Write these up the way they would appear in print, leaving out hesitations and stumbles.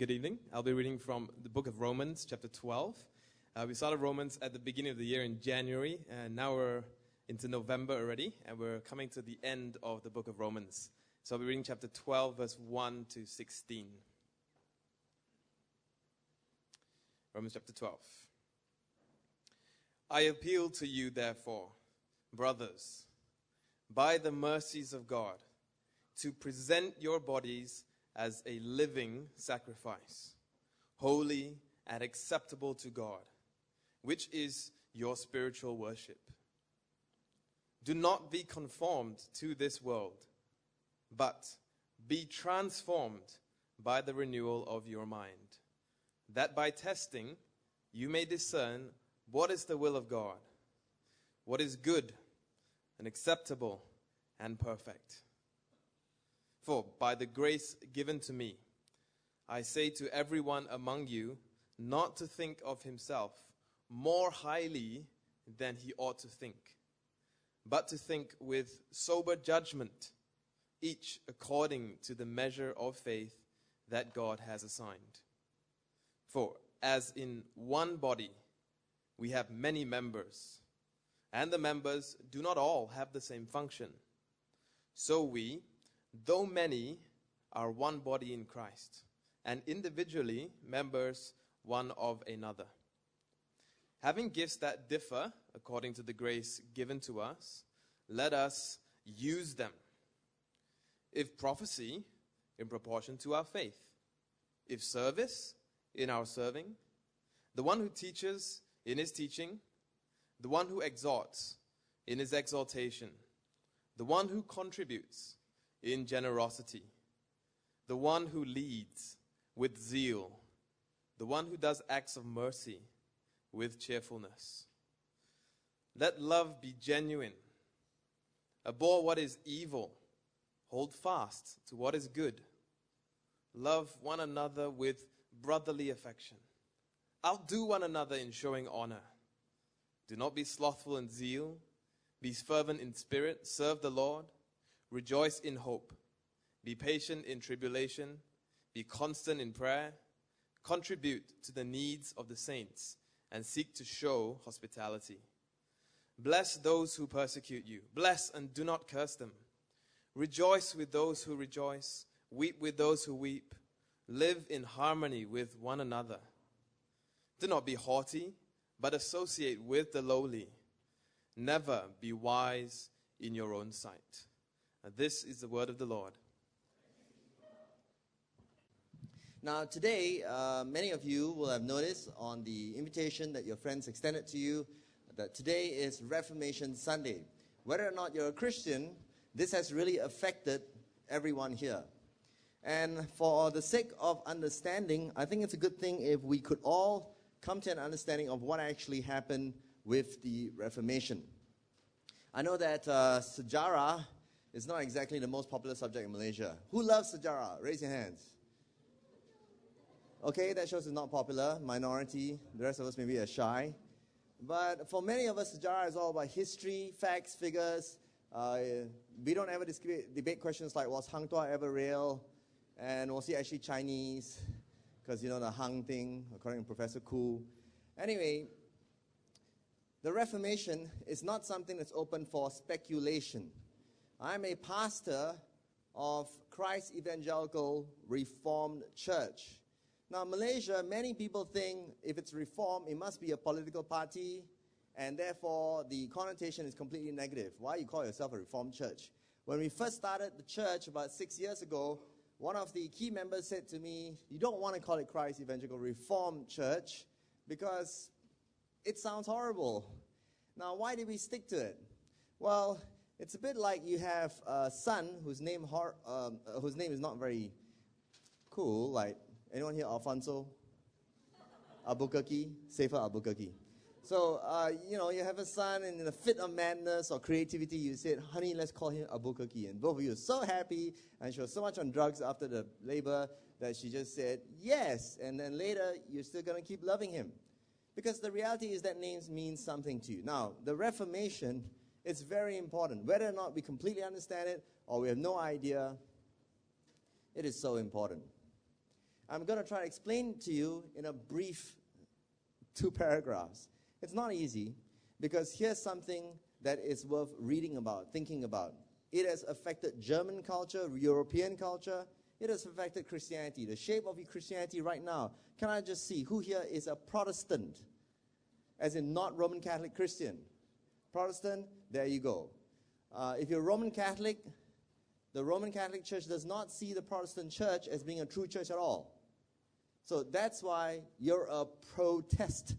Good evening. I'll be reading from the book of Romans, chapter 12. We started Romans at the beginning of the year in January, and now we're into November already, and we're coming to the end of the book of Romans. So I'll be reading chapter 12, verse 1 to 16. Romans chapter 12. I appeal to you, therefore, brothers, by the mercies of God, to present your bodies as a living sacrifice, holy and acceptable to God, which is your spiritual worship. Do not be conformed to this world, but be transformed by the renewal of your mind, that by testing you may discern what is the will of God, what is good and acceptable and perfect. For by the grace given to me, I say to everyone among you not to think of himself more highly than he ought to think, but to think with sober judgment, each according to the measure of faith that God has assigned. For as in one body we have many members, and the members do not all have the same function, so we, though many, are one body in Christ, and individually members one of another. Having gifts that differ according to the grace given to us, let us use them. If prophecy, in proportion to our faith. If service, in our serving. The one who teaches, in his teaching. The one who exhorts, in his exhortation. The one who contributes, in generosity, the one who leads with zeal, the one who does acts of mercy with cheerfulness. Let love be genuine. Abhor what is evil. Hold fast to what is good. Love one another with brotherly affection. Outdo one another in showing honor. Do not be slothful in zeal. Be fervent in spirit. Serve the Lord. Rejoice in hope. Be patient in tribulation. Be constant in prayer. Contribute to the needs of the saints and seek to show hospitality. Bless those who persecute you. Bless and do not curse them. Rejoice with those who rejoice. Weep with those who weep. Live in harmony with one another. Do not be haughty, but associate with the lowly. Never be wise in your own sight. And this is the word of the Lord. Now today, many of you will have noticed on the invitation that your friends extended to you that today is Reformation Sunday. Whether or not you're a Christian, this has really affected everyone here. And for the sake of understanding, I think it's a good thing if we could all come to an understanding of what actually happened with the Reformation. I know that sejarah is not exactly the most popular subject in Malaysia. Who loves sejarah? Raise your hands. Okay, that shows it's not popular, minority. The rest of us maybe are shy. But for many of us, sejarah is all about history, facts, figures. We don't ever debate questions like, was Hang Tuah ever real? And was he actually Chinese? Because, you know, the Hang thing, according to Professor Koo. Anyway, the Reformation is not something that's open for speculation. I'm a pastor of Christ Evangelical Reformed Church. Now, Malaysia, many people think if it's Reform, it must be a political party, and therefore the connotation is completely negative. Why you call yourself a Reformed church? When we first started the church about 6 years ago, one of the key members said to me, you don't want to call it Christ Evangelical Reformed Church because it sounds horrible. Now, why did we stick to it? Well, it's a bit like you have a son whose name is not very cool. Like, anyone here Alfonso? Albuquerque? Safer Albuquerque. So, you have a son and in a fit of madness or creativity, you said, honey, let's call him Albuquerque. And both of you are so happy, and she was so much on drugs after the labor that she just said, yes. And then later, you're still going to keep loving him. Because the reality is that names mean something to you. Now, the Reformation is very important. Whether or not we completely understand it or we have no idea, it is so important. I'm going to try to explain to you in a brief 2 paragraphs. It's not easy, because here's something that is worth reading about, thinking about. It has affected German culture, European culture. It has affected Christianity, the shape of Christianity right now. Can I just see who here is a Protestant, as in not Roman Catholic Christian? Protestant, there you go. If you're Roman Catholic, the Roman Catholic Church does not see the Protestant church as being a true church at all. So that's why you're a Protestant.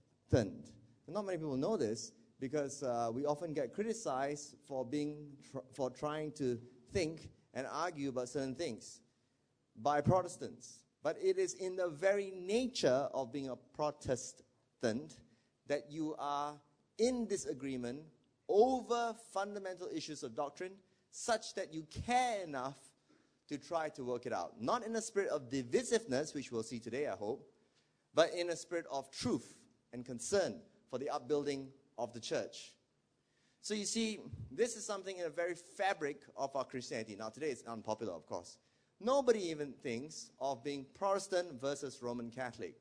Not many people know this, because we often get criticized for trying to think and argue about certain things by Protestants. But it is in the very nature of being a Protestant that you are in disagreement over fundamental issues of doctrine, such that you care enough to try to work it out. Not in a spirit of divisiveness, which we'll see today, I hope, but in a spirit of truth and concern for the upbuilding of the church. So you see, this is something in the very fabric of our Christianity. Now today it's unpopular, of course. Nobody even thinks of being Protestant versus Roman Catholic.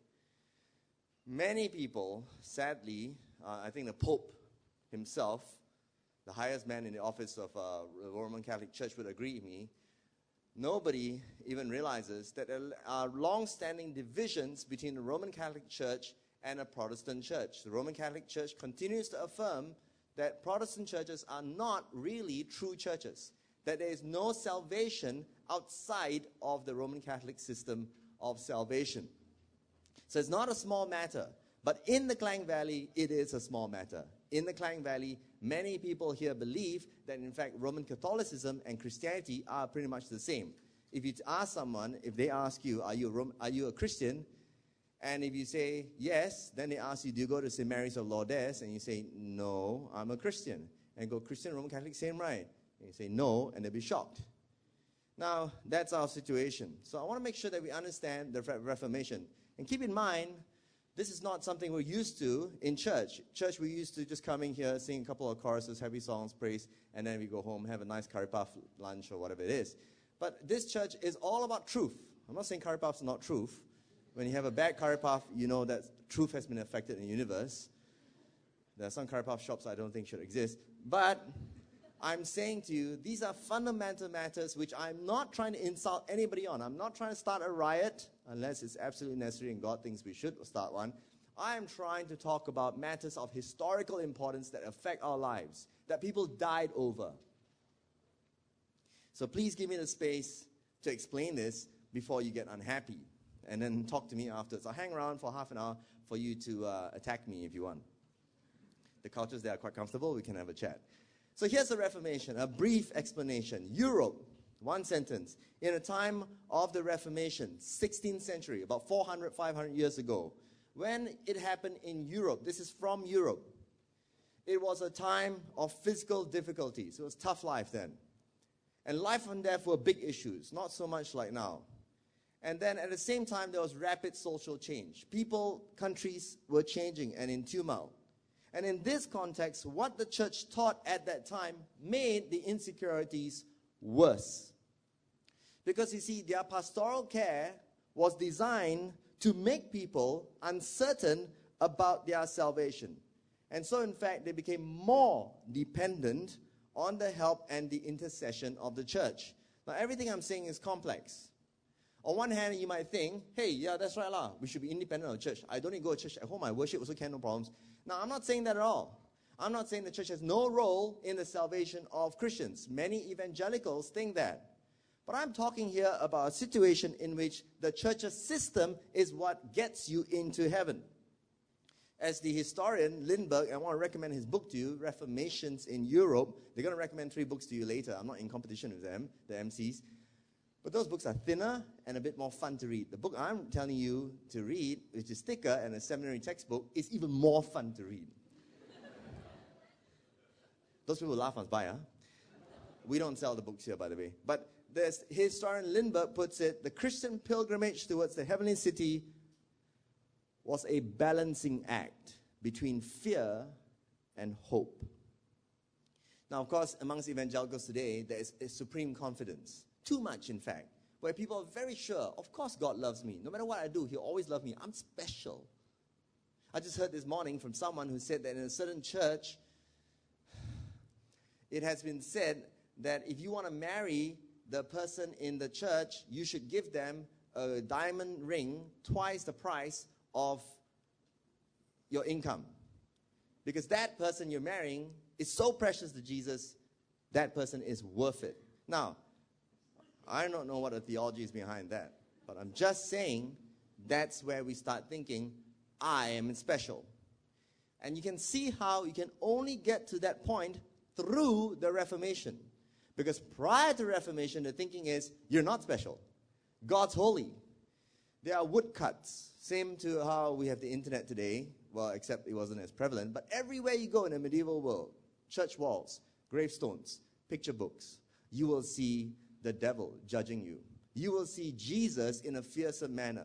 Many people, sadly, I think the Pope himself, the highest man in the office of the Roman Catholic Church, would agree with me. Nobody even realizes that there are long-standing divisions between the Roman Catholic Church and a Protestant church. The Roman Catholic Church continues to affirm that Protestant churches are not really true churches, that there is no salvation outside of the Roman Catholic system of salvation. So it's not a small matter, but in the Klang Valley, it is a small matter. In the Klang Valley, many people here believe that, in fact, Roman Catholicism and Christianity are pretty much the same. If you ask someone, if they ask you, are you a Christian? And if you say yes, then they ask you, do you go to St. Mary's of Lourdes? And you say, no, I'm a Christian. And go, Christian, Roman Catholic, same right? And you say, no, and they'll be shocked. Now, that's our situation. So I want to make sure that we understand the Reformation. And keep in mind, this is not something we're used to in church. Church, we're used to just coming here, sing a couple of choruses, happy songs, praise, and then we go home, have a nice curry puff lunch or whatever it is. But this church is all about truth. I'm not saying curry puffs are not truth. When you have a bad curry puff, you know that truth has been affected in the universe. There are some curry puff shops I don't think should exist. But I'm saying to you, these are fundamental matters which I'm not trying to insult anybody on. I'm not trying to start a riot, unless it's absolutely necessary and God thinks we should start one. I am trying to talk about matters of historical importance that affect our lives, that people died over. So please give me the space to explain this before you get unhappy. And then talk to me afterwards. I'll hang around for half an hour for you to attack me if you want. The cultures there are quite comfortable. We can have a chat. So here's the Reformation, a brief explanation. Europe, one sentence. In a time of the Reformation, 16th century, about 400, 500 years ago, when it happened in Europe, this is from Europe, it was a time of physical difficulties. It was tough life then. And life and death were big issues, not so much like now. And then at the same time, there was rapid social change. People, countries were changing and in tumult. And in this context, what the church taught at that time made the insecurities worse. Because you see, their pastoral care was designed to make people uncertain about their salvation. And so, in fact, they became more dependent on the help and the intercession of the church. Now, everything I'm saying is complex. On one hand, you might think, hey, yeah, that's right lah. We should be independent of church. I don't need to go to church at home. I worship also can, no problems. Now, I'm not saying that at all. I'm not saying the church has no role in the salvation of Christians. Many evangelicals think that. But I'm talking here about a situation in which the church's system is what gets you into heaven. As the historian Lindbergh, I want to recommend his book to you, Reformations in Europe. They're going to recommend 3 books to you later. I'm not in competition with them, the MCs. But those books are thinner and a bit more fun to read. The book I'm telling you to read, which is thicker and a seminary textbook, is even more fun to read. Those people laugh on us by, huh? We don't sell the books here, by the way. But there's historian Lindbergh puts it, the Christian pilgrimage towards the heavenly city was a balancing act between fear and hope. Now, of course, amongst evangelicals today, there is a supreme confidence. Too much, in fact. where people are very sure, of course God loves me. No matter what I do, He'll always love me. I'm special. I just heard this morning from someone who said that in a certain church, it has been said that if you want to marry the person in the church, you should give them a diamond ring twice the price of your income. Because that person you're marrying is so precious to Jesus, that person is worth it. Now, I don't know what the theology is behind that, but I'm just saying that's where we start thinking, I am special. And you can see how you can only get to that point through the Reformation. Because prior to Reformation, the thinking is, you're not special. God's holy. There are woodcuts. Same to how we have the internet today. Well, except it wasn't as prevalent. But everywhere you go in the medieval world, church walls, gravestones, picture books, you will see the devil judging you. You will see Jesus in a fearsome manner.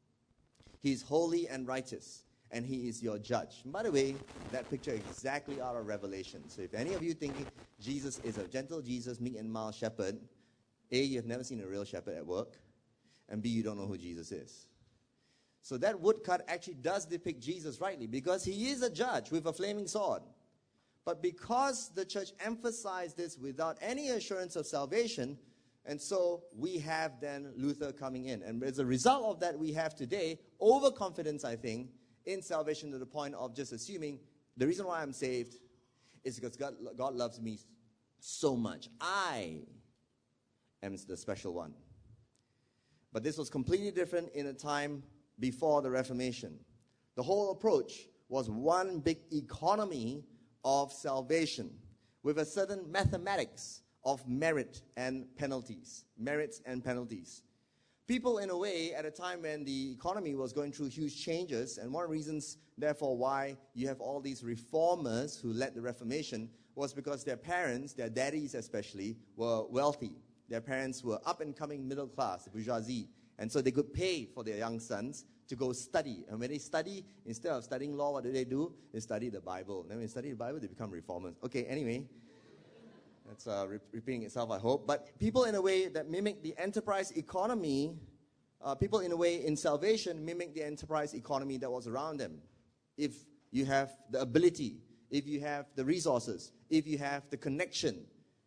He's holy and righteous, and He is your judge. And by the way, that picture is exactly out of Revelation. So if any of you think Jesus is a gentle Jesus, meek and mild shepherd, A, you have never seen a real shepherd at work, and B, you don't know who Jesus is. So that woodcut actually does depict Jesus rightly, because He is a judge with a flaming sword. But because the church emphasized this without any assurance of salvation, and so we have then Luther coming in. And as a result of that, we have today overconfidence, I think, in salvation, to the point of just assuming the reason why I'm saved is because God loves me so much. I am the special one. But this was completely different in a time before the Reformation. The whole approach was one big economy of salvation with a certain mathematics of merit and penalties. Merits and penalties. People, in a way, at a time when the economy was going through huge changes, and one of the reasons, therefore, why you have all these reformers who led the Reformation was because their parents, their daddies especially, were wealthy. Their parents were up-and-coming middle class, bourgeoisie, and so they could pay for their young sons to go study. And when they study, instead of studying law, what do? They study the Bible. And then when they study the Bible, they become reformers. Okay, anyway. That's repeating itself, I hope. But people, in a way, that mimic the enterprise economy, people, in a way, in salvation, mimic the enterprise economy that was around them. If you have the ability, if you have the resources, if you have the connection,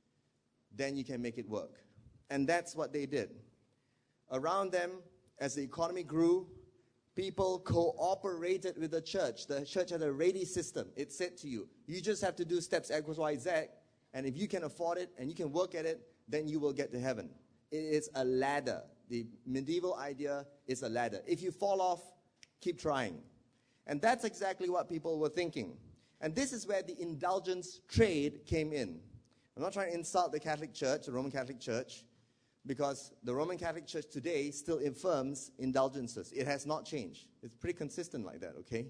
then you can make it work. And that's what they did. Around them, as the economy grew, people cooperated with the church. The church had a rating system. It said to you, you just have to do steps X, Y, Z, and if you can afford it and you can work at it, then you will get to heaven. It is a ladder. The medieval idea is a ladder. If you fall off, keep trying. And that's exactly what people were thinking. And this is where the indulgence trade came in. I'm not trying to insult the Catholic Church, the Roman Catholic Church, because the Roman Catholic Church today still affirms indulgences. It has not changed. It's pretty consistent like that, okay?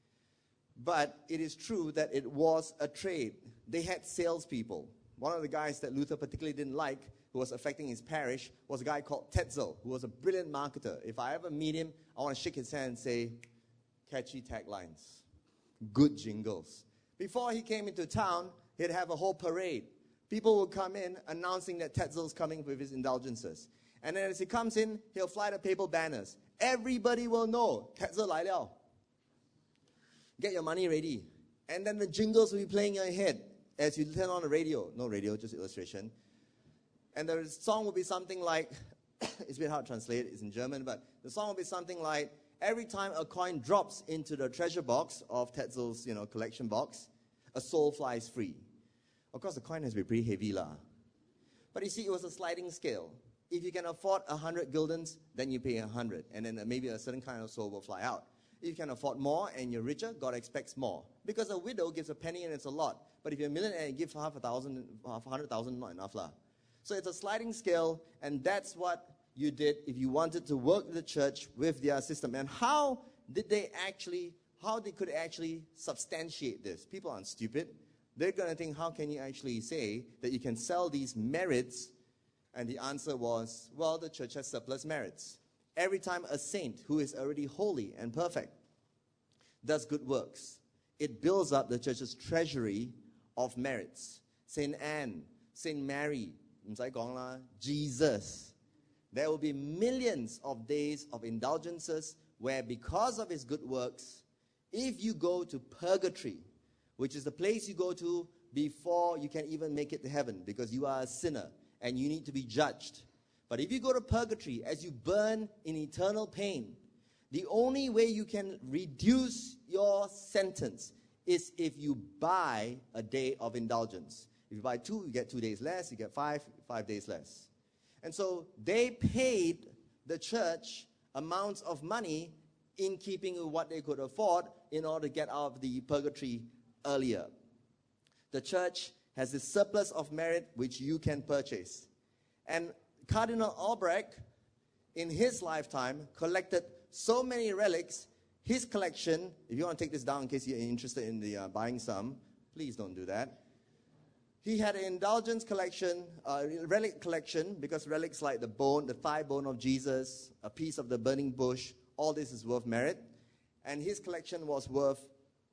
But it is true that it was a trade. They had salespeople. One of the guys that Luther particularly didn't like, who was affecting his parish, was a guy called Tetzel, who was a brilliant marketer. If I ever meet him, I want to shake his hand and say, catchy taglines, good jingles. Before he came into town, he'd have a whole parade. People would come in announcing that Tetzel's coming with his indulgences. And then as he comes in, he'll fly the papal banners. Everybody will know, Tetzel 来了. Get your money ready. And then the jingles will be playing in your head as you turn on the radio. No radio, just illustration. And the song will be something like, it's a bit hard to translate, it's in German, but the song will be something like, every time a coin drops into the treasure box of Tetzel's, collection box, a soul flies free. Of course, the coin has to be pretty heavy, lah. But you see, it was a sliding scale. If you can afford 100 guldens, then you pay 100. And then maybe a certain kind of soul will fly out. If you can afford more and you're richer, God expects more. Because a widow gives a penny and it's a lot. But if you're a millionaire and you give 100,000, not enough, lah. So it's a sliding scale, and that's what you did if you wanted to work with the church with their system. And how they could actually substantiate this? People aren't stupid. They're going to think, how can you actually say that you can sell these merits? And the answer was, well, the church has surplus merits. Every time a saint who is already holy and perfect does good works, it builds up the church's treasury of merits. Saint Anne, Saint Mary, Jesus, there will be millions of days of indulgences where, because of his good works, if you go to purgatory, which is the place you go to before you can even make it to heaven, because you are a sinner and you need to be judged. But if you go to purgatory, as you burn in eternal pain, the only way you can reduce your sentence is if you buy a day of indulgence. If you buy 2, you get 2 days less. You get 5 days less. And so they paid the church amounts of money in keeping with what they could afford in order to get out of the purgatory earlier. The church has this surplus of merit which you can purchase. And Cardinal Albrecht, in his lifetime, collected so many relics. His collection, if you want to take this down in case you're interested in buying some, please don't do that. He had an indulgence collection, relic collection, because relics like the bone, the thigh bone of Jesus, a piece of the burning bush, all this is worth merit. And his collection was worth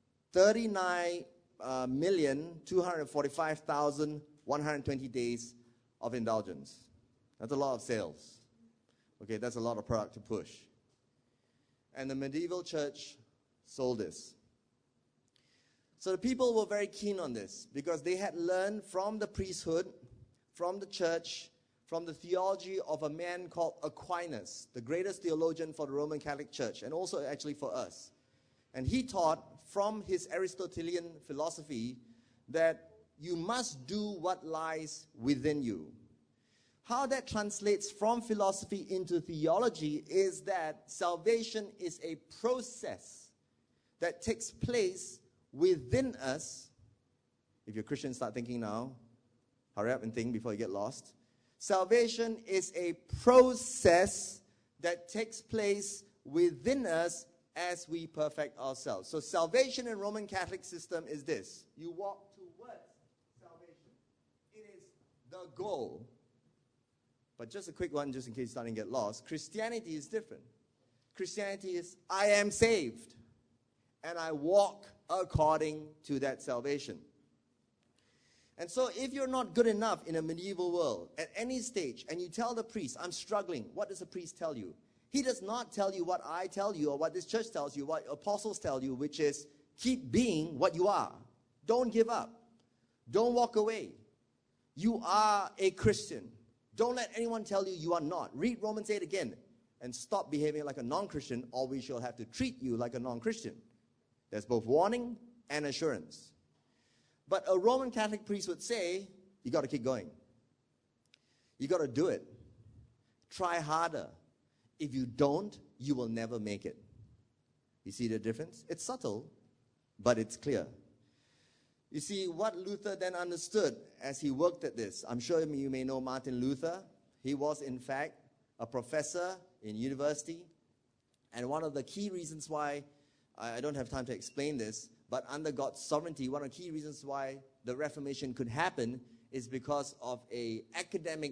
39,245,120 days of indulgence. That's a lot of sales. Okay, that's a lot of product to push. And the medieval church sold this. So the people were very keen on this because they had learned from the priesthood, from the church, from the theology of a man called Aquinas, the greatest theologian for the Roman Catholic Church, and also actually for us. And he taught from his Aristotelian philosophy that you must do what lies within you. How that translates from philosophy into theology is that salvation is a process that takes place within us. If you're Christian, start thinking now. Hurry up and think before you get lost. Salvation is a process that takes place within us as we perfect ourselves. So salvation in Roman Catholic system is this. You walk towards salvation. It is the goal. But just a quick one, just in case you're starting to get lost. Christianity is different. Christianity is, I am saved. And I walk according to that salvation. And so if you're not good enough in a medieval world, at any stage, and you tell the priest, I'm struggling, what does the priest tell you? He does not tell you what I tell you or what this church tells you, what apostles tell you, which is keep being what you are. Don't give up. Don't walk away. You are a Christian. Don't let anyone tell you you are not. Read Romans 8 again and stop behaving like a non-Christian, or we shall have to treat you like a non-Christian. There's both warning and assurance. But a Roman Catholic priest would say, you got to keep going. You got to do it. Try harder. If you don't, you will never make it. You see the difference? It's subtle, but it's clear. You see, what Luther then understood as he worked at this, I'm sure you may know Martin Luther. He was, in fact, a professor in university. And one of the key reasons why, I don't have time to explain this, but under God's sovereignty, one of the key reasons why the Reformation could happen is because of an academic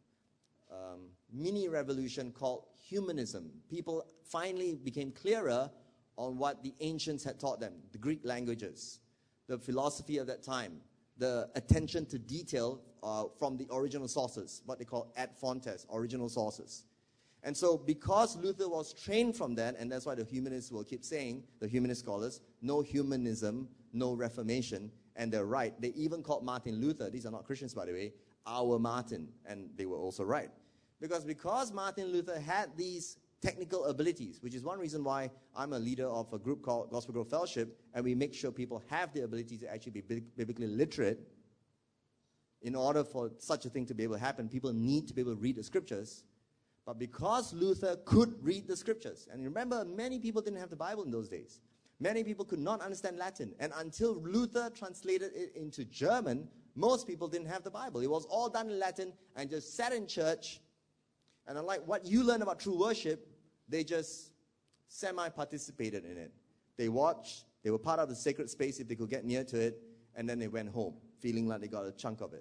mini-revolution called humanism. People finally became clearer on what the ancients had taught them, the Greek languages, the philosophy of that time, the attention to detail from the original sources, what they call ad fontes, original sources. And so because Luther was trained from that, and that's why the humanists will keep saying, the humanist scholars, no humanism, no Reformation, and they're right. They even called Martin Luther, these are not Christians by the way, our Martin, and they were also right. Because Martin Luther had these technical abilities, which is one reason why I'm a leader of a group called Gospel Growth Fellowship, and we make sure people have the ability to actually be biblically literate. In order for such a thing to be able to happen, people need to be able to read the scriptures. But because Luther could read the scriptures, and remember, many people didn't have the Bible in those days. Many people could not understand Latin. And until Luther translated it into German, most people didn't have the Bible. It was all done in Latin and just sat in church. And unlike what you learn about true worship, they just semi-participated in it. They watched, they were part of the sacred space if they could get near to it, and then they went home, feeling like they got a chunk of it.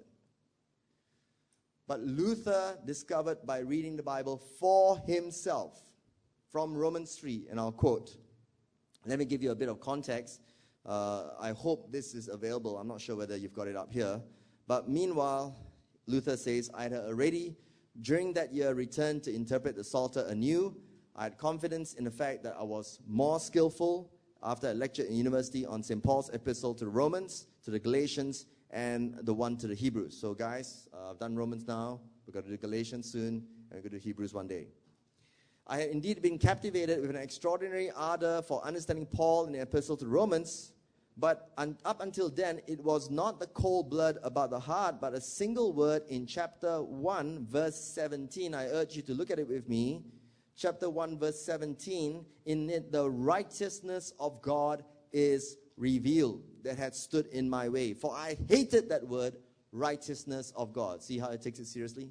But Luther discovered by reading the Bible for himself, from Romans 3, and I'll quote. Let me give you a bit of context. I hope this is available. I'm not sure whether you've got it up here. But meanwhile, Luther says, I had already during that year, returned to interpret the Psalter anew. I had confidence in the fact that I was more skillful after I lectured in university on St. Paul's epistle to the Romans, to the Galatians, and the one to the Hebrews. So guys, I've done Romans now. We've got to do Galatians soon, and we're going to do Hebrews one day. I had indeed been captivated with an extraordinary ardor for understanding Paul in the epistle to the Romans, but up until then, it was not the cold blood about the heart, but a single word in chapter 1, verse 17. I urge you to look at it with me. Chapter 1, verse 17, in it the righteousness of God is revealed that had stood in my way. For I hated that word, righteousness of God. See how it takes it seriously?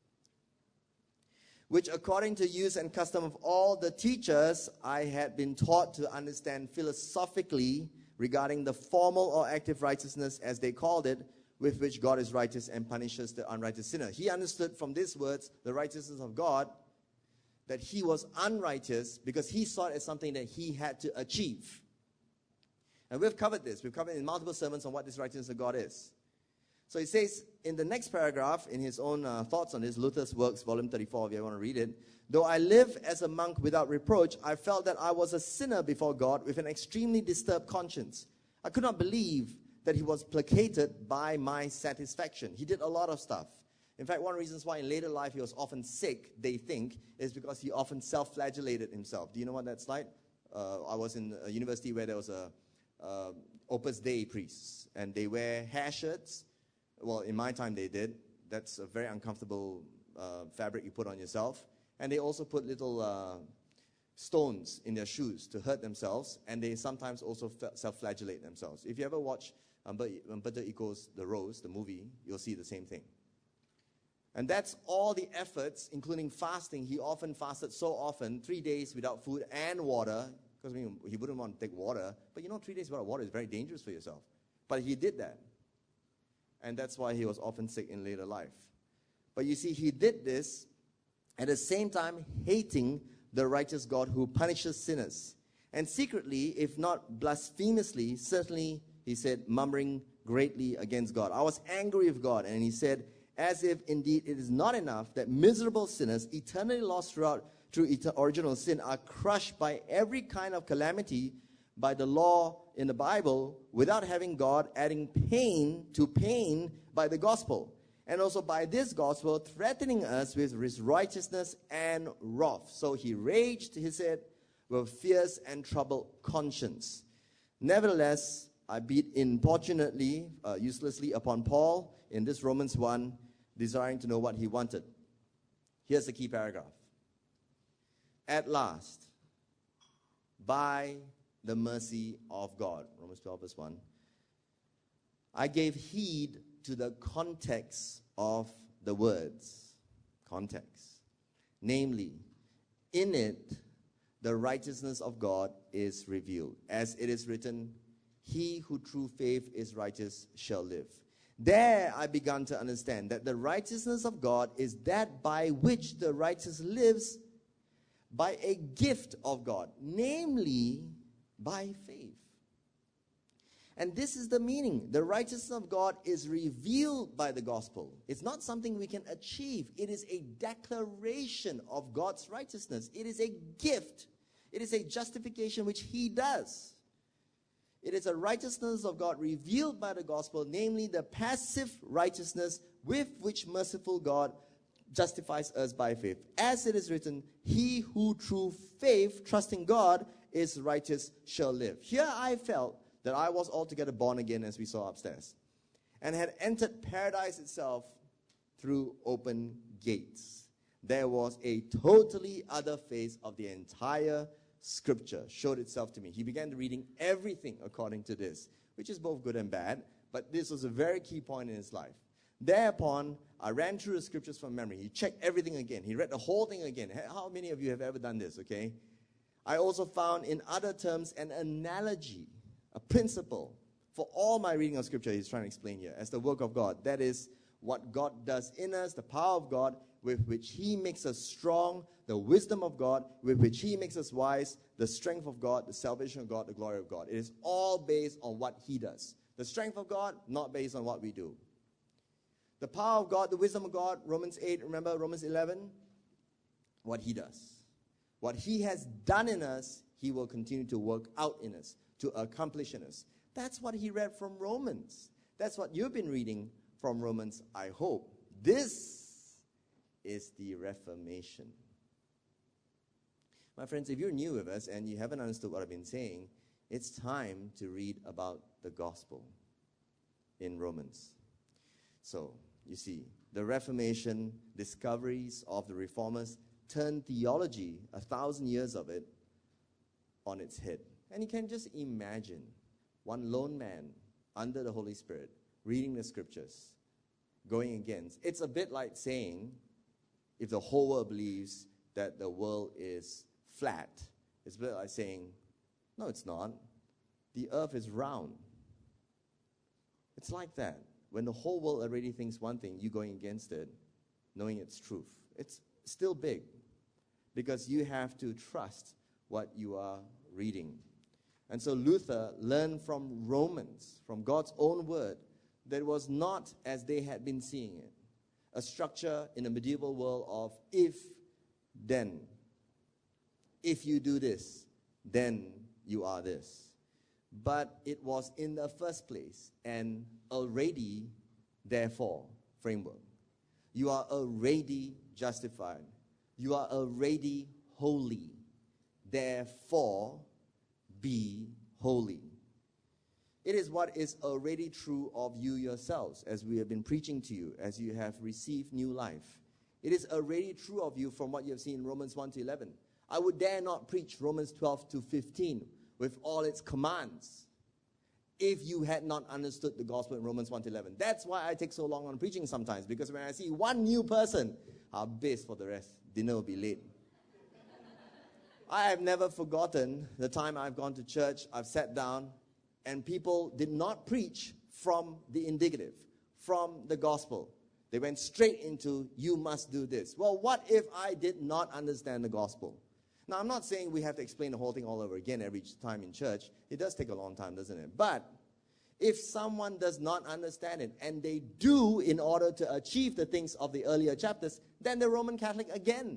Which according to use and custom of all the teachers, I had been taught to understand philosophically regarding the formal or active righteousness, as they called it, with which God is righteous and punishes the unrighteous sinner. He understood from these words, the righteousness of God, that he was unrighteous because he saw it as something that he had to achieve. And we've covered this. We've covered in multiple sermons on what this righteousness of God is. So he says in the next paragraph, in his own thoughts on this, Luther's Works, volume 34, if you want to read it, though I live as a monk without reproach, I felt that I was a sinner before God with an extremely disturbed conscience. I could not believe that he was placated by my satisfaction. He did a lot of stuff. In fact, one of the reasons why in later life he was often sick, they think, is because he often self-flagellated himself. Do you know what that's like? I was in a university where there was a Opus Dei priests, and they wear hair shirts. Well, in my time they did. That's a very uncomfortable fabric you put on yourself. And they also put little stones in their shoes to hurt themselves, and they sometimes also self-flagellate themselves. If you ever watch Umberto Eco's The Rose, the movie, you'll see the same thing. And that's all the efforts, including fasting. He often fasted so often, 3 days without food and water, because he wouldn't want to take water. But 3 days without water is very dangerous for yourself. But he did that. And that's why he was often sick in later life. But you see, he did this at the same time hating the righteous God who punishes sinners. And secretly, if not blasphemously, certainly, he said, murmuring greatly against God. I was angry with God, and he said, as if indeed it is not enough that miserable sinners, eternally lost through original sin, are crushed by every kind of calamity by the law in the Bible without having God adding pain to pain by the gospel. And also by this gospel threatening us with his righteousness and wrath. So he raged, he said, with fierce and troubled conscience. Nevertheless, I beat importunately, uselessly upon Paul in this Romans 1, desiring to know what he wanted. Here's the key paragraph. At last, by the mercy of God, Romans 12 verse 1, I gave heed to the context of the words. Context. Namely, in it, the righteousness of God is revealed. As it is written, he who through faith is righteous shall live. There I began to understand that the righteousness of God is that by which the righteous lives by a gift of God, namely by faith. And this is the meaning. The righteousness of God is revealed by the gospel. It's not something we can achieve. It is a declaration of God's righteousness. It is a gift. It is a justification which he does. It is a righteousness of God revealed by the gospel, namely the passive righteousness with which merciful God justifies us by faith. As it is written, he who through faith, trusting God, is righteous shall live. Here I felt that I was altogether born again, as we saw upstairs, and had entered paradise itself through open gates. There was a totally other face of the entire Scripture showed itself to me. He began reading everything according to this, which is both good and bad, but this was a very key point in his life. Thereupon, I ran through the Scriptures from memory. He checked everything again. He read the whole thing again. How many of you have ever done this, okay? I also found in other terms an analogy, a principle for all my reading of Scripture he's trying to explain here as the work of God. That is what God does in us, the power of God with which he makes us strong, the wisdom of God with which he makes us wise, the strength of God, the salvation of God, the glory of God. It is all based on what he does. The strength of God, not based on what we do. The power of God, the wisdom of God, Romans 8, remember Romans 11? What He does. What He has done in us, He will continue to work out in us, to accomplish in us. That's what he read from Romans. That's what you've been reading from Romans, I hope. This is the Reformation. My friends, if you're new with us and you haven't understood what I've been saying, it's time to read about the gospel in Romans. So, you see, the Reformation, discoveries of the Reformers, turned theology, 1,000 years of it, on its head. And you can just imagine one lone man under the Holy Spirit reading the scriptures, going against. It's a bit like saying, if the whole world believes that the world is flat, it's a bit like saying, no, it's not. The earth is round. It's like that. When the whole world already thinks one thing, you going against it, knowing its truth. It's still big, because you have to trust what you are reading. And so Luther learned from Romans, from God's own word, that it was not as they had been seeing it. A structure in a medieval world of if, then. If you do this, then you are this. But it was in the first place an already, therefore framework. You are already justified. You are already holy. Therefore, be holy. It is what is already true of you yourselves, as we have been preaching to you, as you have received new life. It is already true of you from what you have seen in Romans 1 to 11. I would dare not preach Romans 12 to 15 with all its commands if you had not understood the gospel in Romans 1 to 11. That's why I take so long on preaching sometimes, because when I see one new person, I'll base for the rest. Dinner will be late. I have never forgotten the time I've gone to church, I've sat down, and people did not preach from the indicative, from the gospel. They went straight into, you must do this. Well, what if I did not understand the gospel? Now, I'm not saying we have to explain the whole thing all over again every time in church. It does take a long time, doesn't it? But if someone does not understand it, and they do in order to achieve the things of the earlier chapters, then they're Roman Catholic again.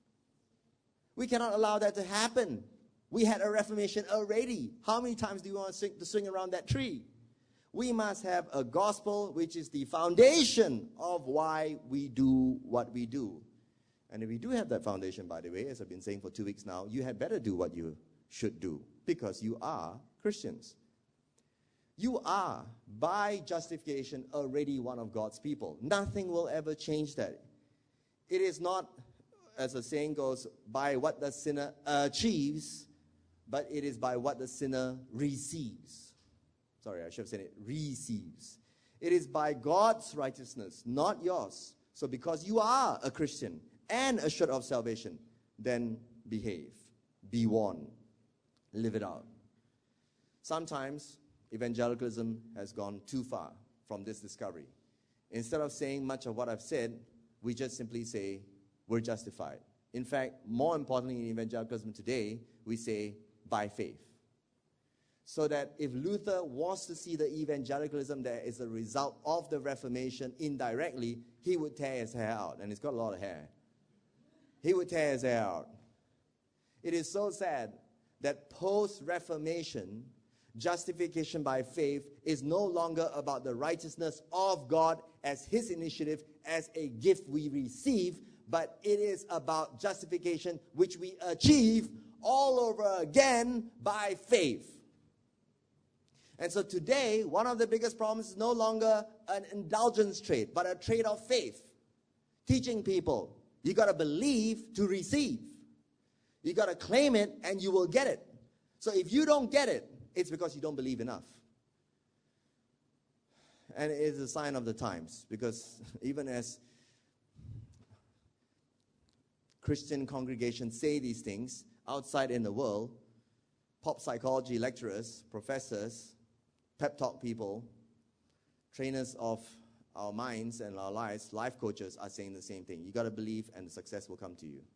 We cannot allow that to happen. We had a Reformation already. How many times do you want to swing around that tree? We must have a gospel which is the foundation of why we do what we do. And if we do have that foundation, by the way, as I've been saying for 2 weeks now, you had better do what you should do, because you are Christians. You are, by justification, already one of God's people. Nothing will ever change that. It is not, as the saying goes, by what the sinner achieves, but it is by what the sinner receives. Sorry, I should have said it, receives. It is by God's righteousness, not yours. So because you are a Christian and assured of salvation, then behave, be warned, live it out. Sometimes evangelicalism has gone too far from this discovery. Instead of saying much of what I've said, we just simply say, we're justified. In fact, more importantly in evangelicalism today, we say, by faith. So that if Luther was to see the evangelicalism that is a result of the Reformation indirectly, he would tear his hair out. And he's got a lot of hair. He would tear his hair out. It is so sad that post-Reformation, justification by faith is no longer about the righteousness of God as his initiative, as a gift we receive, but it is about justification which we achieve all over again by faith. And so today, one of the biggest problems is no longer an indulgence trait, but a trait of faith. Teaching people, you got to believe to receive. You got to claim it and you will get it. So if you don't get it, it's because you don't believe enough. And it is a sign of the times, because even as Christian congregations say these things, outside in the world, pop psychology lecturers, professors, pep talk people, trainers of our minds and our lives, life coaches are saying the same thing. You got to believe and the success will come to you.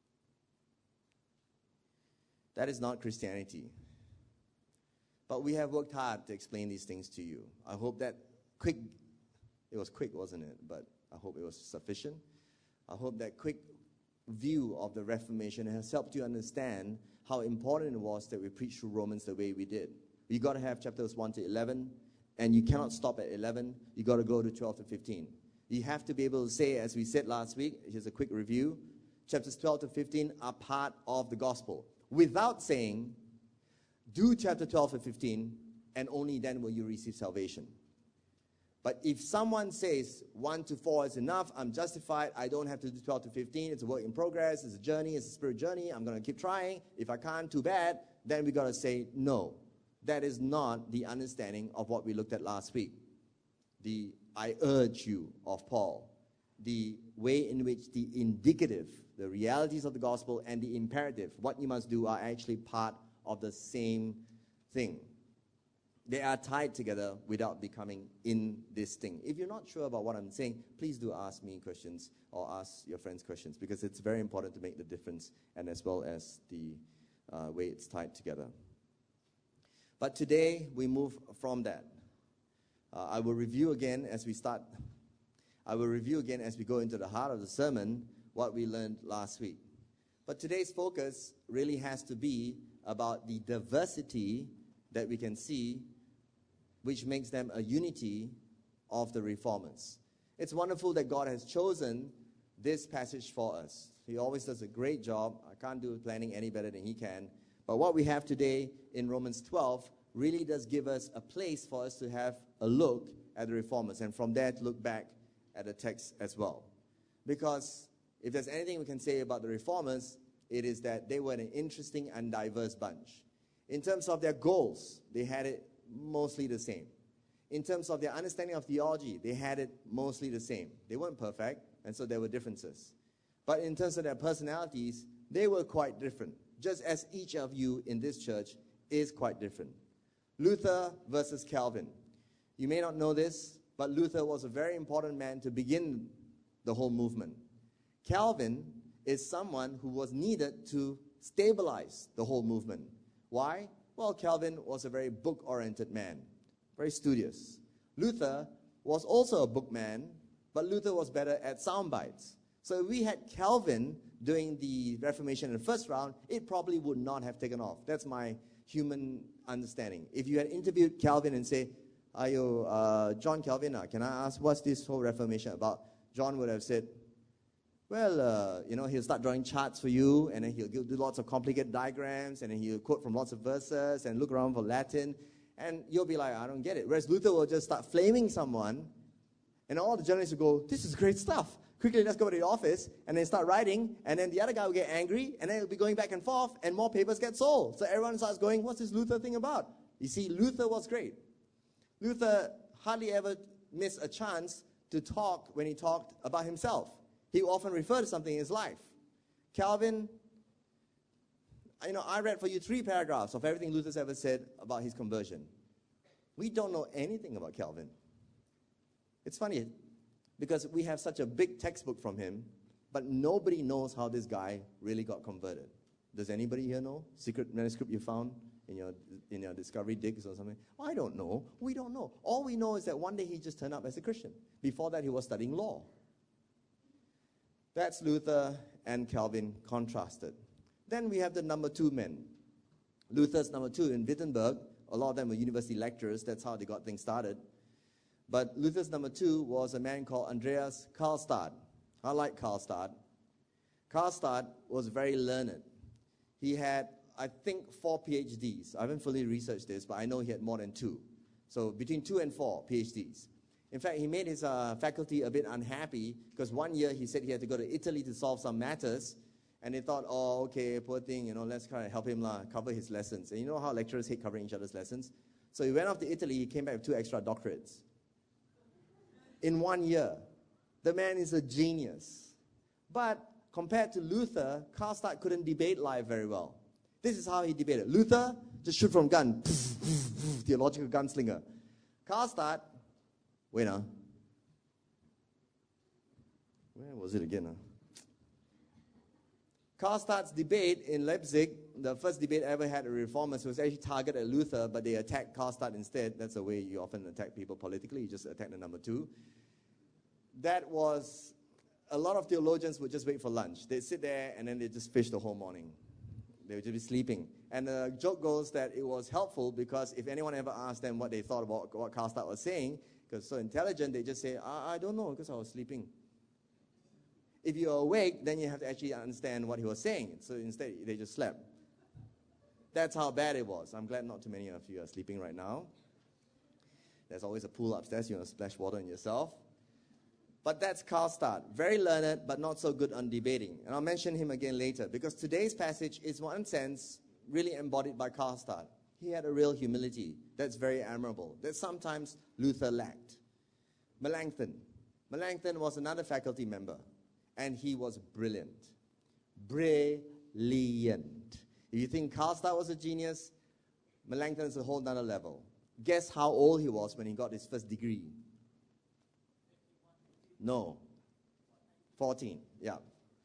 That is not Christianity. But we have worked hard to explain these things to you. I hope that quick It was quick, wasn't it? But I hope it was sufficient. I hope that quick view of the Reformation has helped you understand how important it was that we preach through Romans the way we did. You got to have chapters 1 to 11, and you cannot stop at 11. You got to go to 12 to 15. You have to be able to say, as we said last week, here's a quick review, chapters 12 to 15 are part of the gospel. Without saying, do chapter 12 to 15, and only then will you receive salvation. But if someone says 1 to 4 is enough, I'm justified, I don't have to do 12 to 15, it's a work in progress, it's a journey, it's a spirit journey, I'm going to keep trying. If I can't, too bad. Then we got to say no. That is not the understanding of what we looked at last week. The I urge you of Paul. The way in which the indicative, the realities of the gospel, and the imperative, what you must do, are actually part of the same thing. They are tied together without becoming indistinct. If you're not sure about what I'm saying, please do ask me questions or ask your friends questions, because it's very important to make the difference, and as well as the way it's tied together. But today, we move from that. I will review again as we start. I will review again as we go into the heart of the sermon what we learned last week. But today's focus really has to be about the diversity that we can see, which makes them a unity of the reformers. It's wonderful that God has chosen this passage for us. He always does a great job. I can't do planning any better than he can. But what we have today in Romans 12 really does give us a place for us to have a look at the reformers, and from there to look back at the text as well. Because if there's anything we can say about the reformers, it is that they were an interesting and diverse bunch. In terms of their goals, they had it mostly the same. In terms of their understanding of theology, they had it mostly the same. They weren't perfect, and so there were differences. But in terms of their personalities, they were quite different, just as each of you in this church is quite different. Luther versus Calvin. You may not know this, but Luther was a very important man to begin the whole movement. Calvin is someone who was needed to stabilize the whole movement. Why? Well, Calvin was a very book-oriented man, very studious. Luther was also a bookman, but Luther was better at sound bites. So if we had Calvin doing the Reformation in the first round, it probably would not have taken off. That's my human understanding. If you had interviewed Calvin and say, "Are you John Calvin, can I ask what's this whole Reformation about?" John would have said, well, he'll start drawing charts for you, and then he'll do lots of complicated diagrams, and then he'll quote from lots of verses and look around for Latin, and you'll be like, I don't get it. Whereas Luther will just start flaming someone, and all the journalists will go, this is great stuff. Quickly, let's go to the office, and then start writing, and then the other guy will get angry, and then it'll be going back and forth, and more papers get sold. So everyone starts going, what's this Luther thing about? You see, Luther was great. Luther hardly ever missed a chance to talk when he talked about himself. He often referred to something in his life. Calvin, I read for you 3 paragraphs of everything Luther's ever said about his conversion. We don't know anything about Calvin. It's funny, because we have such a big textbook from him, but nobody knows how this guy really got converted. Does anybody here know? Secret manuscript you found in your discovery digs or something? I don't know. We don't know. All we know is that one day he just turned up as a Christian. Before that, he was studying law. That's Luther and Calvin contrasted. Then we have the number 2 men. Luther's number 2 in Wittenberg. A lot of them were university lecturers. That's how they got things started. But Luther's number 2 was a man called Andreas Karlstadt. I like Karlstadt. Karlstadt was very learned. He had, I think, 4 PhDs. I haven't fully researched this, but I know he had more than 2. So between 2 and 4 PhDs. In fact, he made his faculty a bit unhappy, because one year he said he had to go to Italy to solve some matters, and they thought, oh, okay, poor thing, let's kind of help him cover his lessons. And you know how lecturers hate covering each other's lessons? So he went off to Italy, he came back with 2 extra doctorates. In 1 year. The man is a genius. But compared to Luther, Karlstadt couldn't debate live very well. This is how he debated. Luther, just shoot from gun. Theological gunslinger. Karlstadt, wait now. Where was it again? Karlstadt's debate in Leipzig, the first debate I ever had with reformers, was actually targeted at Luther, but they attacked Karlstadt instead. That's the way you often attack people politically. You just attack the number 2. that was, a lot of theologians would just wait for lunch. They'd sit there and then they'd just fish the whole morning. They would just be sleeping. And the joke goes that it was helpful because if anyone ever asked them what they thought about what Karlstadt was saying, because so intelligent, they just say, I don't know, because I was sleeping. If you're awake, then you have to actually understand what he was saying. So instead, they just slept. That's how bad it was. I'm glad not too many of you are sleeping right now. There's always a pool upstairs. You want to splash water on yourself. But that's Karlstadt. Very learned, but not so good on debating. And I'll mention him again later, because today's passage is, in one sense, really embodied by Karlstadt. He had a real humility that's very admirable, that sometimes Luther lacked. Melanchthon. Melanchthon was another faculty member, and he was brilliant. Brilliant. If you think Karlstadt was a genius, Melanchthon is a whole nother level. Guess how old he was when he got his first degree? No. 14, yeah.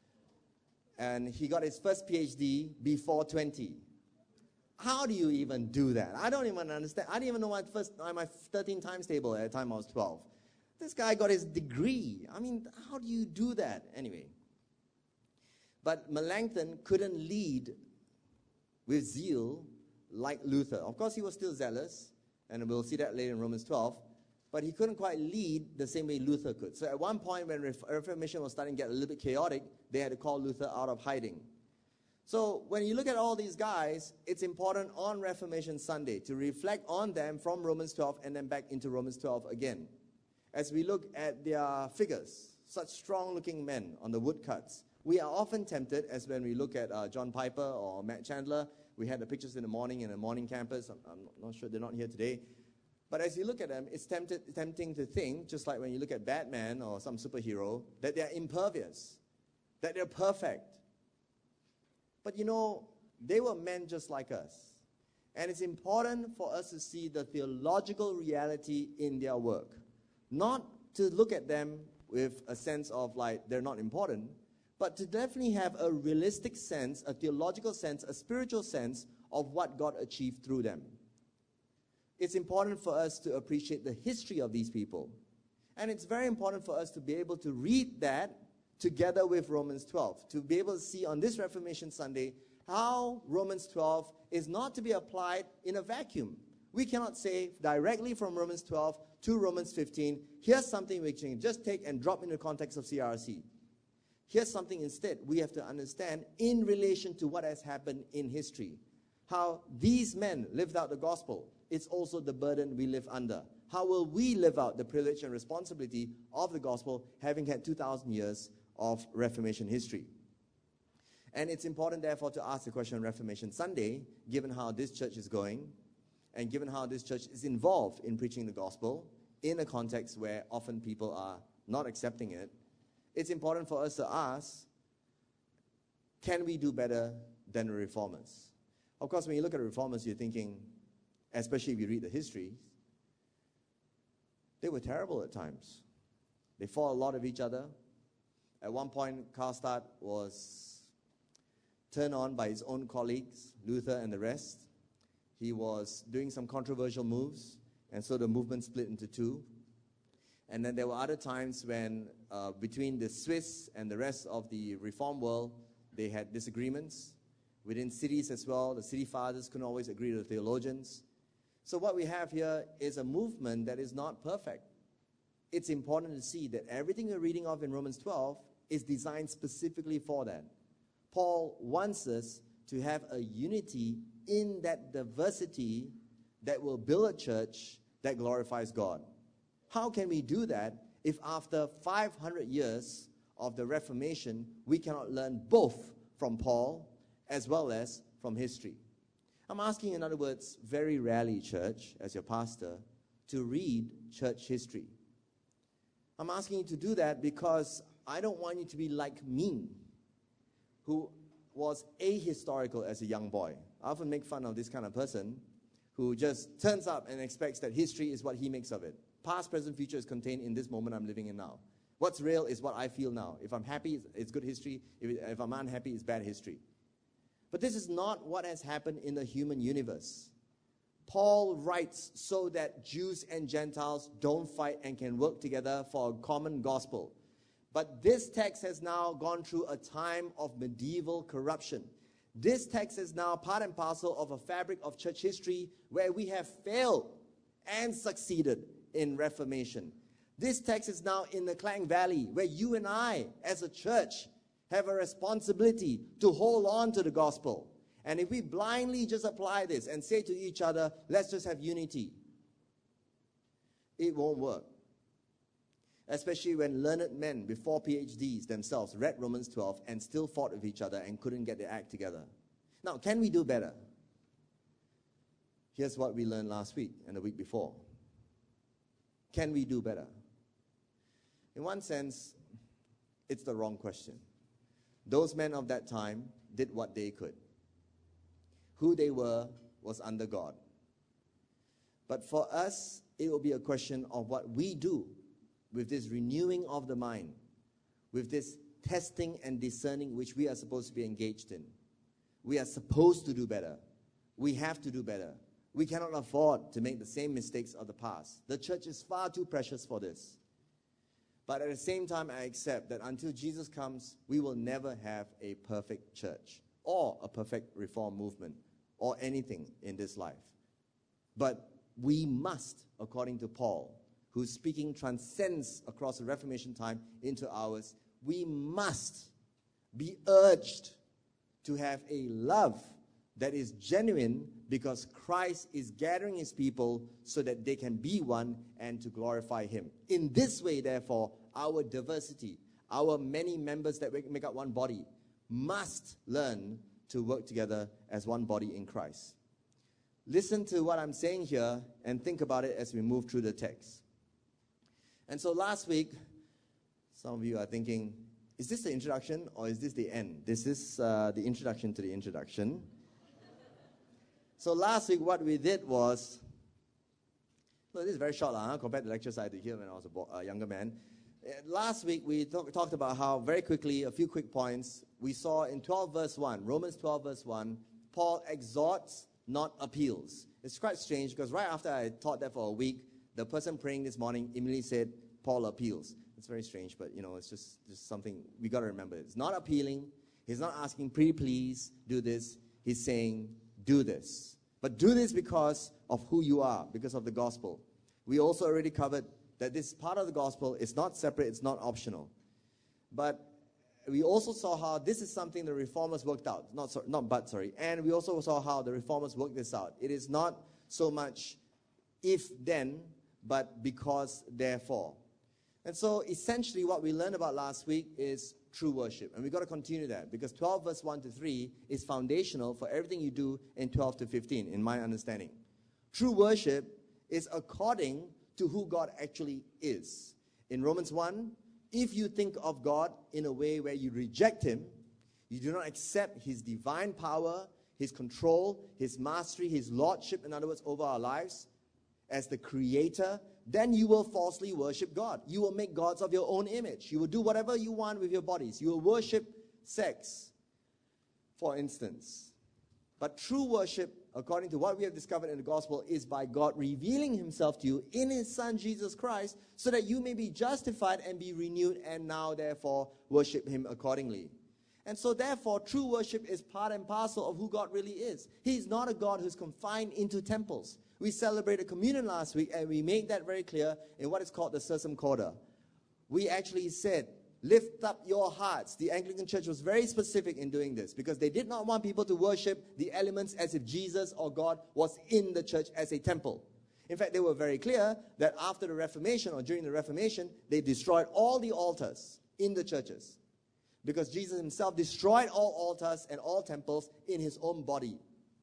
And he got his first PhD before 20. How do you even do that? I don't even understand. I didn't even know my 13 times table at the time I was 12. This guy got his degree. I mean, how do you do that? Anyway. But Melanchthon couldn't lead with zeal like Luther. Of course, he was still zealous, and we'll see that later in Romans 12, but he couldn't quite lead the same way Luther could. So at one point, when Reformation was starting to get a little bit chaotic, they had to call Luther out of hiding. So when you look at all these guys, it's important on Reformation Sunday to reflect on them from Romans 12 and then back into Romans 12 again. As we look at their figures, such strong-looking men on the woodcuts, we are often tempted, as when we look at John Piper or Matt Chandler. We had the pictures in the morning campus. I'm not sure they're not here today. But as you look at them, it's tempting to think, just like when you look at Batman or some superhero, that they're impervious, that they're perfect. But you know, they were men just like us. And it's important for us to see the theological reality in their work. Not to look at them with a sense of like they're not important, but to definitely have a realistic sense, a theological sense, a spiritual sense of what God achieved through them. It's important for us to appreciate the history of these people. And it's very important for us to be able to read that together with Romans 12, to be able to see on this Reformation Sunday how Romans 12 is not to be applied in a vacuum. We cannot say directly from Romans 12 to Romans 15, here's something we can just take and drop in the context of CRC. Here's something instead we have to understand in relation to what has happened in history. How these men lived out the gospel. It's also the burden we live under. How will we live out the privilege and responsibility of the gospel, having had 2,000 years of Reformation history? And it's important, therefore, to ask the question on Reformation Sunday, given how this church is going, and given how this church is involved in preaching the gospel in a context where often people are not accepting it. It's important for us to ask, can we do better than the reformers? Of course, when you look at the reformers, you're thinking, especially if you read the history, they were terrible at times. They fought a lot of each other. At one point, Karlstadt was turned on by his own colleagues, Luther and the rest. He was doing some controversial moves, and so the movement split into two. And then there were other times when between the Swiss and the rest of the Reform world, they had disagreements. Within cities as well, the city fathers couldn't always agree with the theologians. So what we have here is a movement that is not perfect. It's important to see that everything we're reading of in Romans 12 is designed specifically for that. Paul wants us to have a unity in that diversity that will build a church that glorifies God. How can we do that if after 500 years of the Reformation, we cannot learn both from Paul as well as from history? I'm asking, in other words, very rarely, church, as your pastor, to read church history. I'm asking you to do that because I don't want you to be like me, who was ahistorical as a young boy. I often make fun of this kind of person who just turns up and expects that history is what he makes of it. Past, present, future is contained in this moment I'm living in now. What's real is what I feel now. If I'm happy, it's good history. If I'm unhappy, it's bad history. But this is not what has happened in the human universe. Paul writes so that Jews and Gentiles don't fight and can work together for a common gospel. But this text has now gone through a time of medieval corruption. This text is now part and parcel of a fabric of church history where we have failed and succeeded in Reformation. This text is now in the Klang Valley where you and I, as a church, have a responsibility to hold on to the gospel. And if we blindly just apply this and say to each other, let's just have unity, it won't work. Especially when learned men before PhDs themselves read Romans 12 and still fought with each other and couldn't get their act together. Now, can we do better? Here's what we learned last week and the week before. Can we do better? In one sense, it's the wrong question. Those men of that time did what they could. Who they were was under God. But for us, it will be a question of what we do with this renewing of the mind, with this testing and discerning which we are supposed to be engaged in. We are supposed to do better. We have to do better. We cannot afford to make the same mistakes of the past. The church is far too precious for this. But at the same time, I accept that until Jesus comes, we will never have a perfect church or a perfect reform movement or anything in this life. But we must, according to Paul, whose speaking transcends across the Reformation time into ours, we must be urged to have a love that is genuine because Christ is gathering his people so that they can be one and to glorify him. In this way, therefore, our diversity, our many members that make up one body, must learn to work together as one body in Christ. Listen to what I'm saying here and think about it as we move through the text. And so last week, some of you are thinking, is this the introduction or is this the end? This is the introduction to the introduction. So last week, what we did was, this is very short compared to the lectures I did here when I was a younger man. Last week, we talked about how, very quickly, a few quick points, we saw in 12 verse 1, Romans 12 verse 1, Paul exhorts, not appeals. It's quite strange because right after I taught that for a week, the person praying this morning immediately said, Paul appeals. It's very strange, but it's just something we got to remember. It's not appealing. He's not asking, pretty please do this. He's saying, do this. But do this because of who you are, because of the gospel. We also already covered that this part of the gospel is not separate, it's not optional. But we also saw how this is something the reformers worked out. And we also saw how the reformers worked this out. It is not so much if then, but because therefore. And so essentially what we learned about last week is true worship. And we've got to continue that because 12 verse 1 to 3 is foundational for everything you do in 12 to 15, in my understanding. True worship is according to who God actually is. In Romans 1, if you think of God in a way where you reject him, you do not accept his divine power, his control, his mastery, his lordship, in other words, over our lives, as the creator, then you will falsely worship God. You will make gods of your own image. You will do whatever you want with your bodies. You will worship sex, for instance. But true worship, according to what we have discovered in the gospel, is by God revealing himself to you in his Son, Jesus Christ, so that you may be justified and be renewed and now, therefore, worship him accordingly. And so, therefore, true worship is part and parcel of who God really is. He's not a God who's confined into temples. We celebrated communion last week, and we made that very clear in what is called the Sursum Corda. We actually said, lift up your hearts. The Anglican Church was very specific in doing this because they did not want people to worship the elements as if Jesus or God was in the church as a temple. In fact, they were very clear that after the Reformation or during the Reformation, they destroyed all the altars in the churches because Jesus himself destroyed all altars and all temples in his own body.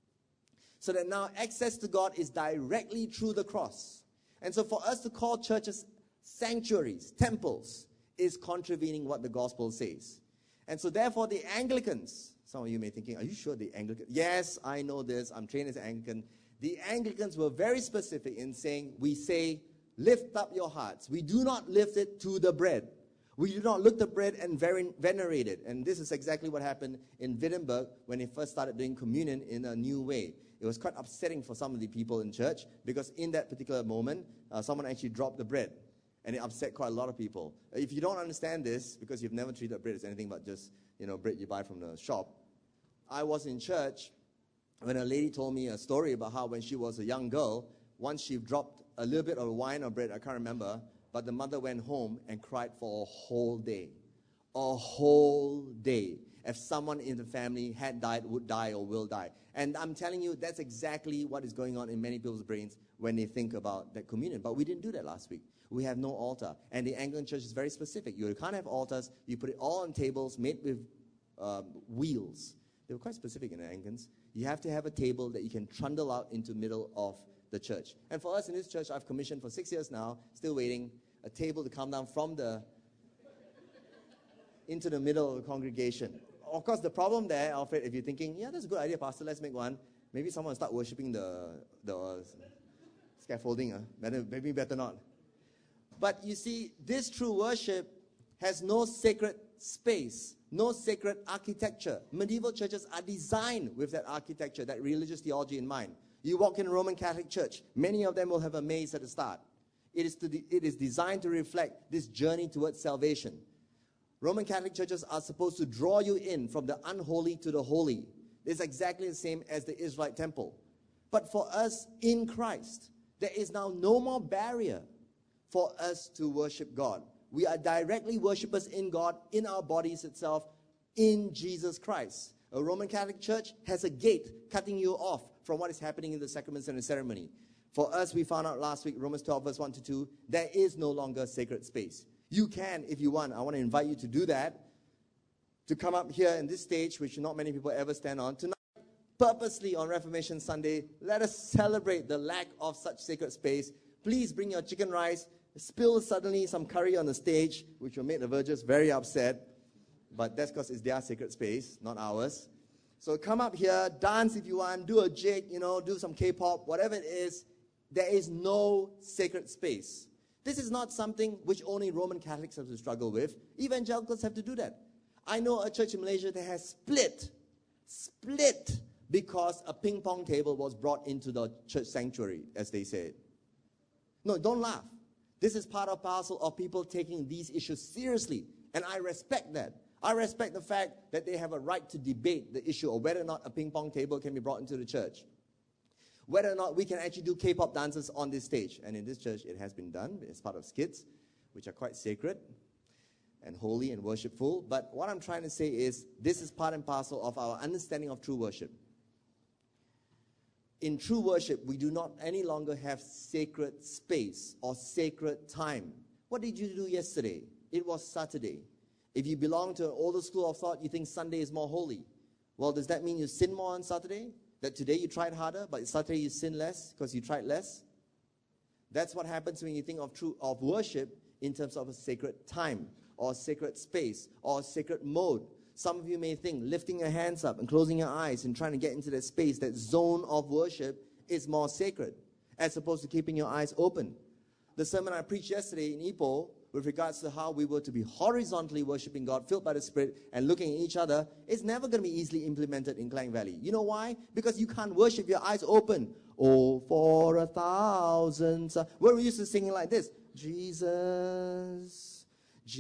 So that now access to God is directly through the cross. And so for us to call churches sanctuaries, temples, is contravening what the gospel says. And so therefore the Anglicans, some of you may be thinking, are you sure the Anglicans? Yes, I know this. I'm trained as an Anglican. The Anglicans were very specific in saying, we say, lift up your hearts. We do not lift it to the bread. We do not look the bread and venerate it. And this is exactly what happened in Wittenberg when they first started doing communion in a new way. It was quite upsetting for some of the people in church because in that particular moment, someone actually dropped the bread. And it upset quite a lot of people. If you don't understand this, because you've never treated bread as anything but just, bread you buy from the shop. I was in church when a lady told me a story about how when she was a young girl, once she dropped a little bit of wine or bread, I can't remember, but the mother went home and cried for a whole day. A whole day. If someone in the family had died, would die, or will die. And I'm telling you, that's exactly what is going on in many people's brains when they think about that communion. But we didn't do that last week. We have no altar. And the Anglican Church is very specific. You can't have altars. You put it all on tables made with wheels. They were quite specific in the Anglicans. You have to have a table that you can trundle out into the middle of the church. And for us in this church, I've commissioned for 6 years now, still waiting, a table to come down from into the middle of the congregation. Of course, the problem there, Alfred, if you're thinking, yeah, that's a good idea, Pastor, let's make one. Maybe someone will start worshipping the scaffolding. Maybe better not. But you see, this true worship has no sacred space, no sacred architecture. Medieval churches are designed with that architecture, that religious theology in mind. You walk in a Roman Catholic church, many of them will have a maze at the start. It is designed to reflect this journey towards salvation. Roman Catholic churches are supposed to draw you in from the unholy to the holy. It's exactly the same as the Israelite temple. But for us in Christ, there is now no more barrier for us to worship God. We are directly worshipers in God, in our bodies itself, in Jesus Christ. A Roman Catholic church has a gate cutting you off from what is happening in the sacraments and the ceremony. For us, we found out last week, Romans 12, verse 1 to 2, there is no longer sacred space. You can, if you want. I want to invite you to do that, to come up here in this stage, which not many people ever stand on. Tonight, purposely on Reformation Sunday, let us celebrate the lack of such sacred space. Please bring your chicken rice. Spill suddenly some curry on the stage, which will make the vergers very upset. But that's because it's their sacred space, not ours. So come up here, dance if you want, do a jig, do some K-pop, whatever it is. There is no sacred space. This is not something which only Roman Catholics have to struggle with. Evangelicals have to do that. I know a church in Malaysia that has split because a ping pong table was brought into the church sanctuary, as they said. No, don't laugh. This is part and parcel of people taking these issues seriously. And I respect that. I respect the fact that they have a right to debate the issue of whether or not a ping pong table can be brought into the church. Whether or not we can actually do K-pop dances on this stage. And in this church, it has been done. It's part of skits, which are quite sacred and holy and worshipful. But what I'm trying to say is, this is part and parcel of our understanding of true worship. In true worship, we do not any longer have sacred space or sacred time. What did you do yesterday? It was Saturday. If you belong to an older school of thought, you think Sunday is more holy. Well, does that mean you sin more on Saturday? That today you tried harder, but Saturday you sin less because you tried less? That's what happens when you think of worship in terms of a sacred time or sacred space or sacred mode. Some of you may think lifting your hands up and closing your eyes and trying to get into that space, that zone of worship, is more sacred as opposed to keeping your eyes open. The sermon I preached yesterday in Ipoh with regards to how we were to be horizontally worshiping God, filled by the Spirit, and looking at each other, is never going to be easily implemented in Klang Valley. You know why? Because you can't worship with your eyes open. Oh, for 1,000. We're used to singing like this. Jesus,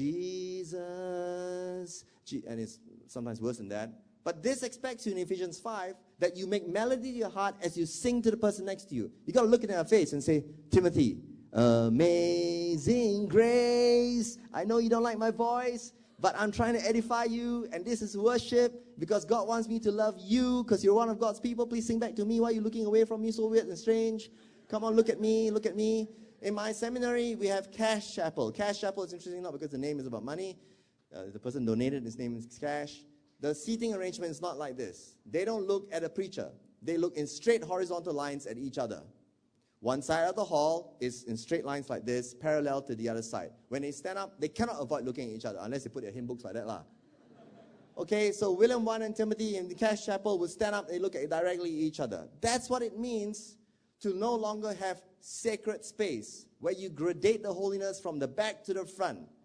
Jesus. And it's sometimes worse than that. But this expects you in Ephesians 5 that you make melody to your heart as you sing to the person next to you. You got to look in their face and say, Timothy, amazing grace. I know you don't like my voice, but I'm trying to edify you, and this is worship because God wants me to love you because you're one of God's people. Please sing back to me. Why are you looking away from me so weird and strange? Come on, look at me, look at me. In my seminary, we have Cash Chapel. Cash Chapel is interesting not because the name is about money. The person donated, his name is Cash. The seating arrangement is not like this. They don't look at a preacher. They look in straight horizontal lines at each other. One side of the hall is in straight lines like this, parallel to the other side. When they stand up, they cannot avoid looking at each other unless they put their hymn books like that. Okay, so William 1 and Timothy in the Cash Chapel would stand up and they look at directly at each other. That's what it means to no longer have sacred space, where you gradate the holiness from the back to the front.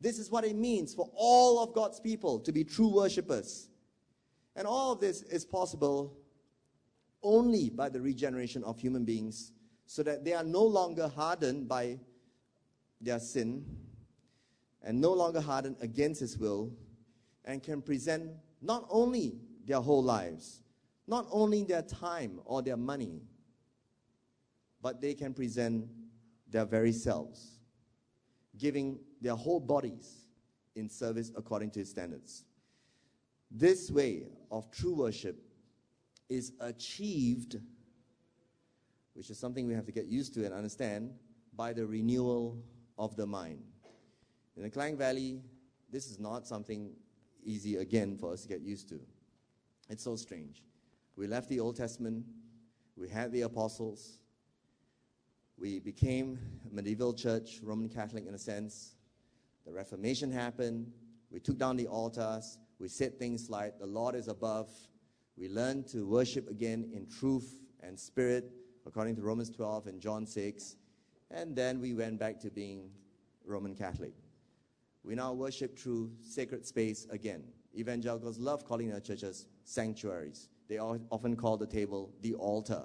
This is what it means for all of God's people to be true worshippers. And all of this is possible only by the regeneration of human beings, so that they are no longer hardened by their sin and no longer hardened against His will, and can present not only their whole lives, not only their time or their money, but they can present their very selves, giving their whole bodies in service according to His standards. This way of true worship is achieved, which is something we have to get used to and understand, by the renewal of the mind. In the Klang Valley, this is not something easy again for us to get used to. It's so strange. We left the Old Testament, we had the apostles, we became a medieval church, Roman Catholic in a sense. The Reformation happened, we took down the altars, we said things like, the Lord is above. We learned to worship again in truth and spirit, according to Romans 12 and John 6. And then we went back to being Roman Catholic. We now worship through sacred space again. Evangelicals love calling their churches sanctuaries. They often call the table the altar.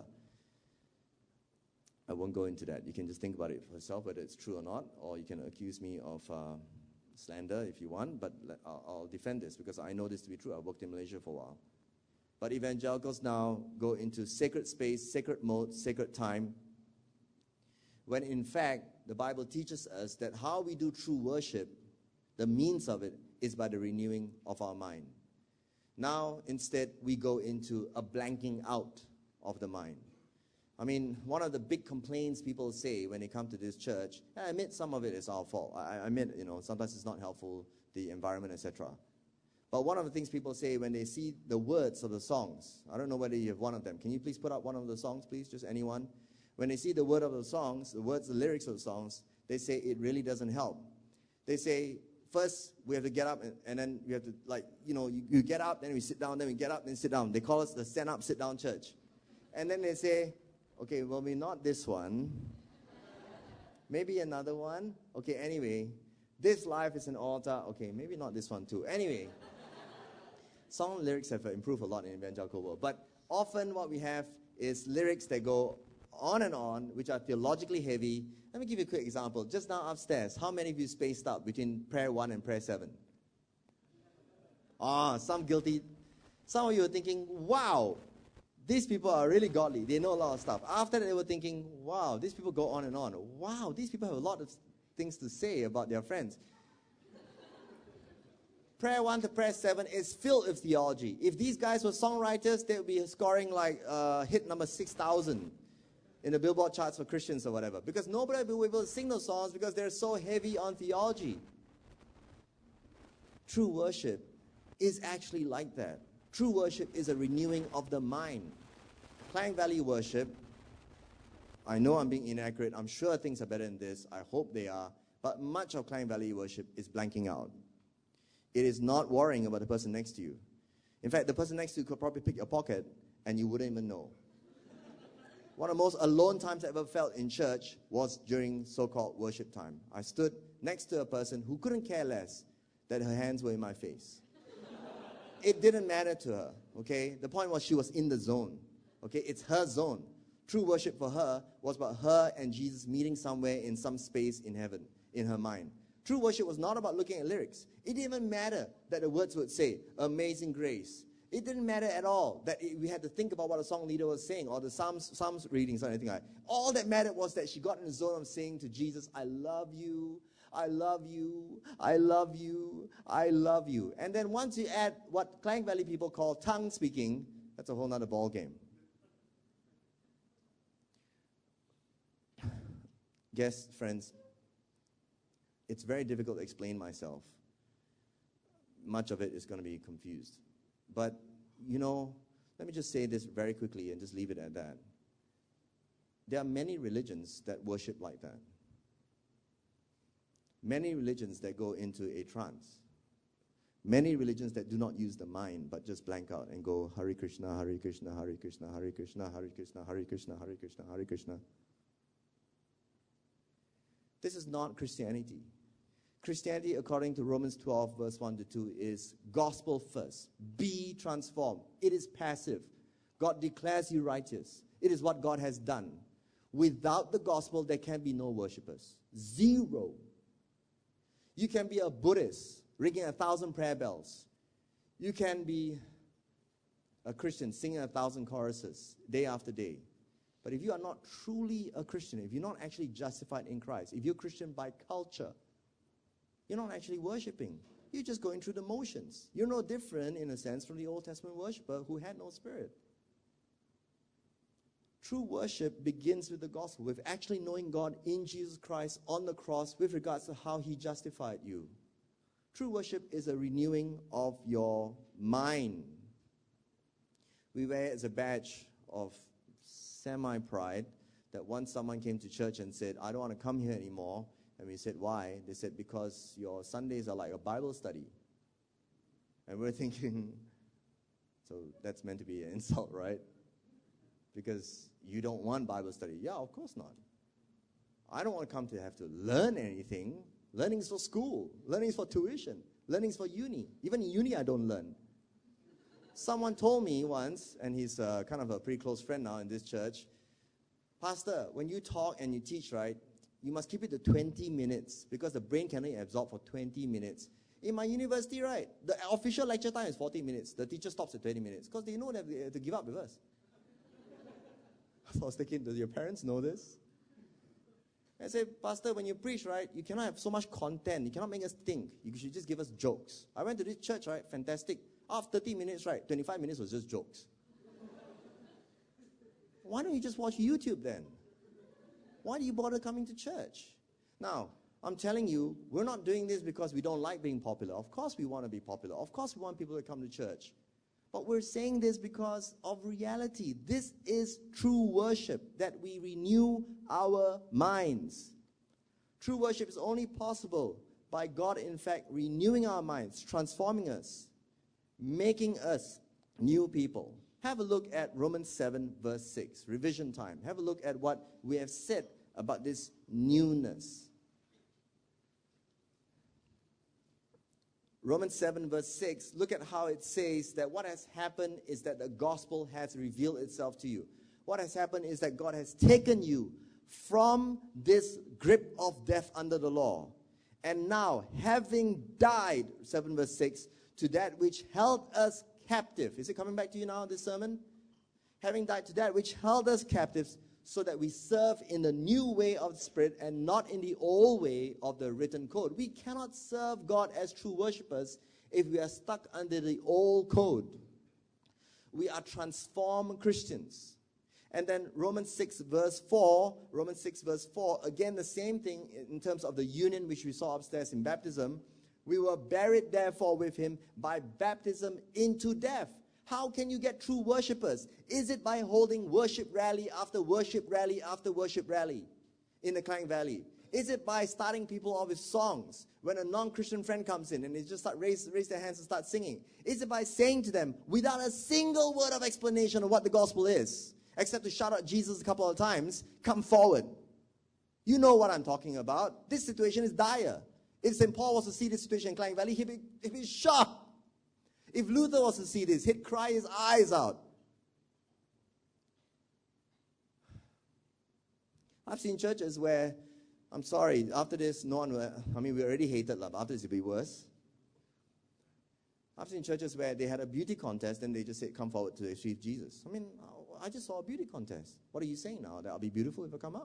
I won't go into that. You can just think about it for yourself, whether it's true or not, or you can accuse me of slander if you want, but I'll defend this because I know this to be true. I worked in Malaysia for a while. But evangelicals now go into sacred space, sacred mode, sacred time, when in fact the Bible teaches us that how we do true worship, the means of it, is by the renewing of our mind. Now, instead, we go into a blanking out of the mind. I mean, one of the big complaints people say when they come to this church, I admit some of it is our fault. I admit, sometimes it's not helpful, the environment, etc. But one of the things people say when they see the words of the songs, I don't know whether you have one of them. Can you please put up one of the songs, please? Just anyone. When they see the word of the songs, the words, the lyrics of the songs, they say it really doesn't help. They say, first, we have to get up, and then we have to, you get up, then we sit down, then we get up, then sit down. They call us the stand-up, sit-down church. And then they say, okay, well, maybe not this one. Maybe another one. Okay, anyway, this life is an altar. Okay, maybe not this one too. Anyway, song lyrics have improved a lot in the evangelical world. But often what we have is lyrics that go on and on, which are theologically heavy. Let me give you a quick example. Just now upstairs, how many of you spaced out between prayer 1 and prayer 7? Some guilty. Some of you are thinking, wow, these people are really godly. They know a lot of stuff. After that, they were thinking, wow, these people go on and on. Wow, these people have a lot of things to say about their friends. Prayer 1 to prayer 7 is filled with theology. If these guys were songwriters, they would be scoring like hit number 6,000 in the Billboard charts for Christians or whatever. Because nobody will be able to sing those songs because they're so heavy on theology. True worship is actually like that. True worship is a renewing of the mind. Klang Valley worship, I know I'm being inaccurate. I'm sure things are better than this. I hope they are. But much of Klang Valley worship is blanking out. It is not worrying about the person next to you. In fact, the person next to you could probably pick your pocket and you wouldn't even know. One of the most alone times I ever felt in church was during so-called worship time. I stood next to a person who couldn't care less that her hands were in my face. It didn't matter to her, okay? The point was she was in the zone, okay? It's her zone. True worship for her was about her and Jesus meeting somewhere in some space in heaven, in her mind. True worship was not about looking at lyrics. It didn't even matter that the words would say, Amazing Grace. It didn't matter at all that we had to think about what the song leader was saying or the Psalms readings or anything like that. All that mattered was that she got in the zone of saying to Jesus, I love you, I love you, I love you, I love you. And then once you add what Klang Valley people call tongue speaking, that's a whole nother ball game. Guess, friends, it's very difficult to explain myself. Much of it is going to be confused. But, let me just say this very quickly and just leave it at that. There are many religions that worship like that. Many religions that go into a trance. Many religions that do not use the mind but just blank out and go Hare Krishna, Hare Krishna, Hare Krishna, Hare Krishna, Hare Krishna, Hare Krishna, Hare Krishna, Hare Krishna. This is not Christianity. Christianity, according to Romans 12, verse 1 to 2, is gospel first. Be transformed. It is passive. God declares you righteous. It is what God has done. Without the gospel, there can be no worshippers. Zero. You can be a Buddhist, ringing 1,000 prayer bells. You can be a Christian, singing 1,000 choruses, day after day. But if you are not truly a Christian, if you're not actually justified in Christ, if you're Christian by culture, you're not actually worshiping. You're just going through the motions. You're no different, in a sense, from the Old Testament worshiper who had no spirit. True worship begins with the gospel, with actually knowing God in Jesus Christ on the cross with regards to how he justified you. True worship is a renewing of your mind. We wear it as a badge of semi-pride that once someone came to church and said, I don't want to come here anymore. And we said, why? They said, because your Sundays are like a Bible study. And we're thinking, so that's meant to be an insult, right? Because you don't want Bible study. Yeah, of course not. I don't want to come to have to learn anything. Learning is for school. Learning is for tuition. Learning is for uni. Even in uni, I don't learn. Someone told me once, and he's kind of a pretty close friend now in this church, Pastor, when you talk and you teach, right, you must keep it to 20 minutes because the brain can only absorb for 20 minutes. In my university, right, the official lecture time is 40 minutes. The teacher stops at 20 minutes because they know they have to give up with us. So I was thinking, do your parents know this? I said, Pastor, when you preach, right, you cannot have so much content. You cannot make us think. You should just give us jokes. I went to this church, right, fantastic. After 30 minutes, right, 25 minutes was just jokes. Why don't you just watch YouTube then? Why do you bother coming to church? Now, I'm telling you, we're not doing this because we don't like being popular. Of course we want to be popular. Of course we want people to come to church. But we're saying this because of reality. This is true worship, that we renew our minds. True worship is only possible by God, in fact, renewing our minds, transforming us, making us new people. Have a look at Romans 7, verse 6. Revision time. Have a look at what we have said about this newness. Romans 7, verse 6, look at how it says that what has happened is that the gospel has revealed itself to you. What has happened is that God has taken you from this grip of death under the law. And now, having died, 7 verse 6, to that which held us captive. Is it coming back to you now, this sermon? Having died to that which held us captives, so that we serve in the new way of the Spirit and not in the old way of the written code. We cannot serve God as true worshippers if we are stuck under the old code. We are transformed Christians. And then Romans 6 verse 4, again the same thing in terms of the union which we saw upstairs in baptism. We were buried therefore with him by baptism into death. How can you get true worshippers? Is it by holding worship rally after worship rally after worship rally in the Klang Valley? Is it by starting people off with songs when a non-Christian friend comes in and they just raise their hands and start singing? Is it by saying to them, without a single word of explanation of what the gospel is, except to shout out Jesus a couple of times, come forward? You know what I'm talking about. This situation is dire. If St. Paul was to see this situation in Klang Valley, he'd be shocked. If Luther was to see this, he'd cry his eyes out. I've seen churches where, I'm sorry, after this, no one will, we already hated love. After this, it'll be worse. I've seen churches where they had a beauty contest and they just said, come forward to receive Jesus. I just saw a beauty contest. What are you saying now? That I'll be beautiful if I come up?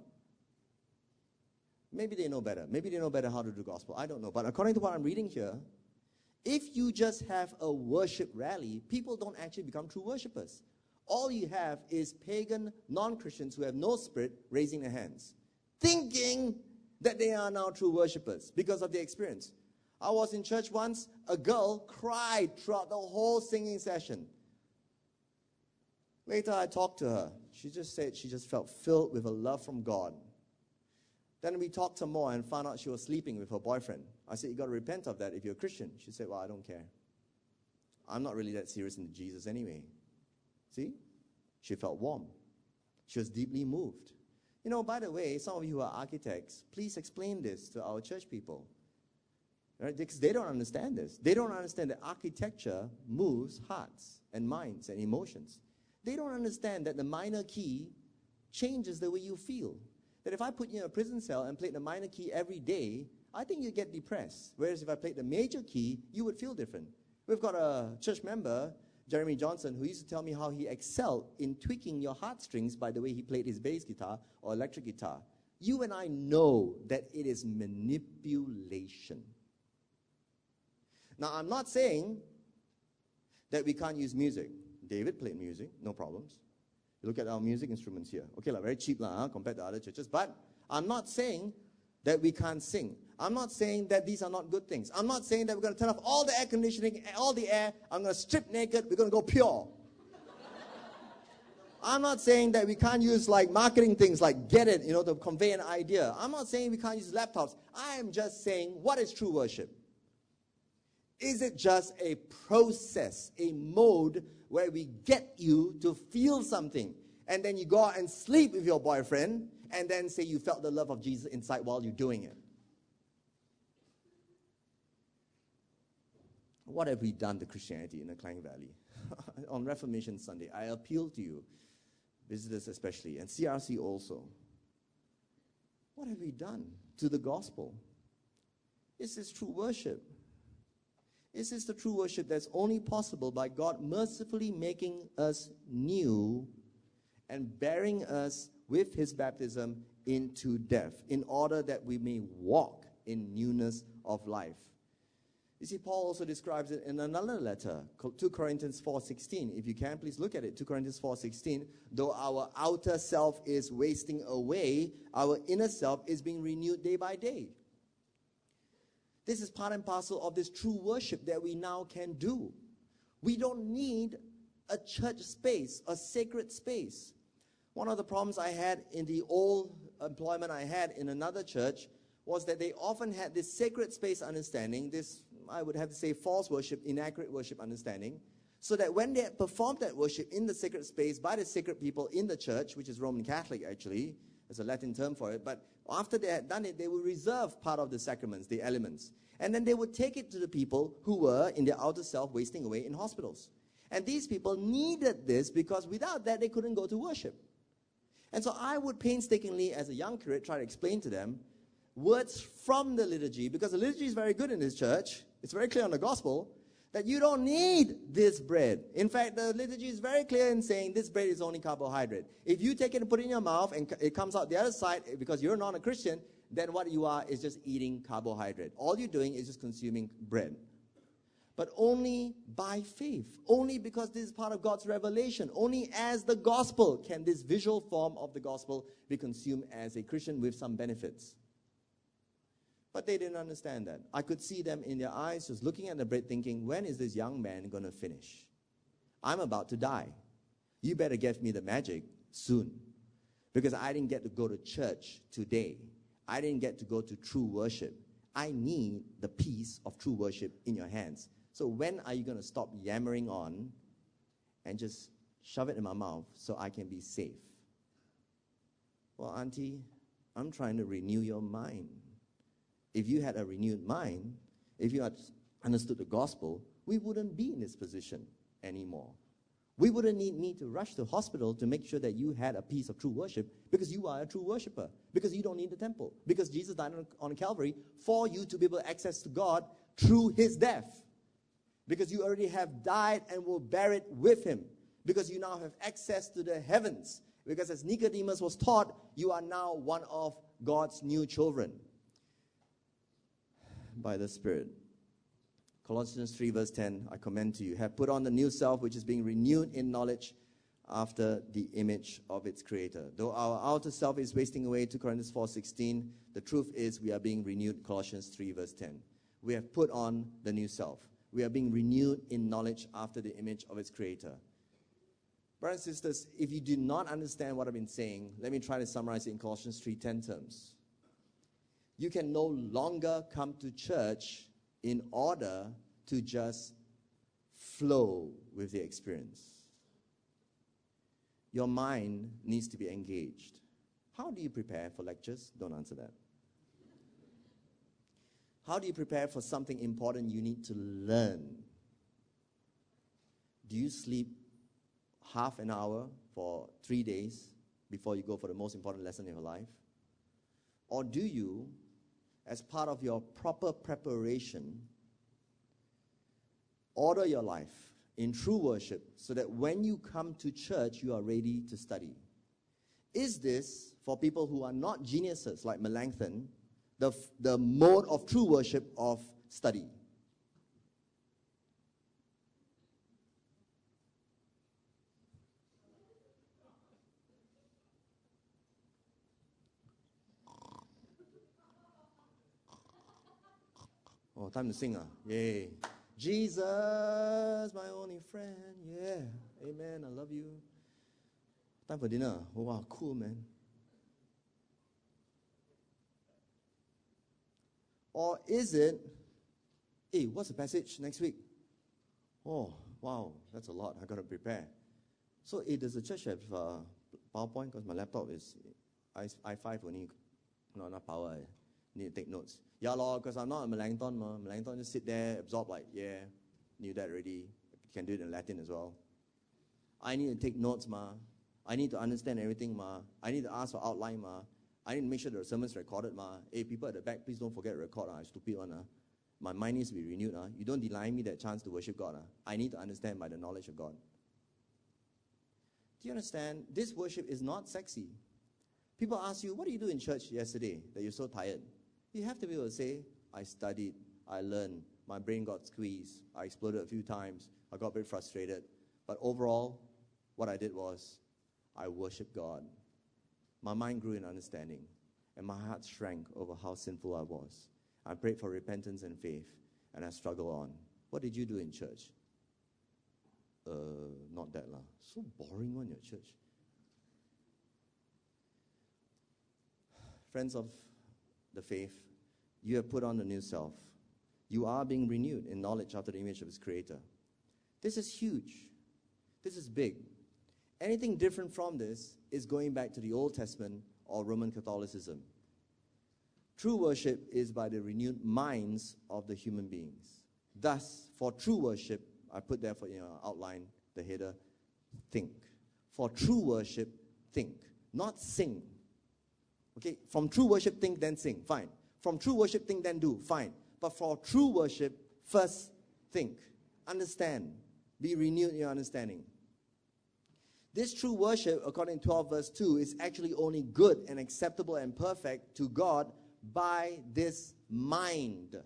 Maybe they know better. Maybe they know better how to do the gospel. I don't know. But according to what I'm reading here, if you just have a worship rally, people don't actually become true worshippers. All you have is pagan non-Christians who have no spirit raising their hands, thinking that they are now true worshippers because of their experience. I was in church once, a girl cried throughout the whole singing session. Later I talked to her. She just said she just felt filled with a love from God. Then we talked some more and found out she was sleeping with her boyfriend. I said, you got to repent of that if you're a Christian. She said, well, I don't care. I'm not really that serious into Jesus anyway. See? She felt warm. She was deeply moved. By the way, some of you who are architects, please explain this to our church people. Right? Because they don't understand this. They don't understand that architecture moves hearts and minds and emotions. They don't understand that the minor key changes the way you feel. That if I put you in a prison cell and played the minor key every day, I think you'd get depressed. Whereas if I played the major key, you would feel different. We've got a church member, Jeremy Johnson, who used to tell me how he excelled in tweaking your heartstrings by the way he played his bass guitar or electric guitar. You and I know that it is manipulation. Now, I'm not saying that we can't use music. David played music, no problems. You look at our music instruments here. Okay, very cheap compared to other churches. But I'm not saying that we can't sing. I'm not saying that these are not good things. I'm not saying that we're going to turn off all the air conditioning, all the air. I'm going to strip naked. We're going to go pure. I'm not saying that we can't use like marketing things like get it, to convey an idea. I'm not saying we can't use laptops. I am just saying, what is true worship? Is it just a process, a mode where we get you to feel something, and then you go out and sleep with your boyfriend, and then say you felt the love of Jesus inside while you're doing it? What have we done to Christianity in the Klang Valley? On Reformation Sunday, I appeal to you, visitors especially, and CRC also. What have we done to the gospel? Is this true worship? Is this the true worship that's only possible by God mercifully making us new and bearing us with his baptism into death, in order that we may walk in newness of life? You see, Paul also describes it in another letter, 2 Corinthians 4:16. If you can, please look at it. 2 Corinthians 4:16. Though our outer self is wasting away, our inner self is being renewed day by day. This is part and parcel of this true worship that we now can do. We don't need a church space, a sacred space. One of the problems I had in the old employment I had in another church was that they often had this sacred space understanding, this, I would have to say, false worship, inaccurate worship understanding, so that when they performed that worship in the sacred space by the sacred people in the church, which is Roman Catholic actually, there's a Latin term for it, but after they had done it, they would reserve part of the sacraments, the elements, and then they would take it to the people who were in their outer self wasting away in hospitals. And these people needed this because without that, they couldn't go to worship. And so I would painstakingly, as a young curate, try to explain to them words from the liturgy, because the liturgy is very good in this church. It's very clear on the gospel that you don't need this bread. In fact, the liturgy is very clear in saying this bread is only carbohydrate. If you take it and put it in your mouth and it comes out the other side because you're not a Christian, then what you are is just eating carbohydrate. All you're doing is just consuming bread. But only by faith, only because this is part of God's revelation, only as the gospel can this visual form of the gospel be consumed as a Christian with some benefits. But they didn't understand that. I could see them in their eyes just looking at the bread thinking, when is this young man going to finish? I'm about to die. You better give me the magic soon, because I didn't get to go to church today. I didn't get to go to true worship. I need the piece of true worship in your hands. So when are you going to stop yammering on and just shove it in my mouth so I can be safe? Well, Auntie, I'm trying to renew your mind. If you had a renewed mind, if you had understood the gospel, we wouldn't be in this position anymore. We wouldn't need me to rush to the hospital to make sure that you had a piece of true worship, because you are a true worshiper, because you don't need the temple, because Jesus died on Calvary for you to be able to access to God through his death, because you already have died and will bear it with him, because you now have access to the heavens, because as Nicodemus was taught, you are now one of God's new children by the Spirit. Colossians 3 verse 10, I commend to you, have put on the new self, which is being renewed in knowledge after the image of its creator. Though our outer self is wasting away, 2 Corinthians 4:16, the truth is we are being renewed, Colossians 3 verse 10. We have put on the new self. We are being renewed in knowledge after the image of its creator. Brothers and sisters, if you do not understand what I've been saying, let me try to summarize it in Colossians 3:10 terms. You can no longer come to church in order to just flow with the experience. Your mind needs to be engaged. How do you prepare for lectures? Don't answer that. How do you prepare for something important you need to learn? Do you sleep half an hour for 3 days before you go for the most important lesson in your life? Or do you, as part of your proper preparation, order your life in true worship so that when you come to church, you are ready to study? Is this, for people who are not geniuses like Melanchthon, the mode of true worship of study? Oh, time to sing. Yay. Jesus, my only friend. Yeah. Amen. I love you. Time for dinner. Oh, wow, cool, man. Or is it, hey, what's the passage next week? Oh, wow, that's a lot. I got to prepare. So, does the church have PowerPoint? Because my laptop is i5 only. No, not power. I need to take notes. Yeah, Lord, because I'm not a Melanchthon. Melanchthon just sit there, absorb like, yeah, knew that already. Can do it in Latin as well. I need to take notes, I need to understand everything, I need to ask for outline, I need to make sure the sermon's recorded, Hey, people at the back, please don't forget to record, stupid one, My mind needs to be renewed, You don't deny me that chance to worship God, I need to understand by the knowledge of God. Do you understand? This worship is not sexy. People ask you, what did you do in church yesterday that you're so tired? You have to be able to say, I studied, I learned, my brain got squeezed, I exploded a few times, I got a bit frustrated. But overall, what I did was, I worshiped God. My mind grew in understanding, and my heart shrank over how sinful I was. I prayed for repentance and faith, and I struggled on. What did you do in church? Not that lah. So boring one, your church. Friends of the faith, you have put on the new self. You are being renewed in knowledge after the image of its creator. This is huge. This is big. Anything different from this is going back to the Old Testament or Roman Catholicism. True worship is by the renewed minds of the human beings. Thus, for true worship, I put there for outline, the header, think. For true worship, think. Not sing. Okay, from true worship, think, then sing. Fine. From true worship, think, then do. Fine. But for true worship, first think. Understand. Be renewed in your understanding. This true worship, according to 12 verse 2, is actually only good and acceptable and perfect to God by this mind.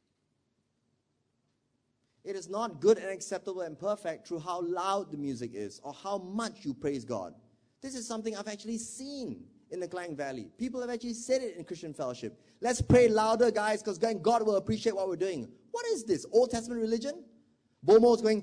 It is not good and acceptable and perfect through how loud the music is or how much you praise God. This is something I've actually seen in the Klang Valley. People have actually said it in Christian Fellowship. Let's pray louder, guys, because God will appreciate what we're doing. What is this? Old Testament religion? Bomo's going,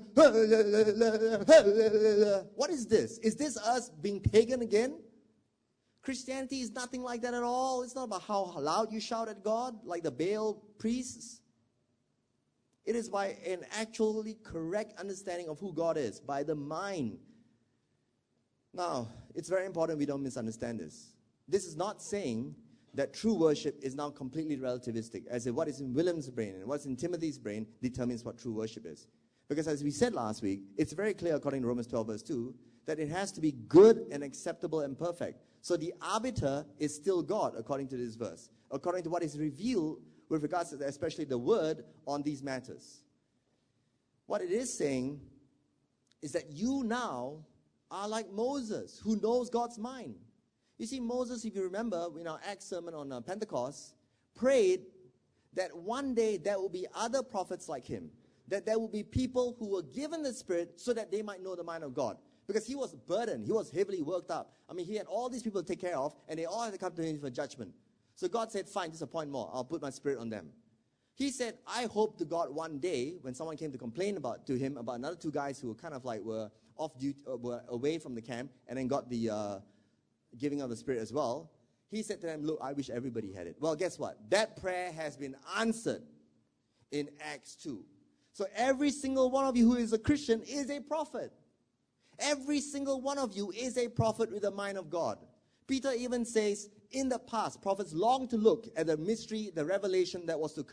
what is this? Is this us being pagan again? Christianity is nothing like that at all. It's not about how loud you shout at God, like the Baal priests. It is by an actually correct understanding of who God is, by the mind. Now, it's very important we don't misunderstand this. This is not saying that true worship is now completely relativistic, as if what is in William's brain and what's in Timothy's brain determines what true worship is. Because as we said last week, it's very clear according to Romans 12 verse 2, that it has to be good and acceptable and perfect. So the arbiter is still God, according to this verse, according to what is revealed with regards to especially the word on these matters. What it is saying is that you now are like Moses, who knows God's mind. You see, Moses, if you remember, in our Acts sermon on Pentecost, prayed that one day there will be other prophets like him, that there will be people who were given the Spirit so that they might know the mind of God. Because he was burdened, he was heavily worked up. I mean, he had all these people to take care of, and they all had to come to him for judgment. So God said, fine, just appoint more. I'll put my Spirit on them. He said, I hope to God one day, when someone came to complain to him about another two guys who were kind of like were off duty, were away from the camp, and then got the giving of the Spirit as well. He said to them, look, I wish everybody had it. Well, guess what? That prayer has been answered in Acts 2. So every single one of you who is a Christian is a prophet. Every single one of you is a prophet with the mind of God. Peter even says, in the past, prophets longed to look at the mystery, the revelation that was to come.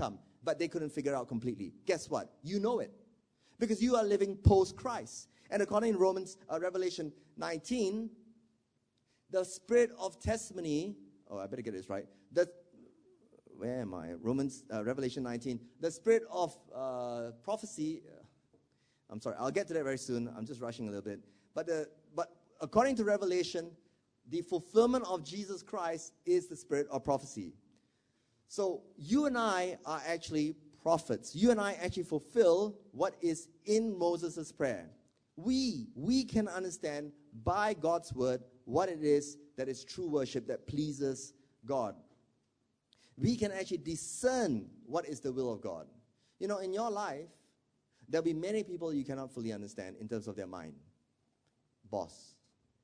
but they couldn't figure out completely. Guess what? You know it. Because you are living post-Christ. And according to Revelation 19, the spirit of testimony, I better get this right. Where am I? Revelation 19. The spirit of prophecy, I'm sorry, I'll get to that very soon. I'm just rushing a little bit. But according to Revelation, the fulfillment of Jesus Christ is the spirit of prophecy. So you and I are actually prophets. You and I actually fulfill what is in Moses' prayer. We can understand by God's word what it is that is true worship that pleases God. We can actually discern what is the will of God. You know, in your life, there'll be many people you cannot fully understand in terms of their mind. Boss,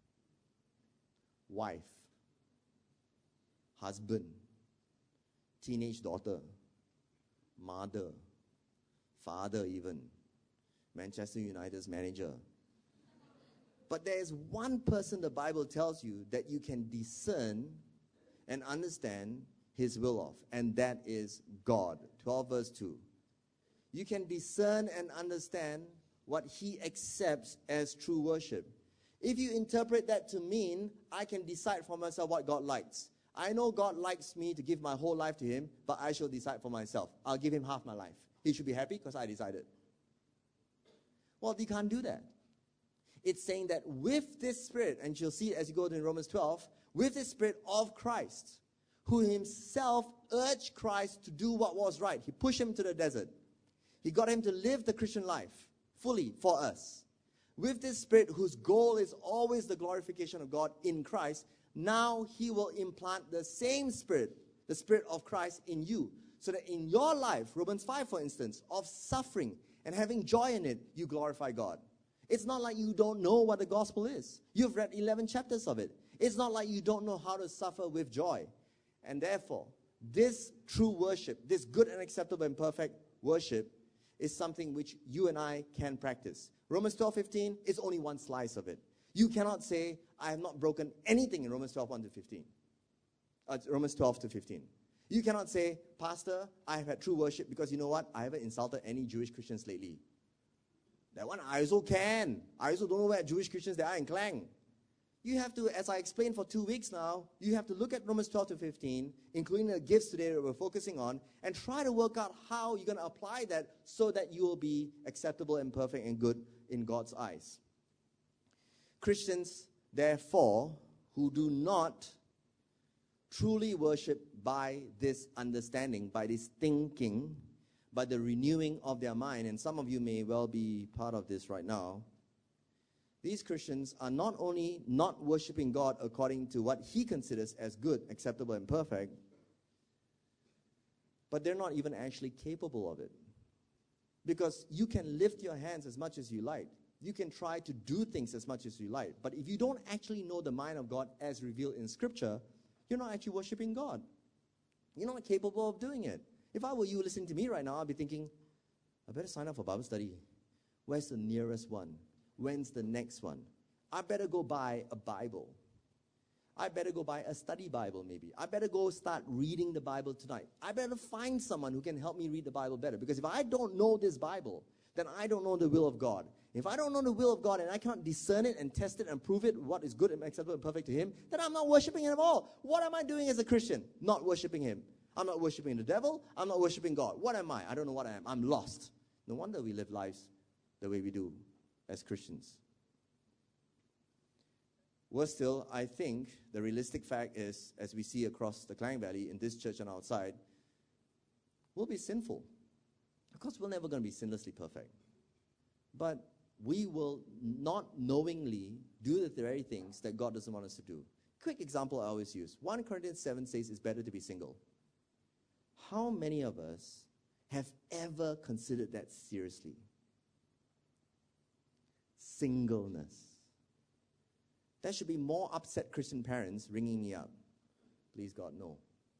wife, husband, teenage daughter, mother, father even, Manchester United's manager. But there is one person the Bible tells you that you can discern and understand his will of, and that is God. 12 verse 2. You can discern and understand what he accepts as true worship. If you interpret that to mean, I can decide for myself what God likes. I know God likes me to give my whole life to him, but I shall decide for myself. I'll give him half my life. He should be happy because I decided. Well, you can't do that. It's saying that with this spirit, and you'll see as you go to Romans 12, with the spirit of Christ, who himself urged Christ to do what was right. He pushed him to the desert. He got him to live the Christian life fully for us. With this spirit whose goal is always the glorification of God in Christ, now he will implant the same spirit, the spirit of Christ in you. So that in your life, Romans 5 for instance, of suffering and having joy in it, you glorify God. It's not like you don't know what the gospel is. You've read 11 chapters of it. It's not like you don't know how to suffer with joy. And therefore, this true worship, this good and acceptable and perfect worship, is something which you and I can practice. Romans 12:15 is only one slice of it. You cannot say, I have not broken anything in Romans 12:1 to 15. Romans 12 to 15. You cannot say, Pastor, I have had true worship because you know what? I haven't insulted any Jewish Christians lately. That one I also can. I also don't know where Jewish Christians there are in Klang. You have to, as I explained for 2 weeks now, you have to look at Romans 12 to 15, including the gifts today that we're focusing on, and try to work out how you're going to apply that so that you will be acceptable and perfect and good in God's eyes. Christians, therefore, who do not truly worship by this understanding, by this thinking, by the renewing of their mind, and some of you may well be part of this right now, these Christians are not only not worshiping God according to what he considers as good, acceptable, and perfect, but they're not even actually capable of it. Because you can lift your hands as much as you like. You can try to do things as much as you like. But if you don't actually know the mind of God as revealed in Scripture, you're not actually worshiping God. You're not capable of doing it. If I were you listening to me right now, I'd be thinking, I better sign up for Bible study. Where's the nearest one? When's the next one? I better go buy a Bible. I better go buy a study Bible maybe. I better go start reading the Bible tonight. I better find someone who can help me read the Bible better. Because if I don't know this Bible, then I don't know the will of God. If I don't know the will of God and I can't discern it and test it and prove it, what is good and acceptable and perfect to him, then I'm not worshiping him at all. What am I doing as a Christian? Not worshiping him. I'm not worshiping the devil. I'm not worshiping God. What am I? I don't know what I am. I'm lost. No wonder we live lives the way we do as Christians. Worse still, I think the realistic fact is, as we see across the Klang Valley, in this church and outside, we'll be sinful. Of course, we're never going to be sinlessly perfect. But we will not knowingly do the very things that God doesn't want us to do. Quick example I always use. 1 Corinthians 7 says it's better to be single. How many of us have ever considered that seriously? Singleness. There should be more upset Christian parents ringing me up. Please God, no.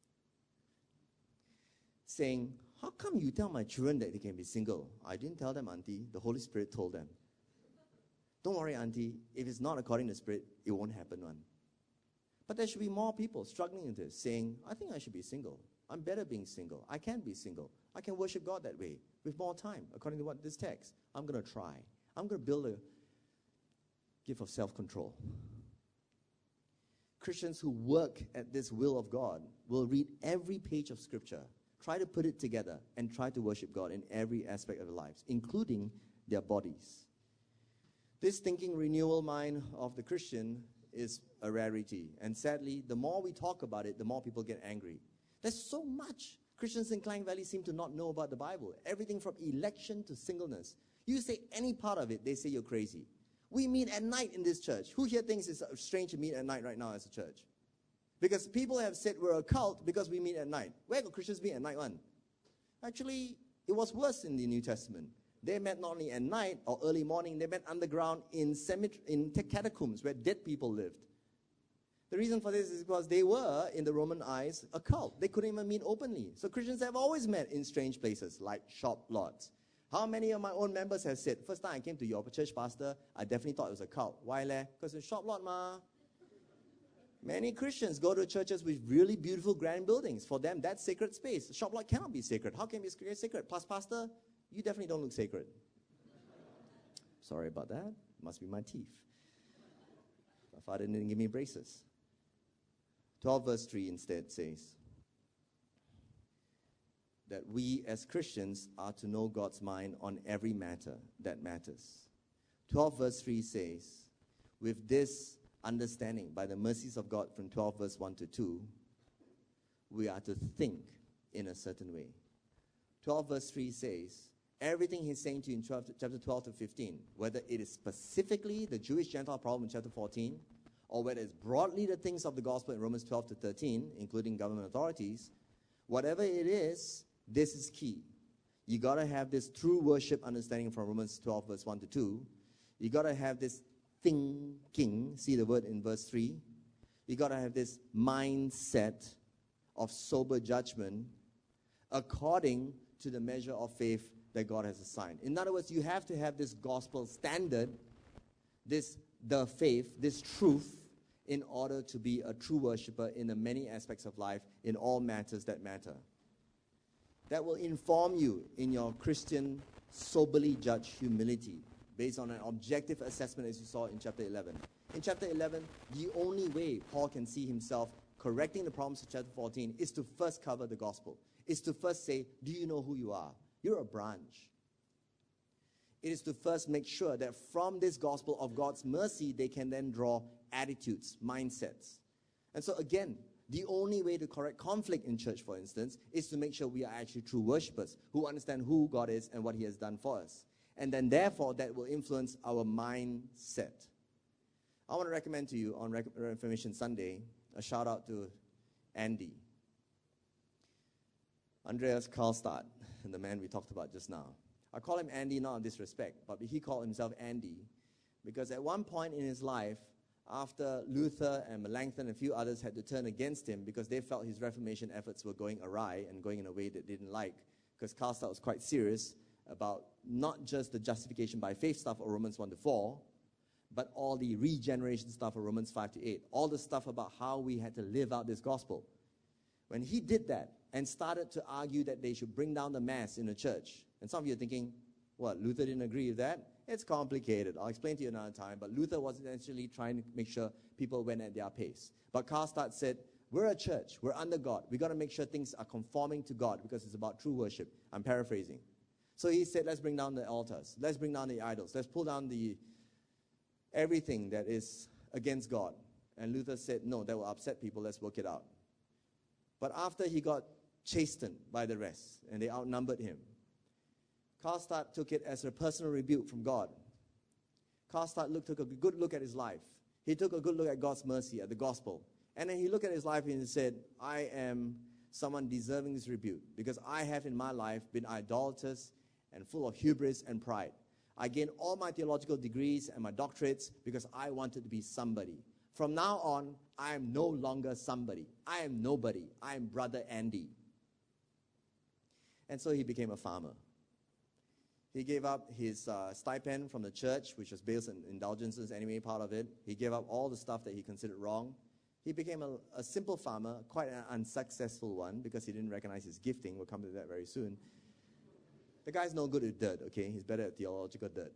Saying, how come you tell my children that they can be single? I didn't tell them, Auntie. The Holy Spirit told them. Don't worry, Auntie. If it's not according to the Spirit, it won't happen, one. But there should be more people struggling with this, saying, I think I should be single. I'm better being single. I can be single. I can worship God that way with more time, according to what this text. I'm going to try. I'm going to build a gift of self-control. Christians who work at this will of God will read every page of Scripture, try to put it together, and try to worship God in every aspect of their lives, including their bodies. This thinking renewal mind of the Christian is a rarity. And sadly, the more we talk about it, the more people get angry. There's so much Christians in Klang Valley seem to not know about the Bible. Everything from election to singleness. You say any part of it, they say you're crazy. We meet at night in this church. Who here thinks it's strange to meet at night right now as a church? Because people have said we're a cult because we meet at night. Where do Christians meet at night one? Actually, it was worse in the New Testament. They met not only at night or early morning, they met underground in catacombs where dead people lived. The reason for this is because they were, in the Roman eyes, a cult. They couldn't even meet openly. So Christians have always met in strange places like shop lots. How many of my own members have said, first time I came to your church, pastor, I definitely thought it was a cult. Why leh? Because it's a shop lot, ma. Many Christians go to churches with really beautiful, grand buildings. For them, that's sacred space. A shop lot cannot be sacred. How can it be sacred? Plus, pastor, you definitely don't look sacred. Sorry about that. Must be my teeth. My father didn't give me braces. 12 verse 3 instead says that we as Christians are to know God's mind on every matter that matters. 12 verse 3 says, with this understanding, by the mercies of God, from 12 verse 1 to 2, we are to think in a certain way. 12 verse 3 says, everything he's saying to you in chapter 12 to 15, whether it is specifically the Jewish-Gentile problem in chapter 14, or whether it's broadly the things of the gospel in Romans 12 to 13, including government authorities, whatever it is, this is key. You got to have this true worship understanding from Romans 12 verse 1 to 2. You got to have this thinking, see the word in verse 3. You got to have this mindset of sober judgment according to the measure of faith that God has assigned. In other words, you have to have this gospel standard, the faith, this truth, in order to be a true worshiper in the many aspects of life, in all matters that matter. That will inform you in your Christian soberly judged humility, based on an objective assessment as you saw in chapter 11. In chapter 11, the only way Paul can see himself correcting the problems of chapter 14 is to first cover the gospel, is to first say, do you know who you are? You're a branch. It is to first make sure that from this gospel of God's mercy, they can then draw attitudes, mindsets. And so again, the only way to correct conflict in church, for instance, is to make sure we are actually true worshipers who understand who God is and what He has done for us. And then therefore, that will influence our mindset. I want to recommend to you on Reformation Sunday, a shout out to Andy. Andreas Karlstad, the man we talked about just now. I call him Andy not in disrespect, but he called himself Andy because at one point in his life, after Luther and Melanchthon and a few others had to turn against him because they felt his Reformation efforts were going awry and going in a way that they didn't like, because Karlstad was quite serious about not just the justification by faith stuff of Romans 1 to 4, but all the regeneration stuff of Romans 5 to 8, all the stuff about how we had to live out this gospel. When he did that and started to argue that they should bring down the mass in the church, and some of you are thinking, what, Luther didn't agree with that? It's complicated. I'll explain to you another time. But Luther was essentially trying to make sure people went at their pace. But Karlstad said, we're a church. We're under God. We've got to make sure things are conforming to God because it's about true worship. I'm paraphrasing. So he said, let's bring down the altars. Let's bring down the idols. Let's pull down everything that is against God. And Luther said, no, that will upset people. Let's work it out. But after he got chastened by the rest, and they outnumbered him, Karlstad took it as a personal rebuke from God. Karlstad took a good look at his life. He took a good look at God's mercy, at the gospel. And then he looked at his life and he said, I am someone deserving this rebuke because I have in my life been idolatrous and full of hubris and pride. I gained all my theological degrees and my doctorates because I wanted to be somebody. From now on, I am no longer somebody. I am nobody. I am Brother Andy. And so he became a farmer. He gave up his stipend from the church, which was based on indulgences anyway, part of it. He gave up all the stuff that he considered wrong. He became a simple farmer, quite an unsuccessful one because he didn't recognize his gifting. We'll come to that very soon. The guy's no good at dirt, okay? He's better at theological dirt.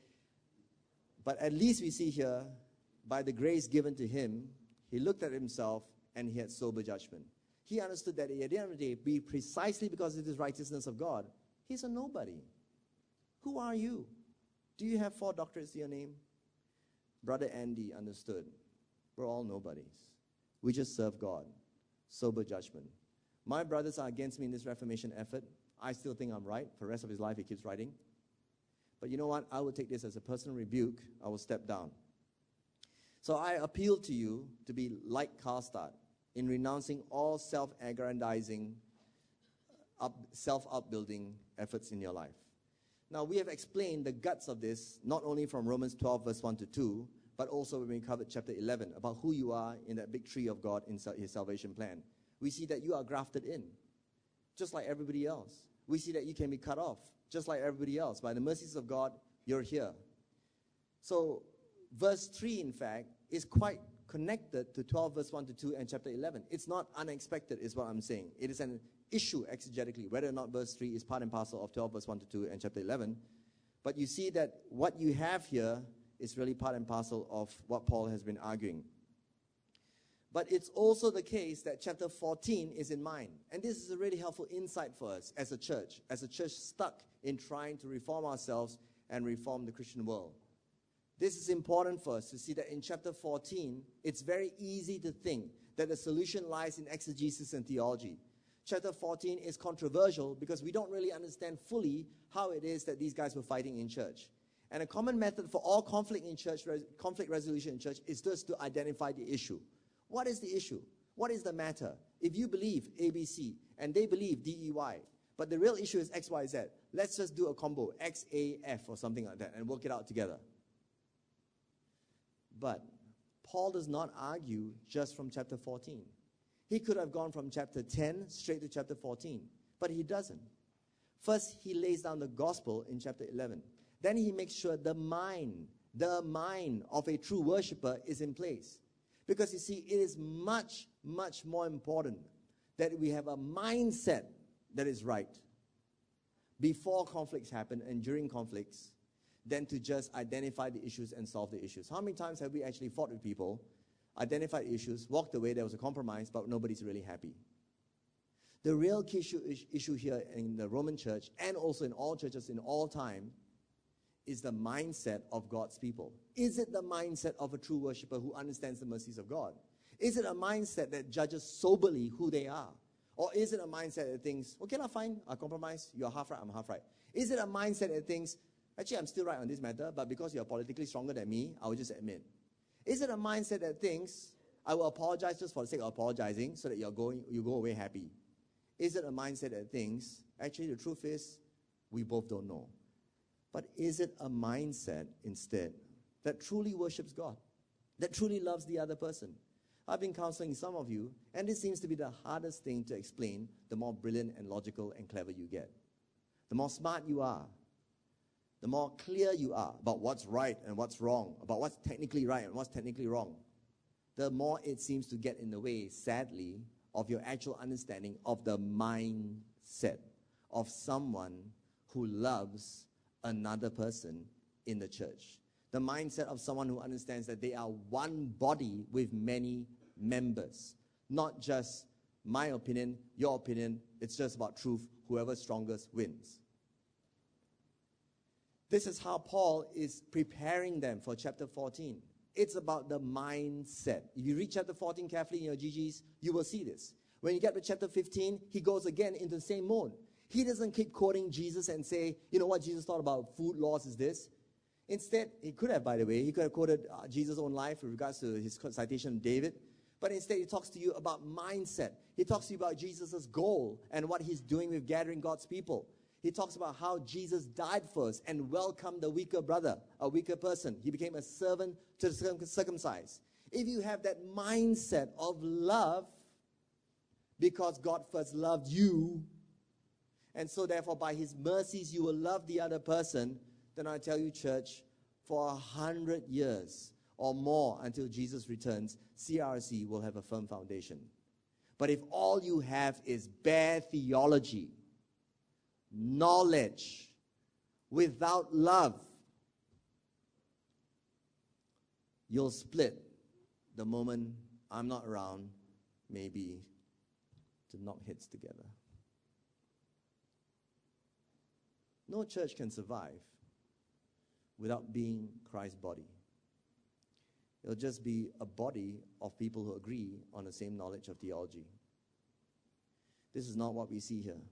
But at least we see here, by the grace given to him, he looked at himself and he had sober judgment. He understood that at the end of the day, precisely because of this righteousness of God, he's a nobody. Who are you? Do you have 4 doctorates to your name? Brother Andy understood. We're all nobodies. We just serve God. Sober judgment. My brothers are against me in this Reformation effort. I still think I'm right. For the rest of his life, he keeps writing. But you know what? I will take this as a personal rebuke. I will step down. So I appeal to you to be like Karlstadt in renouncing all self-aggrandizing, self-upbuilding efforts in your life. Now, we have explained the guts of this, not only from Romans 12, verse 1 to 2, but also when we covered chapter 11, about who you are in that big tree of God in his salvation plan. We see that you are grafted in, just like everybody else. We see that you can be cut off, just like everybody else. By the mercies of God, you're here. So, verse 3, in fact, is quite connected to 12, verse 1 to 2, and chapter 11. It's not unexpected, is what I'm saying. It is an issue exegetically, whether or not verse 3 is part and parcel of 12, verse 1 to 2, and chapter 11. But you see that what you have here is really part and parcel of what Paul has been arguing. But it's also the case that chapter 14 is in mind. And this is a really helpful insight for us as a church stuck in trying to reform ourselves and reform the Christian world. This is important for us to see that in chapter 14, it's very easy to think that the solution lies in exegesis and theology. Chapter 14 is controversial because we don't really understand fully how it is that these guys were fighting in church. And a common method for all conflict in church, conflict resolution in church, is just to identify the issue. What is the issue? What is the matter? If you believe ABC and they believe DEY, but the real issue is XYZ, let's just do a combo, XAF or something like that, and work it out together. But Paul does not argue just from chapter 14. He could have gone from chapter 10 straight to chapter 14, but he doesn't. First, he lays down the gospel in chapter 11. Then he makes sure the mind of a true worshiper is in place. Because you see, it is much, much more important that we have a mindset that is right before conflicts happen and during conflicts than to just identify the issues and solve the issues. How many times have we actually fought with people, identified issues, walked away, there was a compromise, but nobody's really happy? The real issue here in the Roman church and also in all churches in all time is the mindset of God's people. Is it the mindset of a true worshiper who understands the mercies of God? Is it a mindset that judges soberly who they are? Or is it a mindset that thinks, okay, fine, I'll compromise, you're half right, I'm half right? Is it a mindset that thinks, actually, I'm still right on this matter, but because you're politically stronger than me, I will just admit? Is it a mindset that thinks, I will apologize just for the sake of apologizing so that you go away happy? Is it a mindset that thinks, actually, the truth is, we both don't know? But is it a mindset, instead, that truly worships God, that truly loves the other person? I've been counseling some of you, and this seems to be the hardest thing to explain the more brilliant and logical and clever you get. The more smart you are, the more clear you are about what's right and what's wrong, about what's technically right and what's technically wrong, the more it seems to get in the way, sadly, of your actual understanding of the mindset of someone who loves another person in the church. The mindset of someone who understands that they are one body with many members. Not just my opinion, your opinion, it's just about truth. Whoever's strongest wins. This is how Paul is preparing them for chapter 14. It's about the mindset. If you read chapter 14 carefully in your GGs, you will see this. When you get to chapter 15, he goes again into the same mode. He doesn't keep quoting Jesus and say, you know what Jesus thought about food laws is this. Instead, he could have, by the way, he could have quoted Jesus' own life with regards to his citation of David. But instead, he talks to you about mindset. He talks to you about Jesus' goal and what he's doing with gathering God's people. He talks about how Jesus died for us and welcomed the weaker brother, a weaker person. He became a servant to the circumcised. If you have that mindset of love, because God first loved you, and so therefore by his mercies you will love the other person, then I tell you, church, for 100 years, or more until Jesus returns, CRC will have a firm foundation. But if all you have is bare theology, knowledge, without love, you'll split the moment I'm not around, maybe to knock heads together. No church can survive without being Christ's body. It'll just be a body of people who agree on the same knowledge of theology. This is not what we see here.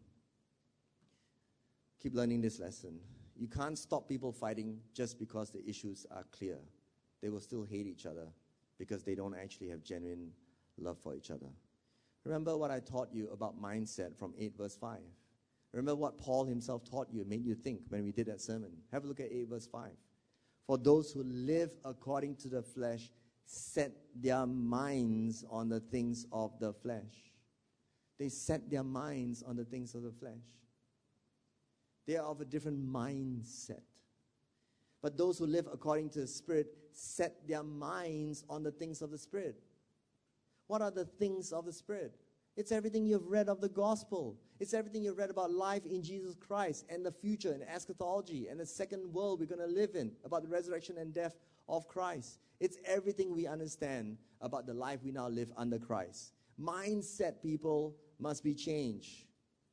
Keep learning this lesson. You can't stop people fighting just because the issues are clear. They will still hate each other because they don't actually have genuine love for each other. Remember what I taught you about mindset from 8 verse 5. Remember what Paul himself taught you, made you think when we did that sermon. Have a look at 8 verse 5. For those who live according to the flesh set their minds on the things of the flesh. They set their minds on the things of the flesh. They are of a different mindset. But those who live according to the Spirit set their minds on the things of the Spirit. What are the things of the Spirit? It's everything you've read of the gospel. It's everything you've read about life in Jesus Christ and the future and eschatology and the second world we're going to live in, about the resurrection and death of Christ. It's everything we understand about the life we now live under Christ. Mindset, people, must be changed.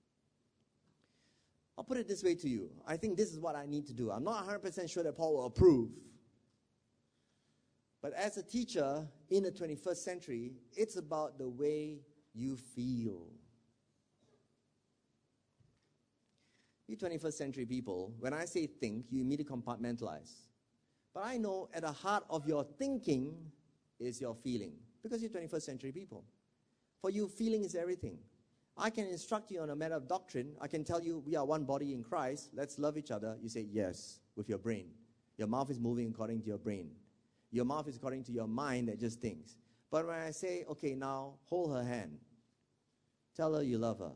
I'll put it this way to you. I think this is what I need to do. I'm not 100% sure that Paul will approve. But as a teacher in the 21st century, it's about the way you feel. You 21st century people, when I say think, you immediately compartmentalize. But I know at the heart of your thinking is your feeling. Because you're 21st century people. For you, feeling is everything. I can instruct you on a matter of doctrine. I can tell you we are one body in Christ. Let's love each other. You say yes with your brain. Your mouth is moving according to your brain. Your mouth is according to your mind that just thinks. But when I say, okay, now hold her hand. Tell her you love her.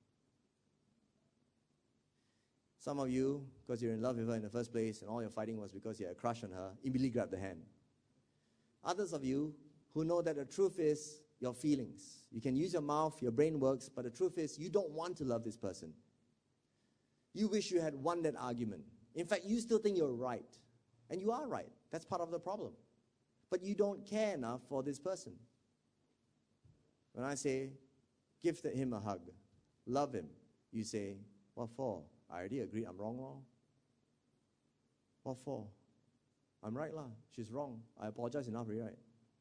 Some of you, because you're in love with her in the first place and all your fighting was because you had a crush on her, immediately grab the hand. Others of you who know that the truth is your feelings. You can use your mouth, your brain works, but the truth is you don't want to love this person. You wish you had won that argument. In fact, you still think you're right. And you are right. That's part of the problem. But you don't care enough for this person. When I say, give him a hug, love him, you say, what for? I already agreed I'm wrong, law. What for? I'm right, lah. She's wrong. I apologize enough, right?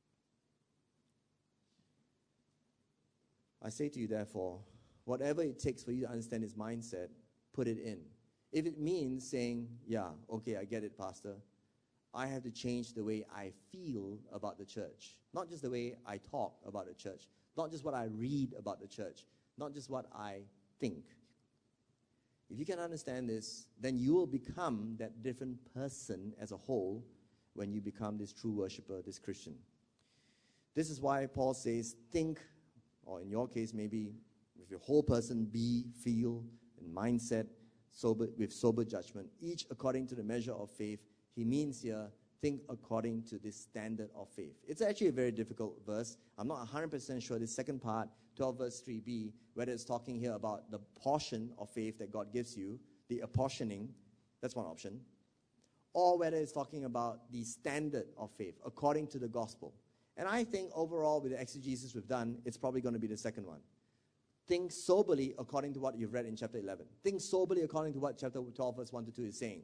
I say to you, therefore, whatever it takes for you to understand his mindset, put it in. If it means saying, yeah, okay, I get it, Pastor. I have to change the way I feel about the church. Not just the way I talk about the church. Not just what I read about the church. Not just what I think. If you can understand this, then you will become that different person as a whole when you become this true worshiper, this Christian. This is why Paul says, think, or in your case, maybe with your whole person, be, feel, and mindset, with sober judgment, each according to the measure of faith. He means here, think according to this standard of faith. It's actually a very difficult verse. I'm not 100% sure this second part, 12 verse 3b, whether it's talking here about the portion of faith that God gives you, the apportioning, that's one option, or whether it's talking about the standard of faith according to the gospel. And I think overall, with the exegesis we've done, it's probably going to be the second one. Think soberly according to what you've read in chapter 11. Think soberly according to what chapter 12, verse 1 to 2 is saying.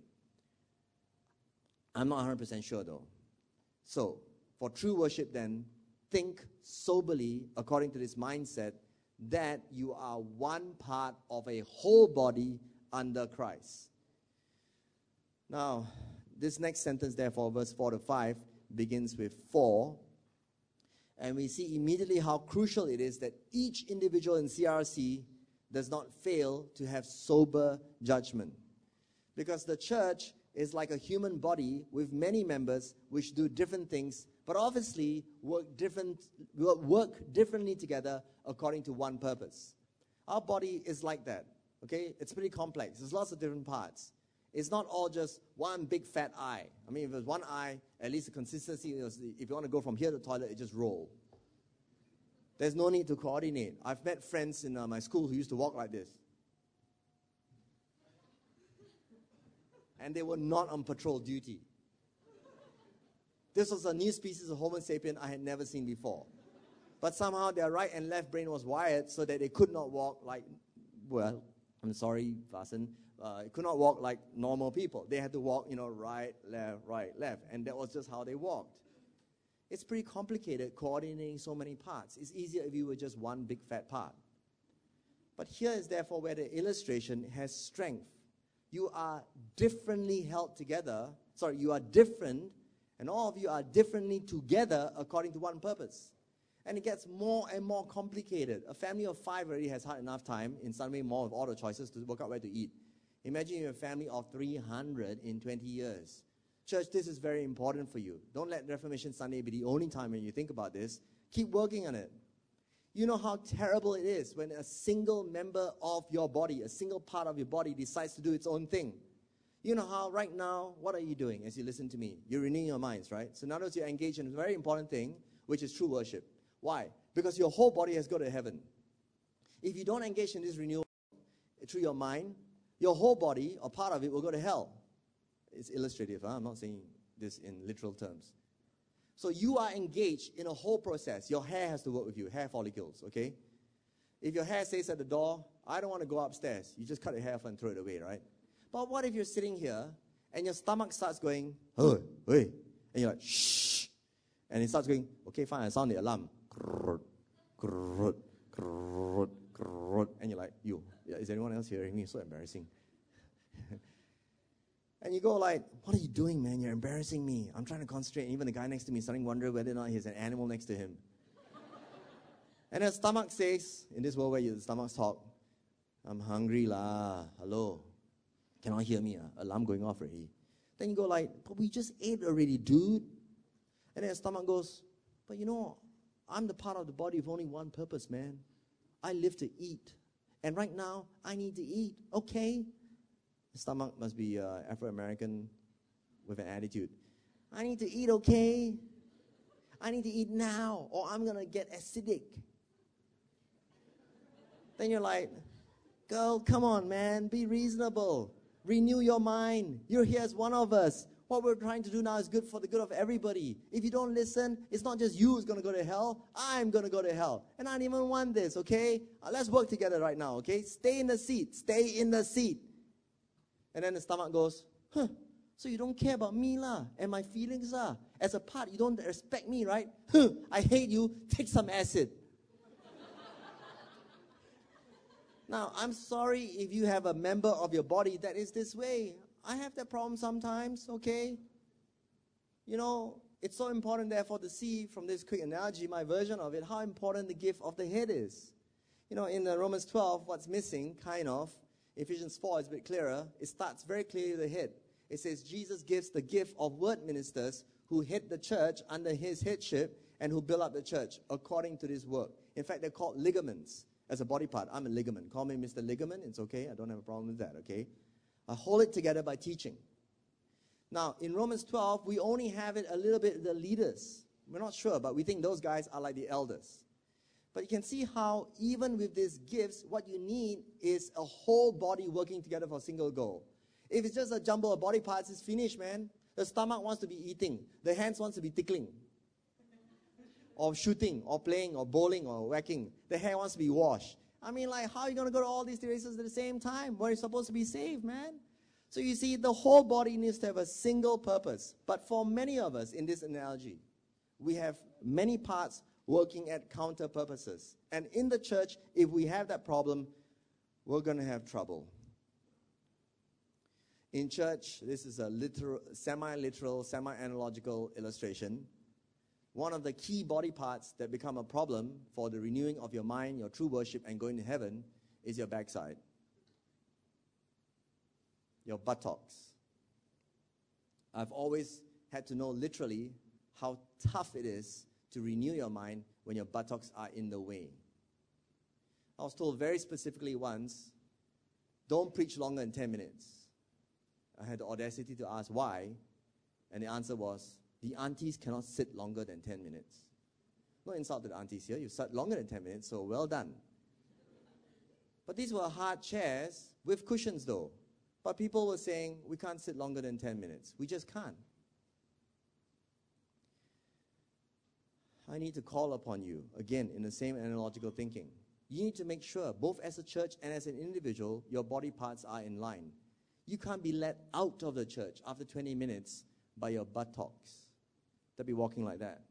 I'm not 100% sure, though. So, for true worship, then, think soberly according to this mindset that you are one part of a whole body under Christ. Now, this next sentence, therefore, verse 4 to 5, begins with for. And we see immediately how crucial it is that each individual in CRC does not fail to have sober judgment. Because the church is like a human body with many members which do different things, but obviously work differently together according to one purpose. Our body is like that, okay? It's pretty complex. There's lots of different parts. It's not all just one big fat eye. I mean, if it's one eye, at least the consistency is, if you want to go from here to the toilet, it just roll. There's no need to coordinate. I've met friends in my school who used to walk like this. And they were not on patrol duty. This was a new species of Homo sapien I had never seen before. But somehow their right and left brain was wired so that they could not walk like, well, I'm sorry, Vasan, could not walk like normal people. They had to walk, right, left. And that was just how they walked. It's pretty complicated coordinating so many parts. It's easier if you were just one big fat part. But here is therefore where the illustration has strength. You are differently held together. Sorry, you are different, and all of you are differently together according to one purpose. And it gets more and more complicated. A family of 5 already has had enough time in Sunday Mall with all the choices to work out where to eat. Imagine you have a family of 300 in 20 years. Church, this is very important for you. Don't let Reformation Sunday be the only time when you think about this. Keep working on it. You know how terrible it is when a single member of your body, a single part of your body decides to do its own thing. You know how right now, what are you doing as you listen to me? You're renewing your minds, right? So now that you're engaged in a very important thing, which is true worship. Why? Because your whole body has got to heaven. If you don't engage in this renewal through your mind, your whole body or part of it will go to hell. It's illustrative. I'm not saying this in literal terms. So you are engaged in a whole process. Your hair has to work with you, hair follicles, okay? If your hair stays at the door, I don't want to go upstairs. You just cut your hair off and throw it away, right? But what if you're sitting here and your stomach starts going, hey, hey, and you're like, shh, and it starts going, okay, fine, I sound the alarm. And you're like, is anyone else hearing me? So embarrassing. And you go like, what are you doing, man? You're embarrassing me. I'm trying to concentrate. And even the guy next to me is starting to wonder whether or not he has an animal next to him. And the stomach says, in this world where the stomachs talk, I'm hungry lah. Hello. Cannot hear me? Alarm going off already. Then you go like, but we just ate already, dude. And then the stomach goes, but I'm the part of the body with only one purpose, man. I live to eat. And right now, I need to eat. Okay. The stomach must be Afro-American with an attitude. I need to eat, okay? I need to eat now, or I'm going to get acidic. Then you're like, girl, come on, man. Be reasonable. Renew your mind. You're here as one of us. What we're trying to do now is good for the good of everybody. If you don't listen, it's not just you who's going to go to hell. I'm going to go to hell. And I don't even want this, okay? Let's work together right now, okay? Stay in the seat. Stay in the seat. And then the stomach goes, so you don't care about me lah, and my feelings lah. As a part, you don't respect me, right? I hate you. Take some acid. Now, I'm sorry if you have a member of your body that is this way. I have that problem sometimes, okay? It's so important, therefore, to see from this quick analogy, my version of it, how important the gift of the head is. In Romans 12, what's missing, kind of, Ephesians 4 is a bit clearer. It starts very clearly with the head. It says, Jesus gives the gift of word ministers who head the church under his headship and who build up the church according to this work. In fact, they're called ligaments as a body part. I'm a ligament. Call me Mr. Ligament. It's okay. I don't have a problem with that, okay? I hold it together by teaching. Now, in Romans 12, we only have it a little bit the leaders. We're not sure, but we think those guys are like the elders. But you can see how even with these gifts, what you need is a whole body working together for a single goal. If it's just a jumble of body parts, it's finished, man. The stomach wants to be eating. The hands wants to be tickling. Or shooting, or playing, or bowling, or whacking. The hair wants to be washed. I mean, how are you going to go to all these races at the same time? We're supposed to be saved, man. So you see, the whole body needs to have a single purpose. But for many of us in this analogy, we have many parts working at counter purposes. And in the church, if we have that problem, we're going to have trouble. In church, this is a semi-literal, semi-analogical illustration. One of the key body parts that become a problem for the renewing of your mind, your true worship, and going to heaven is your backside. Your buttocks. I've always had to know literally how tough it is to renew your mind when your buttocks are in the way. I was told very specifically once, don't preach longer than 10 minutes. I had the audacity to ask why, and the answer was, the aunties cannot sit longer than 10 minutes. No insult to the aunties here. You sat longer than 10 minutes, so well done. But these were hard chairs with cushions, though. But people were saying, we can't sit longer than 10 minutes. We just can't. I need to call upon you, again, in the same analogical thinking. You need to make sure, both as a church and as an individual, your body parts are in line. You can't be let out of the church after 20 minutes by your buttocks. They'll be walking like that.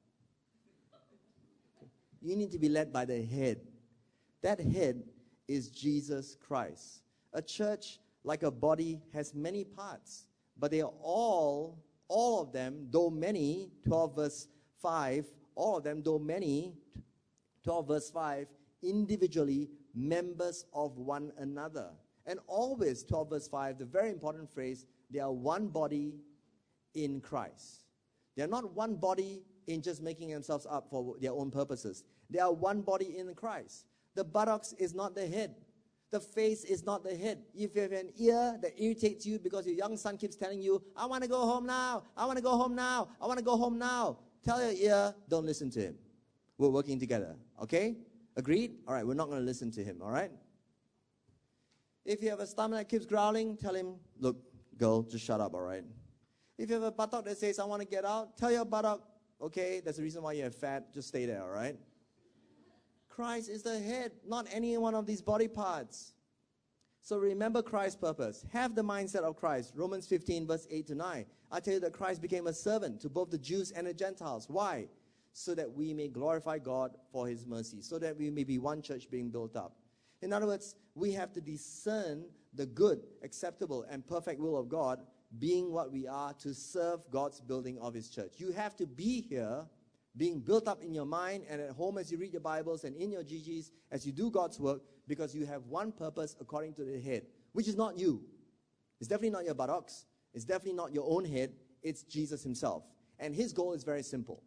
You need to be led by the head. That head is Jesus Christ. A church, like a body, has many parts, but they are all of them, though many, 12 verse 5, all of them, though many, 12 verse 5, individually members of one another. And always, 12 verse 5, the very important phrase, they are one body in Christ. They are not one body in just making themselves up for their own purposes. They are one body in Christ. The buttocks is not the head. The face is not the head. If you have an ear that irritates you because your young son keeps telling you, I want to go home now, I want to go home now, I want to go home now, tell your ear, don't listen to him. We're working together, okay? Agreed? All right, we're not going to listen to him, all right? If you have a stomach that keeps growling, tell him, look, girl, just shut up, all right? If you have a buttock that says, I want to get out, tell your buttock, okay, that's the reason why you have fat, just stay there, all right? Christ is the head, not any one of these body parts. So remember Christ's purpose. Have the mindset of Christ. Romans 15, verse 8 to 9. I tell you that Christ became a servant to both the Jews and the Gentiles. Why? So that we may glorify God for his mercy, so that we may be one church being built up. In other words, we have to discern the good, acceptable, and perfect will of God, being what we are, to serve God's building of his church. You have to be here, being built up in your mind and at home as you read your Bibles and in your GGs as you do God's work, because you have one purpose according to the head, which is not you. It's definitely not your buttocks. It's definitely not your own head. It's Jesus himself. And his goal is very simple.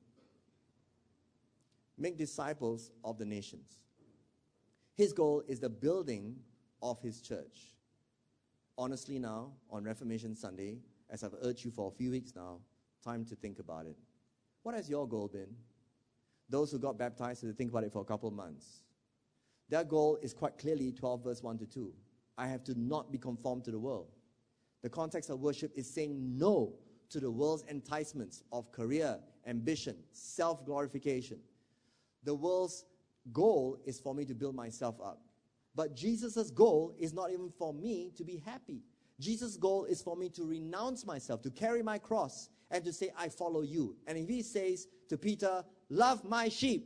Make disciples of the nations. His goal is the building of his church. Honestly now, on Reformation Sunday, as I've urged you for a few weeks now, time to think about it. What has your goal been? Those who got baptized had to think about it for a couple of months. Their goal is quite clearly 12 verse 1 to 2. I have to not be conformed to the world. The context of worship is saying no to the world's enticements of career, ambition, self-glorification. The world's goal is for me to build myself up. But Jesus' goal is not even for me to be happy. Jesus' goal is for me to renounce myself, to carry my cross, and to say, I follow you. And if he says to Peter, love my sheep,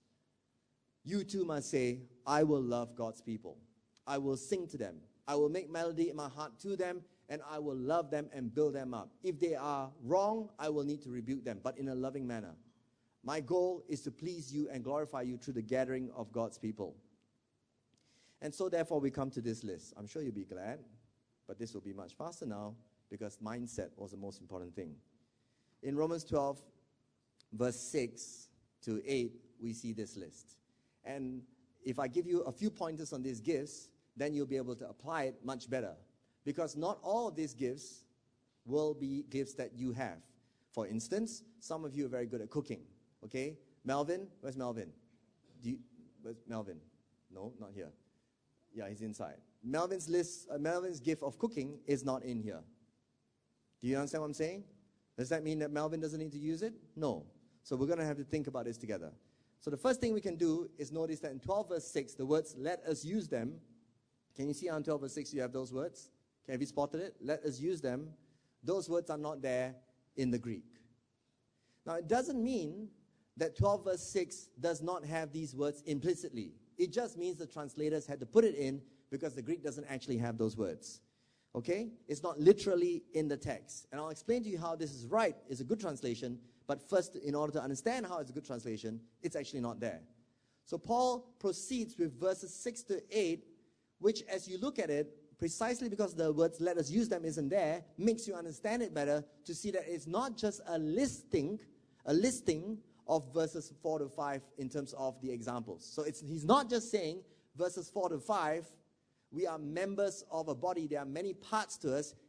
you too must say, I will love God's people. I will sing to them. I will make melody in my heart to them, and I will love them and build them up. If they are wrong, I will need to rebuke them, but in a loving manner. My goal is to please you and glorify you through the gathering of God's people. And so therefore we come to this list. I'm sure you'll be glad, but this will be much faster now because mindset was the most important thing. In Romans 12, verse 6 to 8, we see this list. And if I give you a few pointers on these gifts, then you'll be able to apply it much better. Because not all of these gifts will be gifts that you have. For instance, some of you are very good at cooking. Okay? Melvin, where's Melvin? Where's Melvin? No, not here. Yeah, he's inside. Melvin's gift of cooking is not in here. Do you understand what I'm saying? Does that mean that Melvin doesn't need to use it? No. So we're going to have to think about this together. So the first thing we can do is notice that in 12 verse 6, the words, let us use them. Can you see on 12 verse 6 you have those words? Okay, have you spotted it? Let us use them. Those words are not there in the Greek. Now, it doesn't mean that 12 verse 6 does not have these words implicitly. It just means the translators had to put it in because the Greek doesn't actually have those words. Okay? It's not literally in the text. And I'll explain to you how this is right, is a good translation, but first, in order to understand how it's a good translation, it's actually not there. So Paul proceeds with verses 6 to 8, which as you look at it, precisely because the words let us use them isn't there, makes you understand it better to see that it's not just a listing of verses 4 to 5 in terms of the examples. So he's not just saying verses 4 to 5, we are members of a body, there are many parts to us.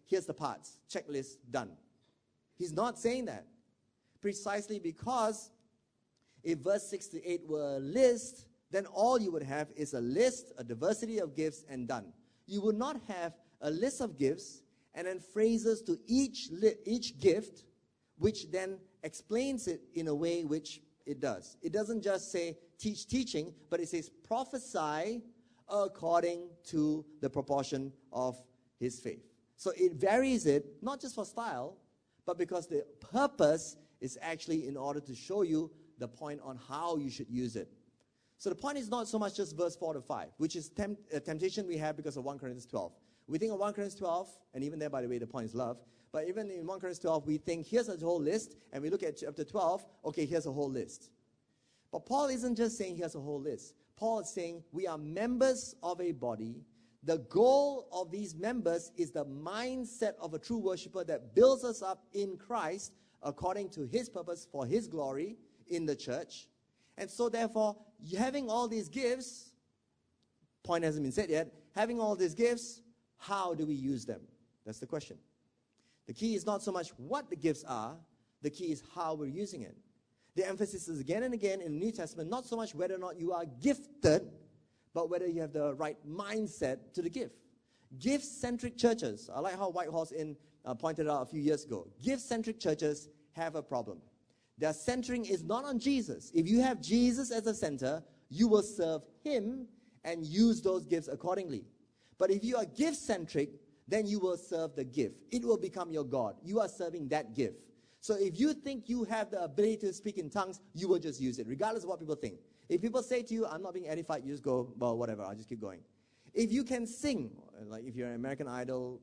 here's the parts, checklist, done. He's not saying that. Precisely because if verse 6 to 8 were a list, then all you would have is a list, a diversity of gifts, and done. You would not have a list of gifts and then phrases to each gift, which then explains it in a way which it does. It doesn't just say teach teaching, but it says prophesy according to the proportion of his faith. So it varies it, not just for style, but because the purpose is actually in order to show you the point on how you should use it. So the point is not so much just verse 4 to 5, which is a temptation we have because of 1 Corinthians 12. We think of 1 Corinthians 12, and even there, by the way, the point is love. But even in 1 Corinthians 12, we think, here's a whole list, and we look at chapter 12, okay, here's a whole list. But Paul isn't just saying here's a whole list. Paul is saying we are members of a body. The goal of these members is the mindset of a true worshiper that builds us up in Christ according to his purpose for his glory in the church. And so therefore, having all these gifts, point hasn't been said yet, having all these gifts, how do we use them? That's the question. The key is not so much what the gifts are, the key is how we're using it. The emphasis is again and again in the New Testament, not so much whether or not you are gifted, but whether you have the right mindset to the gift. Gift-centric churches, I like how Whitehorse Inn pointed out a few years ago. Gift-centric churches have a problem. Their centering is not on Jesus. If you have Jesus as a center, you will serve him and use those gifts accordingly. But if you are gift-centric, then you will serve the gift. It will become your God. You are serving that gift. So if you think you have the ability to speak in tongues, you will just use it, regardless of what people think. If people say to you, I'm not being edified, you just go, well, whatever, I'll just keep going. If you can sing, like if you're an American Idol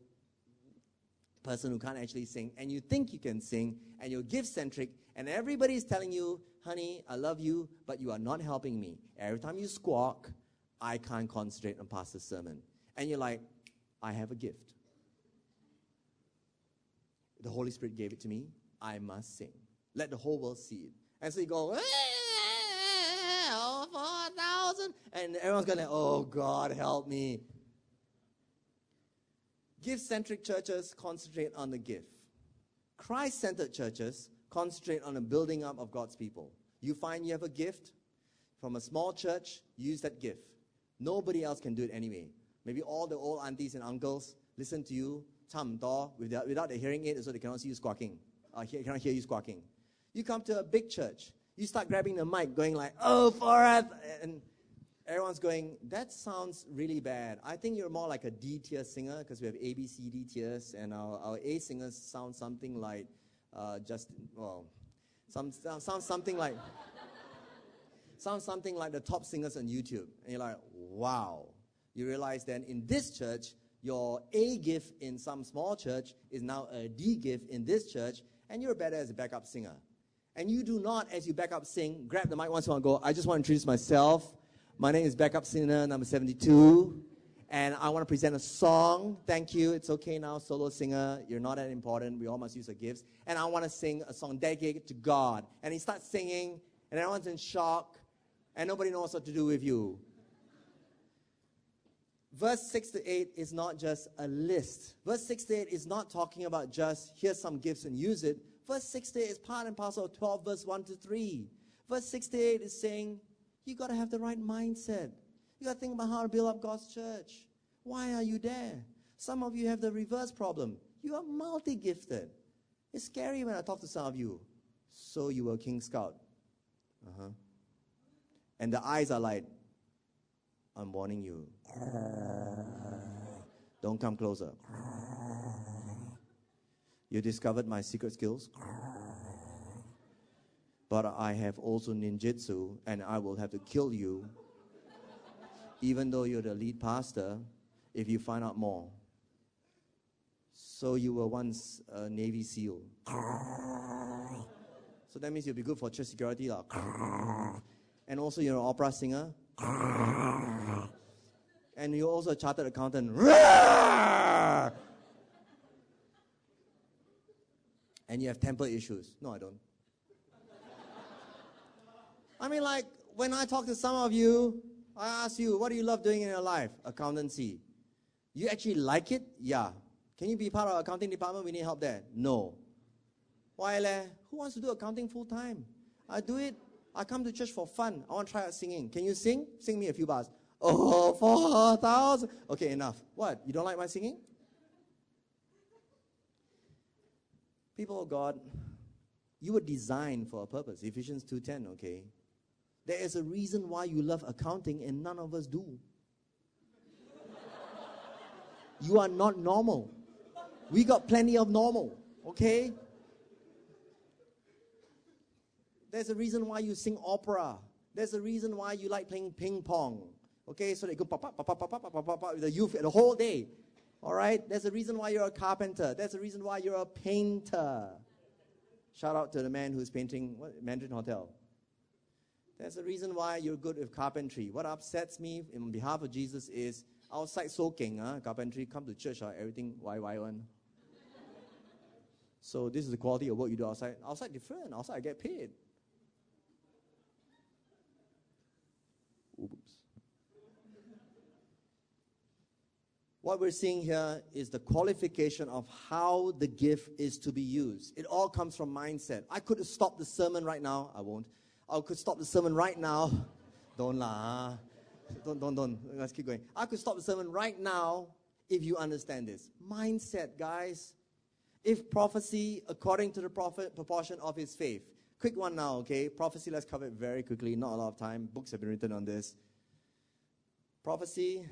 person who can't actually sing, and you think you can sing, and you're gift-centric, and everybody is telling you, honey, I love you, but you are not helping me. Every time you squawk, I can't concentrate on pastor's sermon. And you're like, I have a gift. The Holy Spirit gave it to me. I must sing. Let the whole world see it. And so you go, 4,000. And everyone's going to, oh, God, help me. Gift-centric churches concentrate on the gift. Christ-centered churches concentrate on the building up of God's people. You find you have a gift from a small church, use that gift. Nobody else can do it anyway. Maybe all the old aunties and uncles listen to you, without the hearing aid so they cannot see you squawking. Cannot hear you squawking. You come to a big church. You start grabbing the mic, going like, oh, for us. And everyone's going, that sounds really bad. I think you're more like a D tier singer because we have A, B, C, D tiers. And our A singers sound something like something like the top singers on YouTube. And you're like, wow. You realize then in this church, your A gift in some small church is now a D gift in this church, and you're better as a backup singer. And you do not, as you backup sing, grab the mic once in a while and go, I just want to introduce myself. My name is backup singer number 72, and I want to present a song. Thank you. It's okay now, solo singer. You're not that important. We all must use our gifts. And I want to sing a song dedicated to God. And he starts singing, and everyone's in shock, and nobody knows what to do with you. Verse 6 to 8 is not just a list. Verse 6 to 8 is not talking about just, here's some gifts and use it. Verse 6 to 8 is part and parcel of 12, verse 1 to 3. Verse 6 to 8 is saying, you got to have the right mindset. You got to think about how to build up God's church. Why are you there? Some of you have the reverse problem. You are multi-gifted. It's scary when I talk to some of you. So you were a King Scout. And the eyes are like, I'm warning you. Don't come closer. You discovered my secret skills. But I have also ninjutsu, and I will have to kill you, even though you're the lead pastor, if you find out more. So you were once a Navy SEAL. So that means you'll be good for church security. And also you're an opera singer. And you're also a chartered accountant. And you have temper issues. No, I don't. I mean, like, when I talk to some of you, I ask you, what do you love doing in your life? Accountancy. You actually like it? Yeah. Can you be part of our accounting department? We need help there. No. Why leh? Who wants to do accounting full time? I do it. I come to church for fun. I want to try out singing. Can you sing? Sing me a few bars. Oh, 4,000. Okay, enough. What? You don't like my singing? People of God, you were designed for a purpose. Ephesians 2:10, okay? There is a reason why you love accounting and none of us do. You are not normal. We got plenty of normal, okay? There's a reason why you sing opera. There's a reason why you like playing ping pong. Okay, so they go pop, pop, pop, pop, pop, pop, pop, pop, with the youth the whole day. All right? There's a reason why you're a carpenter. There's a reason why you're a painter. Shout out to the man who's painting Mandarin Hotel. There's a reason why you're good with carpentry. What upsets me on behalf of Jesus is outside soaking, carpentry, come to church, everything YY1. So this is the quality of work you do outside. Outside different. Outside I get paid. Oops. What we're seeing here is the qualification of how the gift is to be used. It all comes from mindset. I could stop the sermon right now. I won't. I could stop the sermon right now. Don't lah. Don't. Let's keep going. I could stop the sermon right now if you understand this. Mindset, guys. If prophecy, according to the prophet, proportion of his faith. Quick one now, okay? Prophecy, let's cover it very quickly. Not a lot of time. Books have been written on this. Prophecy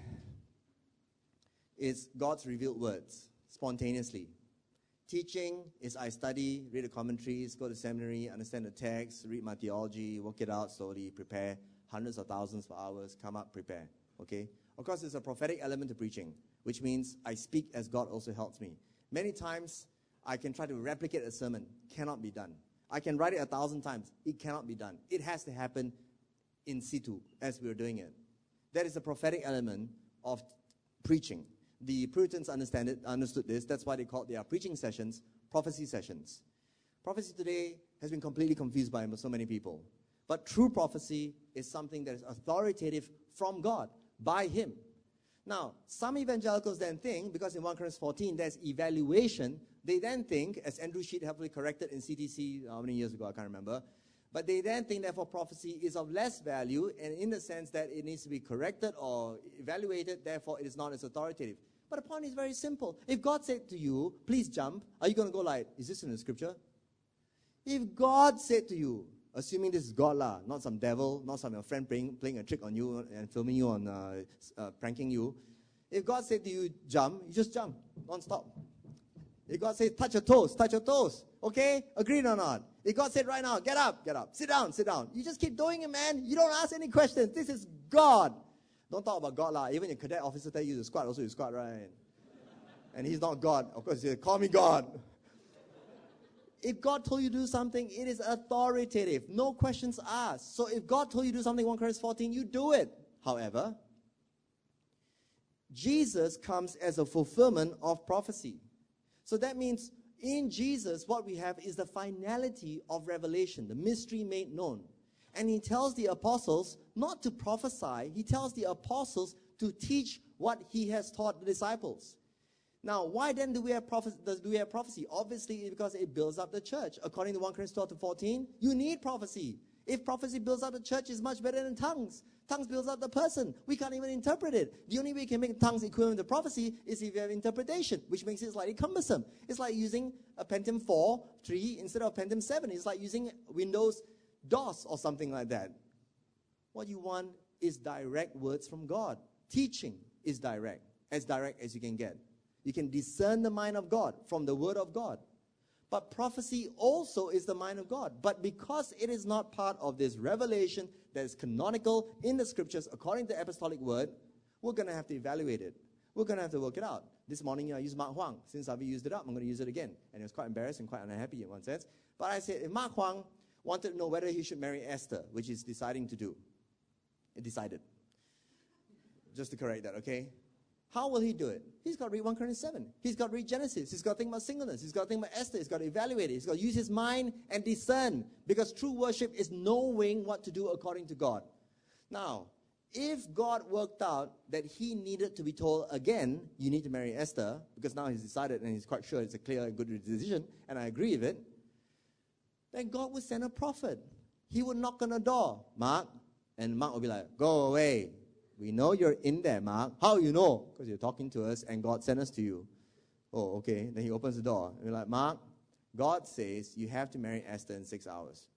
is God's revealed words, spontaneously. Teaching is I study, read the commentaries, go to seminary, understand the text, read my theology, work it out slowly, prepare hundreds of thousands of hours, come up, prepare. Okay? Of course, there's a prophetic element to preaching, which means I speak as God also helps me. Many times, I can try to replicate a sermon. Cannot be done. I can write it 1,000 times. It cannot be done. It has to happen in situ as we're doing it. That is the prophetic element of preaching. The Puritans understood this. That's why they called their preaching sessions prophecy sessions. Prophecy today has been completely confused by so many people. But true prophecy is something that is authoritative from God, by Him. Now, some evangelicals then think, because in 1 Corinthians 14 there's evaluation, they then think, as Andrew Sheet helpfully corrected in CTC, how many years ago, I can't remember, but they then think, therefore, prophecy is of less value, and in the sense that it needs to be corrected or evaluated, therefore, it is not as authoritative. But the point is very simple. If God said to you, please jump, are you going to go like, is this in the scripture? If God said to you, assuming this is God lah, not some devil, not some your friend playing a trick on you and filming you on pranking you. If God said to you, jump, you just jump, non-stop. If God says, touch your toes, okay? Agreed or not? If God said right now, get up, sit down. You just keep doing it, man. You don't ask any questions. This is God. Don't talk about God lah. Even your cadet officer tell you to squat, also you squat, right? And he's not God. Of course, he says, call me God. If God told you to do something, it is authoritative. No questions asked. So if God told you to do something, 1 Corinthians 14, you do it. However, Jesus comes as a fulfillment of prophecy. So that means in Jesus, what we have is the finality of revelation, the mystery made known. And he tells the apostles not to prophesy. He tells the apostles to teach what he has taught the disciples. Now, why then do we have prophecy? Obviously, because it builds up the church. According to 1 Corinthians 12-14, you need prophecy. If prophecy builds up the church, it's much better than tongues. Tongues builds up the person. We can't even interpret it. The only way you can make tongues equivalent to prophecy is if you have interpretation, which makes it slightly cumbersome. It's like using a Pentium 3 instead of Pentium 7. It's like using Windows DOS or something like that. What you want is direct words from God. Teaching is direct as you can get. You can discern the mind of God from the word of God. But prophecy also is the mind of God. But because it is not part of this revelation that is canonical in the scriptures according to the apostolic word, we're going to have to evaluate it. We're going to have to work it out. This morning I used Mark Huang. Since I've used it up, I'm going to use it again. And it was quite embarrassing, quite unhappy in one sense. But I said, if Mark Huang wanted to know whether he should marry Esther, which he's deciding to do, it decided. Just to correct that, okay? How will he do it? He's got to read 1 Corinthians 7. He's got to read Genesis. He's got to think about singleness. He's got to think about Esther. He's got to evaluate it. He's got to use his mind and discern. Because true worship is knowing what to do according to God. Now, if God worked out that he needed to be told again, you need to marry Esther, because now he's decided and he's quite sure it's a clear and good decision, and I agree with it, then God would send a prophet. He would knock on the door, Mark, and Mark would be like, go away. We know you're in there, Mark. How you know? Because you're talking to us and God sent us to you. Oh, okay. Then he opens the door. And you're like, Mark, God says you have to marry Esther in 6 hours.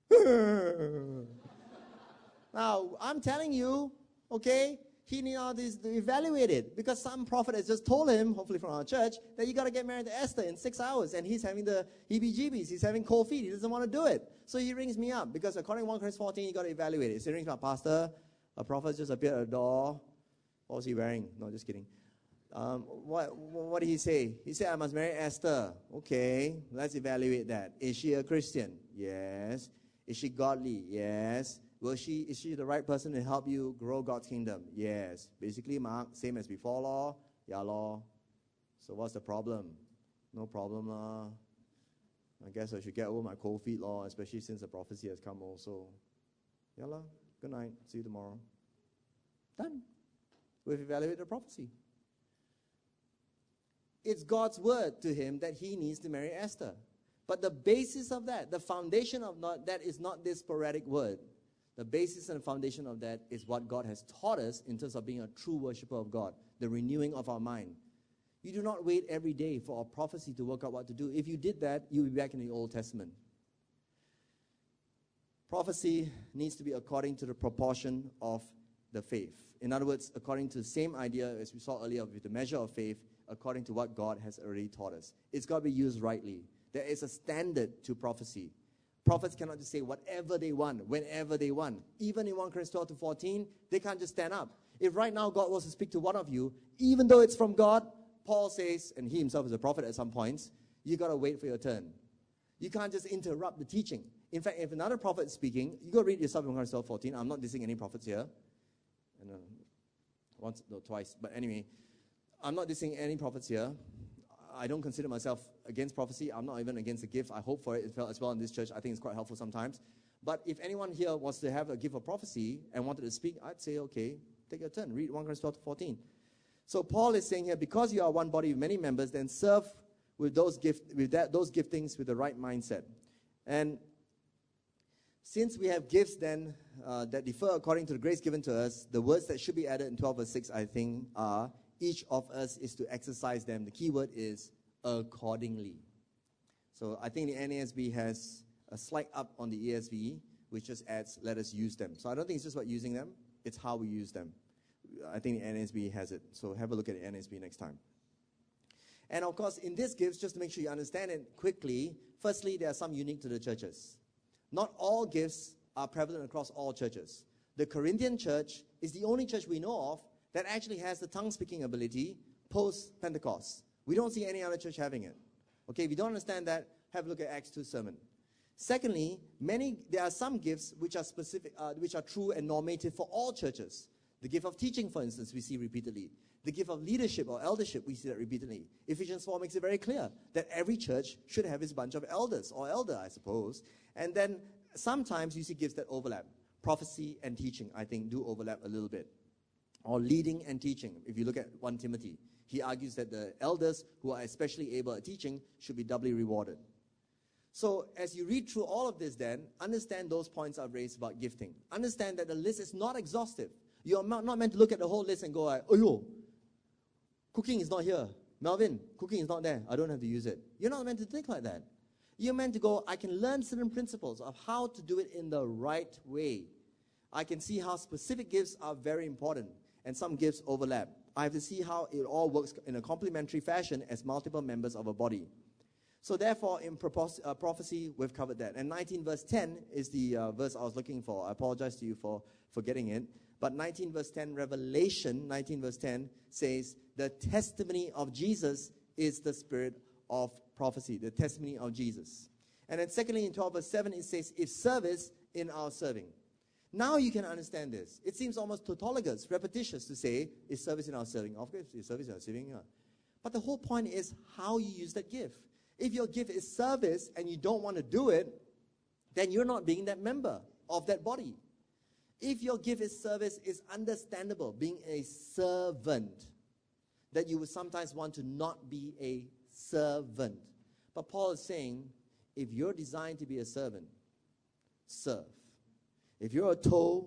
Now, I'm telling you, okay, he needs to evaluate it. Because some prophet has just told him, hopefully from our church, that you got to get married to Esther in 6 hours. And he's having the heebie-jeebies. He's having cold feet. He doesn't want to do it. So he rings me up. Because according to 1 Corinthians 14, you got to evaluate it. So he rings me up, Pastor, a prophet just appeared at the door. What was he wearing? No, just kidding. What did he say? He said, I must marry Esther. Okay, let's evaluate that. Is she a Christian? Yes. Is she godly? Yes. Is she the right person to help you grow God's kingdom? Yes. Basically, Mark, same as before, law. Yeah, law. So what's the problem? No problem, lah. I guess I should get over my cold feet, law, especially since the prophecy has come also. Yeah, lah. Good night. See you tomorrow. Done. We've evaluated the prophecy. It's God's word to him that he needs to marry Esther. But the basis of that, the foundation of that is not this sporadic word. The basis and foundation of that is what God has taught us in terms of being a true worshiper of God, the renewing of our mind. You do not wait every day for a prophecy to work out what to do. If you did that, you'll be back in the Old Testament. Prophecy needs to be according to the proportion of the faith. In other words, according to the same idea as we saw earlier with the measure of faith, according to what God has already taught us. It's got to be used rightly. There is a standard to prophecy. Prophets cannot just say whatever they want, whenever they want. Even in 1 Corinthians 12 to 14, they can't just stand up. If right now God was to speak to one of you, even though it's from God, Paul says, and he himself is a prophet at some points, you got to wait for your turn. You can't just interrupt the teaching. In fact, if another prophet is speaking, you go read yourself in 1 Corinthians 12, 14. I'm not dissing any prophets here. And, twice. But anyway, I'm not dissing any prophets here. I don't consider myself against prophecy. I'm not even against the gift. I hope for it as well in this church. I think it's quite helpful sometimes. But if anyone here wants to have a gift of prophecy and wanted to speak, I'd say, okay, take your turn. Read 1 Corinthians 12 to 14. So Paul is saying here, because you are one body with many members, then serve with those giftings with the right mindset. And since we have gifts then that differ according to the grace given to us, the words that should be added in 12 verse 6, I think, are each of us is to exercise them. The key word is accordingly. So I think the NASB has a slight up on the ESV, which just adds, let us use them. So I don't think it's just about using them, it's how we use them. I think the NASB has it. So have a look at the NASB next time. And of course, in this gifts, just to make sure you understand it quickly, firstly, there are some unique to the churches. Not all gifts are prevalent across all churches. The Corinthian church is the only church we know of that actually has the tongue-speaking ability post-Pentecost. We don't see any other church having it. Okay, if you don't understand that, have a look at Acts 2 sermon. Secondly, there are some gifts which are specific, which are true and normative for all churches. The gift of teaching, for instance, we see repeatedly. The gift of leadership or eldership, we see that repeatedly. Ephesians 4 makes it very clear that every church should have its bunch of elders, or elder, I suppose. And then sometimes you see gifts that overlap. Prophecy and teaching, I think, do overlap a little bit. Or leading and teaching. If you look at 1 Timothy, he argues that the elders who are especially able at teaching should be doubly rewarded. So as you read through all of this then, understand those points I've raised about gifting. Understand that the list is not exhaustive. You're not meant to look at the whole list and go, oh, yo, cooking is not here. Melvin, cooking is not there. I don't have to use it. You're not meant to think like that. You're meant to go, I can learn certain principles of how to do it in the right way. I can see how specific gifts are very important, and some gifts overlap. I have to see how it all works in a complementary fashion as multiple members of a body. So therefore, in prophecy, we've covered that. And 19 verse 10 is the verse I was looking for. I apologize to you for forgetting it. But 19 verse 10, Revelation 19 verse 10 says, the testimony of Jesus is the spirit of prophecy, the testimony of Jesus. And then secondly, in 12 verse 7, it says, if service in our serving. Now you can understand this. It seems almost tautologous, repetitious to say, is service in our serving. Of course, is service in our serving. Yeah. But the whole point is how you use that gift. If your gift is service and you don't want to do it, then you're not being that member of that body. If your gift is service, it's understandable, being a servant, that you would sometimes want to not be a servant. But Paul is saying, if you're designed to be a servant, serve. If you're a toe.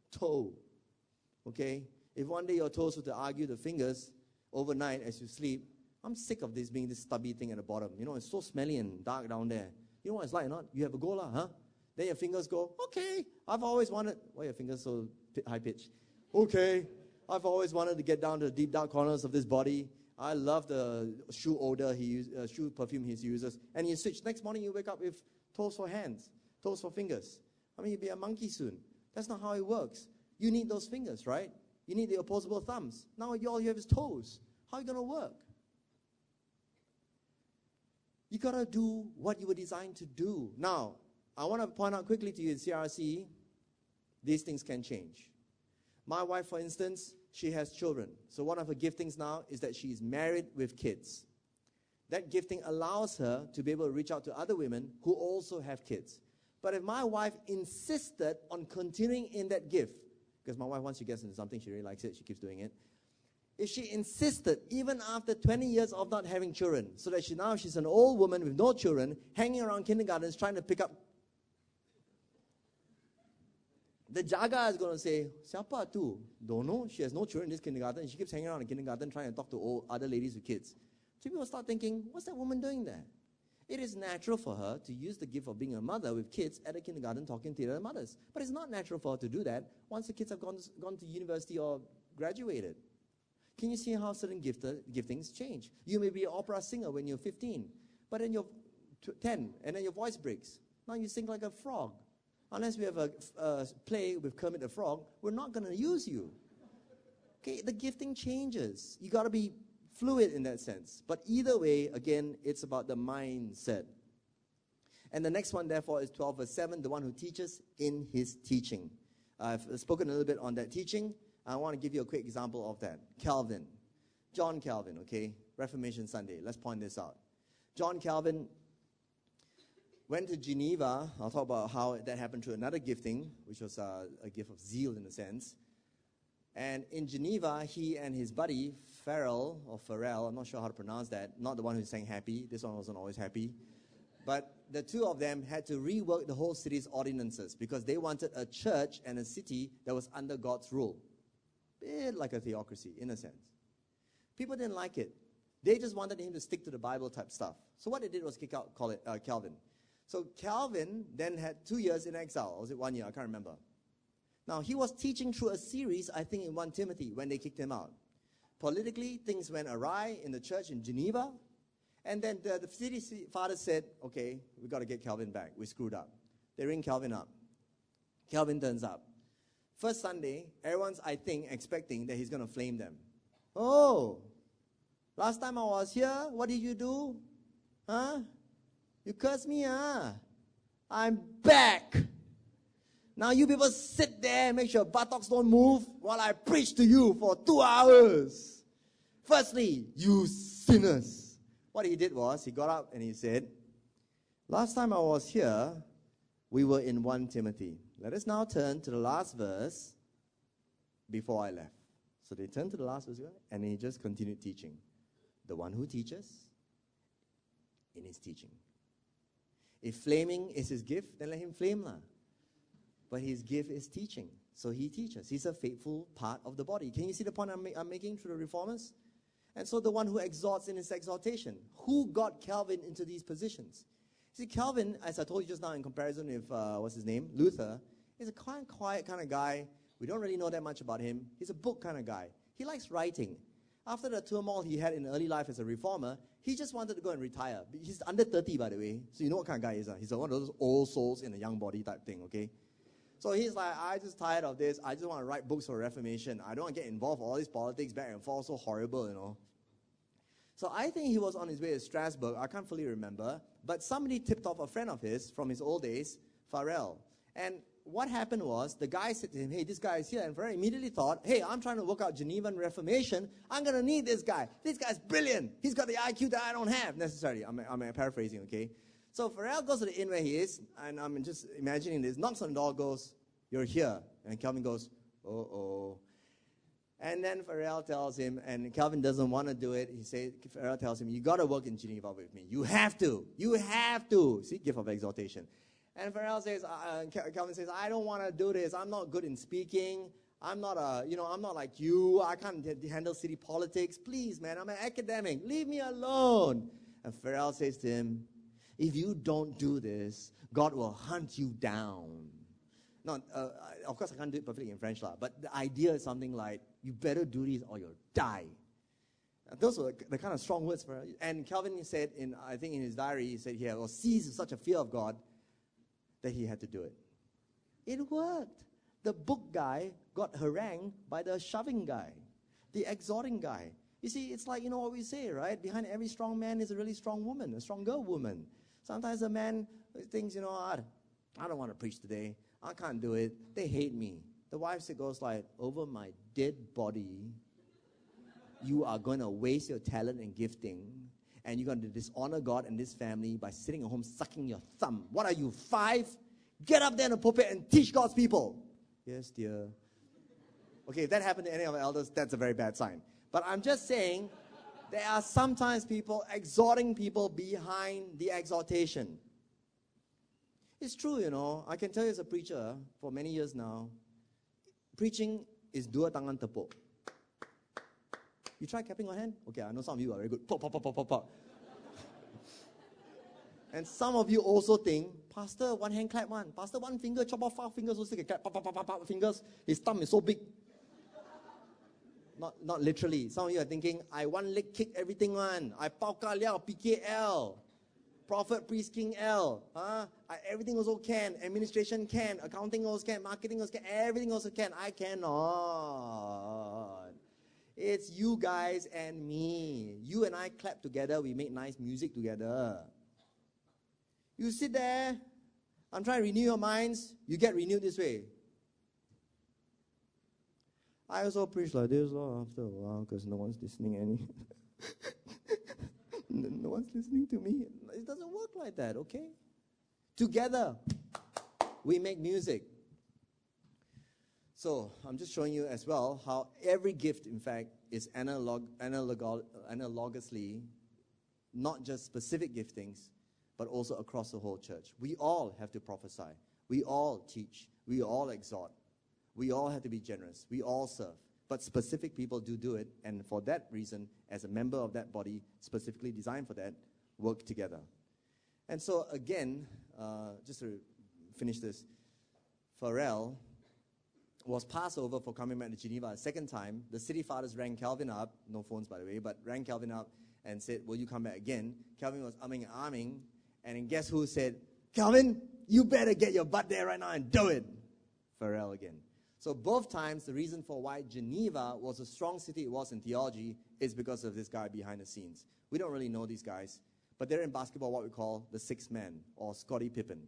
Okay? If one day your toes were to argue the fingers overnight as you sleep, I'm sick of this being this stubby thing at the bottom. You know, it's so smelly and dark down there. You know what it's like, not? You have a go lah, huh? Then your fingers go, okay, I've always wanted, why are your fingers so high-pitched? Okay, I've always wanted to get down to the deep, dark corners of this body. I love the shoe odor shoe perfume he uses. And you switch. Next morning you wake up with toes for hands, toes for fingers. I mean, you'll be a monkey soon. That's not how it works. You need those fingers, right? You need the opposable thumbs. Now all you have is toes. How are you going to work? You got to do what you were designed to do. Now, I want to point out quickly to you in CRC, these things can change. My wife, for instance, she has children. So one of her giftings now is that she's married with kids. That gifting allows her to be able to reach out to other women who also have kids. But if my wife insisted on continuing in that gift, because my wife, once she gets into something, she really likes it, she keeps doing it. If she insisted, even after 20 years of not having children, so that she's an old woman with no children, hanging around kindergartens trying to pick up, the jaga is going to say, siapa tu? Don't know. She has no children in this kindergarten. She keeps hanging around in kindergarten trying to talk to other ladies with kids. So people start thinking, what's that woman doing there? It is natural for her to use the gift of being a mother with kids at a kindergarten talking to other mothers. But it's not natural for her to do that once the kids have gone to university or graduated. Can you see how certain giftings change? You may be an opera singer when you're 15, but then you're 10, and then your voice breaks. Now you sing like a frog. Unless we have a play with Kermit the Frog, we're not going to use you. Okay, the gifting changes. You got to be fluid in that sense. But either way, again, it's about the mindset. And the next one, therefore, is 12 verse 7, the one who teaches in his teaching. I've spoken a little bit on that teaching. I want to give you a quick example of that. Calvin. John Calvin, okay? Reformation Sunday. Let's point this out. John Calvin went to Geneva. I'll talk about how that happened through another gifting, which was a gift of zeal in a sense. And in Geneva, he and his buddy, Farrell, I'm not sure how to pronounce that, not the one who sang happy. This one wasn't always happy. But the two of them had to rework the whole city's ordinances because they wanted a church and a city that was under God's rule. Bit like a theocracy, in a sense. People didn't like it. They just wanted him to stick to the Bible type stuff. So what they did was kick out Calvin. So Calvin then had 2 years in exile. Or was it 1 year? I can't remember. Now, he was teaching through a series, I think, in 1 Timothy when they kicked him out. Politically, things went awry in the church in Geneva. And then the city father said, okay, we got to get Calvin back. We screwed up. They ring Calvin up. Calvin turns up. First Sunday, everyone's, I think, expecting that he's going to flame them. Oh, last time I was here, what did you do? Huh? You cursed me, huh? I'm back. Now you people sit there and make sure buttocks don't move while I preach to you for 2 hours. Firstly, you sinners. What he did was, he got up and he said, last time I was here, we were in 1 Timothy. Let us now turn to the last verse before I left. So they turned to the last verse and he just continued teaching. The one who teaches in his teaching. If flaming is his gift, then let him flame lah. But his gift is teaching. So he teaches. He's a faithful part of the body. Can you see the point I'm making through the reformers? And so the one who exhorts in his exhortation. Who got Calvin into these positions? See, Calvin, as I told you just now in comparison with, what's his name? Luther, is a quiet kind of guy. We don't really know that much about him. He's a book kind of guy. He likes writing. After the turmoil he had in early life as a reformer, he just wanted to go and retire. He's under 30, by the way. So you know what kind of guy he is. He's one of those old souls in a young body type thing, okay? So he's like, I'm just tired of this. I just want to write books for Reformation. I don't want to get involved in all this politics back and forth, so horrible, you know. So I think he was on his way to Strasbourg. I can't fully remember. But somebody tipped off a friend of his from his old days, Farrell. And what happened was, the guy said to him, hey, this guy is here. And Farrell immediately thought, hey, I'm trying to work out Genevan Reformation. I'm going to need this guy. This guy's brilliant. He's got the IQ that I don't have necessarily. I'm paraphrasing, okay? So Farrell goes to the inn where he is, and I'm just imagining this, knocks on the door, goes, you're here. And Calvin goes, uh-oh. And then Farrell tells him, and Calvin doesn't want to do it. Farrell tells him, you got to work in Geneva with me. You have to. You have to. See, gift of exhortation. And Farrell says, Calvin says, I don't want to do this. I'm not good in speaking. I'm not I'm not like you. I can't handle city politics. Please, man, I'm an academic. Leave me alone. And Farrell says to him, if you don't do this, God will hunt you down. Not, of course, I can't do it perfectly in French, but the idea is something like, you better do this or you'll die. Those were the kind of strong words for her. And Calvin said, I think in his diary, he said he was seized with such a fear of God that he had to do it. It worked. The book guy got harangued by the shoving guy, the exhorting guy. You see, it's like, what we say, right? Behind every strong man is a really strong woman, a strong girl woman. Sometimes a man thinks, I don't want to preach today. I can't do it. They hate me. The wife goes like, over my dead body, you are going to waste your talent and gifting, and you're going to dishonor God and this family by sitting at home sucking your thumb. What are you, 5? Get up there in the pulpit and teach God's people. Yes, dear. Okay, if that happened to any of our elders, that's a very bad sign. But I'm just saying, there are sometimes people exhorting people behind the exhortation. It's true, I can tell you as a preacher for many years now, preaching is dua tangan tepuk. You try clapping your hand? Okay, I know some of you are very good. Pop, pop, pop, pop, pop, pop. And some of you also think, Pastor, one hand clap one. Pastor, one finger, chop off 5 fingers, so still can clap, pop, pop, pop, pop, pop, fingers. His thumb is so big. Not literally. Some of you are thinking, I one leg kick everything one. I pao ka liao, PKL. Prophet, priest, king, L. Everything also can. Administration can. Accounting also can. Marketing also can. Everything also can. I cannot. It's you guys and me. You and I clap together. We make nice music together. You sit there. I'm trying to renew your minds. You get renewed this way. I also preach like this after a while because no one's listening any. No one's listening to me. It doesn't work like that, okay? Together, we make music. So I'm just showing you as well how every gift, in fact, is analogously not just specific giftings, but also across the whole church. We all have to prophesy. We all teach. We all exhort. We all have to be generous. We all serve. But specific people do it, and for that reason, as a member of that body, specifically designed for that, work together. And so again, just to finish this, Farrell was passed over for coming back to Geneva a second time. The city fathers rang Calvin up, no phones by the way, but rang Calvin up and said, will you come back again? Calvin was umming and ahhing, and then guess who said, Calvin, you better get your butt there right now and do it. Farrell again. So both times, the reason for why Geneva was a strong city it was in theology is because of this guy behind the scenes. We don't really know these guys, but they're in basketball what we call the sixth man, or Scottie Pippen.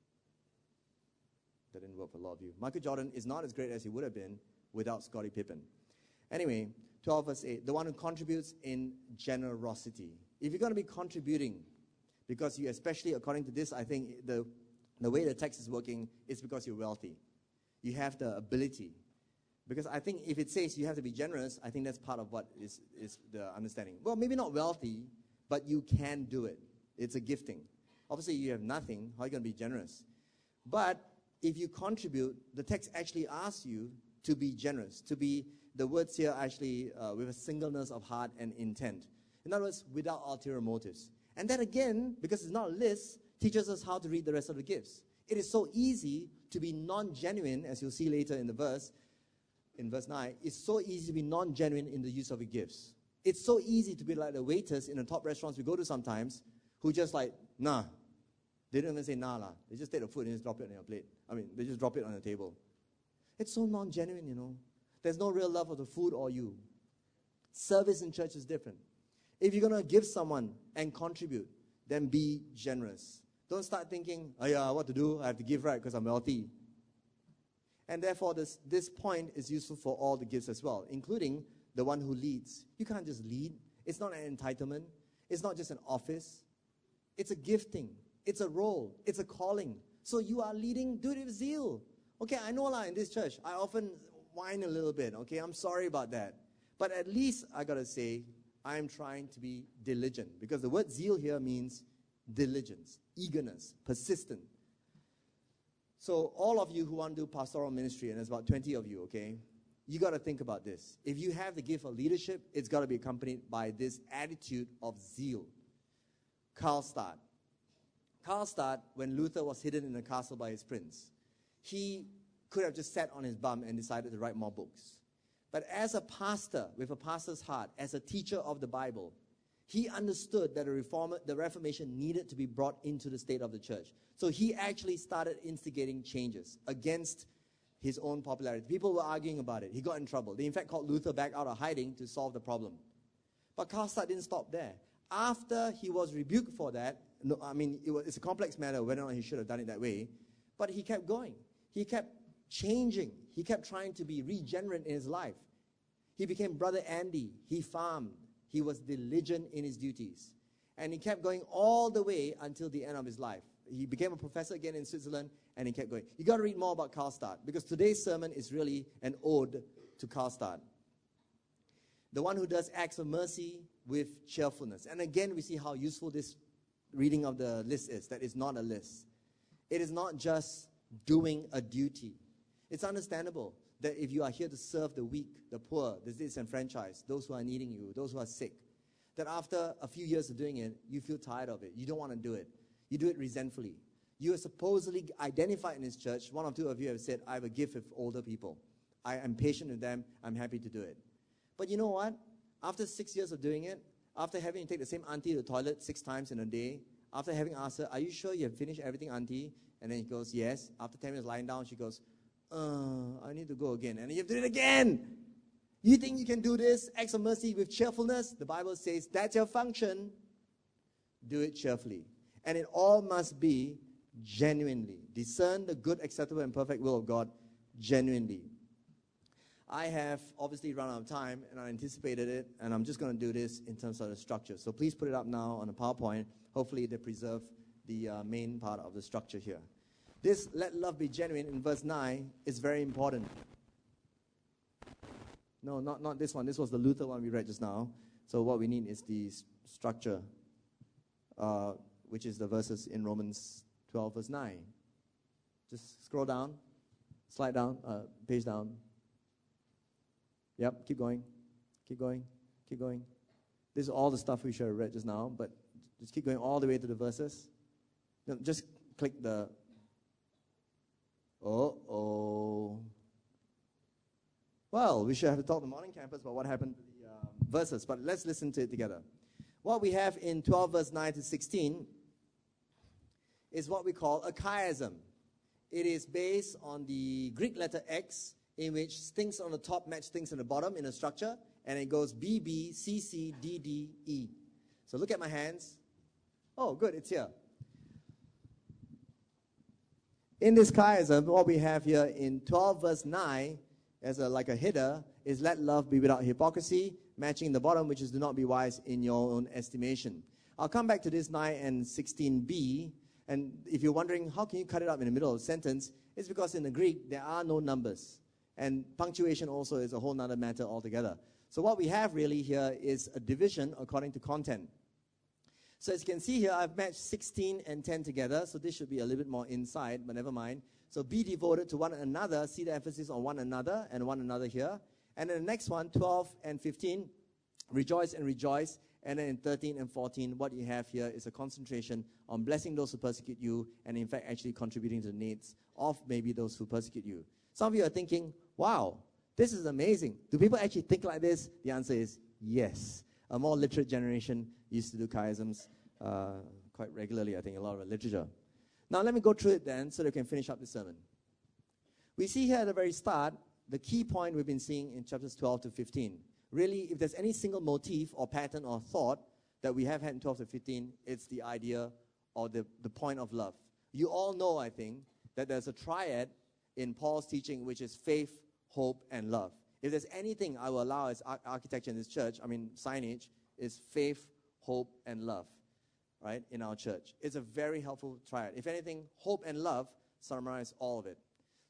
That didn't work for a lot of you. Michael Jordan is not as great as he would have been without Scottie Pippen. Anyway, 12 verse 8, the one who contributes in generosity. If you're going to be contributing, because you, especially according to this, I think the way the text is working is because you're wealthy. You have the ability. Because I think if it says you have to be generous, I think that's part of what is the understanding. Well, maybe not wealthy, but you can do it. It's a gifting. Obviously, you have nothing. How are you going to be generous? But if you contribute, the text actually asks you to be generous, to be, the words here actually with a singleness of heart and intent. In other words, without ulterior motives. And that again, because it's not a list, teaches us how to read the rest of the gifts. It is so easy to be non-genuine, as you'll see later in the verse, in verse 9. It's so easy to be non-genuine in the use of your gifts. It's so easy to be like the waiters in the top restaurants we go to sometimes, who just like, nah. They don't even say nah lah. They just take the food and just drop it on your plate. They just drop it on the table. It's so non-genuine, There's no real love of the food or you. Service in church is different. If you're going to give someone and contribute, then be generous. Don't start thinking, oh yeah, what to do? I have to give right because I'm wealthy. And therefore, this point is useful for all the gifts as well, including the one who leads. You can't just lead. It's not an entitlement. It's not just an office. It's a gifting. It's a role. It's a calling. So you are leading, do it with zeal. Okay, I know in this church, I often whine a little bit. Okay, I'm sorry about that. But at least I got to say, I'm trying to be diligent. Because the word zeal here means diligence, eagerness, persistent. So all of you who want to do pastoral ministry, and there's about 20 of you, okay, you got to think about this. If you have the gift of leadership, it's got to be accompanied by this attitude of zeal. Karlstadt, when Luther was hidden in a castle by his prince, he could have just sat on his bum and decided to write more books. But as a pastor, with a pastor's heart, as a teacher of the Bible, he understood that the Reformation needed to be brought into the state of the church. So he actually started instigating changes against his own popularity. People were arguing about it. He got in trouble. They in fact called Luther back out of hiding to solve the problem. But Karlstadt didn't stop there. After he was rebuked for that, it's a complex matter whether or not he should have done it that way, but he kept going. He kept changing. He kept trying to be regenerate in his life. He became Brother Andy. He farmed. He was diligent in his duties. And he kept going all the way until the end of his life. He became a professor again in Switzerland, and he kept going. You got to read more about Karlstadt, because today's sermon is really an ode to Karlstadt. The one who does acts of mercy with cheerfulness. And again, we see how useful this reading of the list is, that it's not a list. It is not just doing a duty. It's understandable that if you are here to serve the weak, the poor, the disenfranchised, those who are needing you, those who are sick, that after a few years of doing it, you feel tired of it. You don't want to do it. You do it resentfully. You are supposedly identified in this church. One or two of you have said, I have a gift with older people. I am patient with them. I'm happy to do it. But you know what? After 6 years of doing it, after having to take the same auntie to the toilet 6 times in a day, after having asked her, are you sure you have finished everything, auntie? And then he goes, yes. After 10 minutes lying down, she goes, I need to go again. And you have to do it again. You think you can do this, acts of mercy with cheerfulness? The Bible says that's your function. Do it cheerfully. And it all must be genuinely. Discern the good, acceptable, and perfect will of God genuinely. I have obviously run out of time, and I anticipated it, and I'm just going to do this in terms of the structure. So please put it up now on the PowerPoint. Hopefully they preserve the main part of the structure here. This let love be genuine in verse 9 is very important. No, not this one. This was the Luther one we read just now. So what we need is the structure, which is the verses in Romans 12, verse 9. Just scroll down, slide down, page down. Yep, keep going, keep going, keep going. This is all the stuff we should have read just now, but just keep going all the way to the verses. No, just click the... Well, we should have to talk to Morning Campus about what happened to the verses, but let's listen to it together. What we have in 12 verse 9 to 16 is what we call a chiasm. It is based on the Greek letter X, in which things on the top match things on the bottom in a structure, and it goes B, B, C, C, D, D, E. So look at my hands. Oh, good, it's here. In this chiasm, what we have here in 12 verse 9, as like a header, is let love be without hypocrisy, matching the bottom, which is do not be wise in your own estimation. I'll come back to this 9 and 16b, and if you're wondering, how can you cut it up in the middle of a sentence, it's because in the Greek, there are no numbers. And punctuation also is a whole other matter altogether. So what we have really here is a division according to content. So as you can see here, I've matched 16 and 10 together, so this should be a little bit more inside, but never mind. So be devoted to one another, see the emphasis on one another and one another here. And then the next one, 12 and 15, rejoice and rejoice. And then in 13 and 14, what you have here is a concentration on blessing those who persecute you, and in fact actually contributing to the needs of maybe those who persecute you. Some of you are thinking, wow, this is amazing. Do people actually think like this? The answer is yes. A more literate generation used to do chiasms quite regularly, I think, a lot of literature. Now let me go through it then so that we can finish up the sermon. We see here at the very start the key point we've been seeing in chapters 12 to 15. Really, if there's any single motif or pattern or thought that we have had in 12 to 15, it's the idea or the point of love. You all know, I think, that there's a triad in Paul's teaching, which is faith, hope, and love. If there's anything I will allow as architecture in this church, signage, is faith, hope, and love, right, in our church. It's a very helpful triad. If anything, hope and love summarize all of it.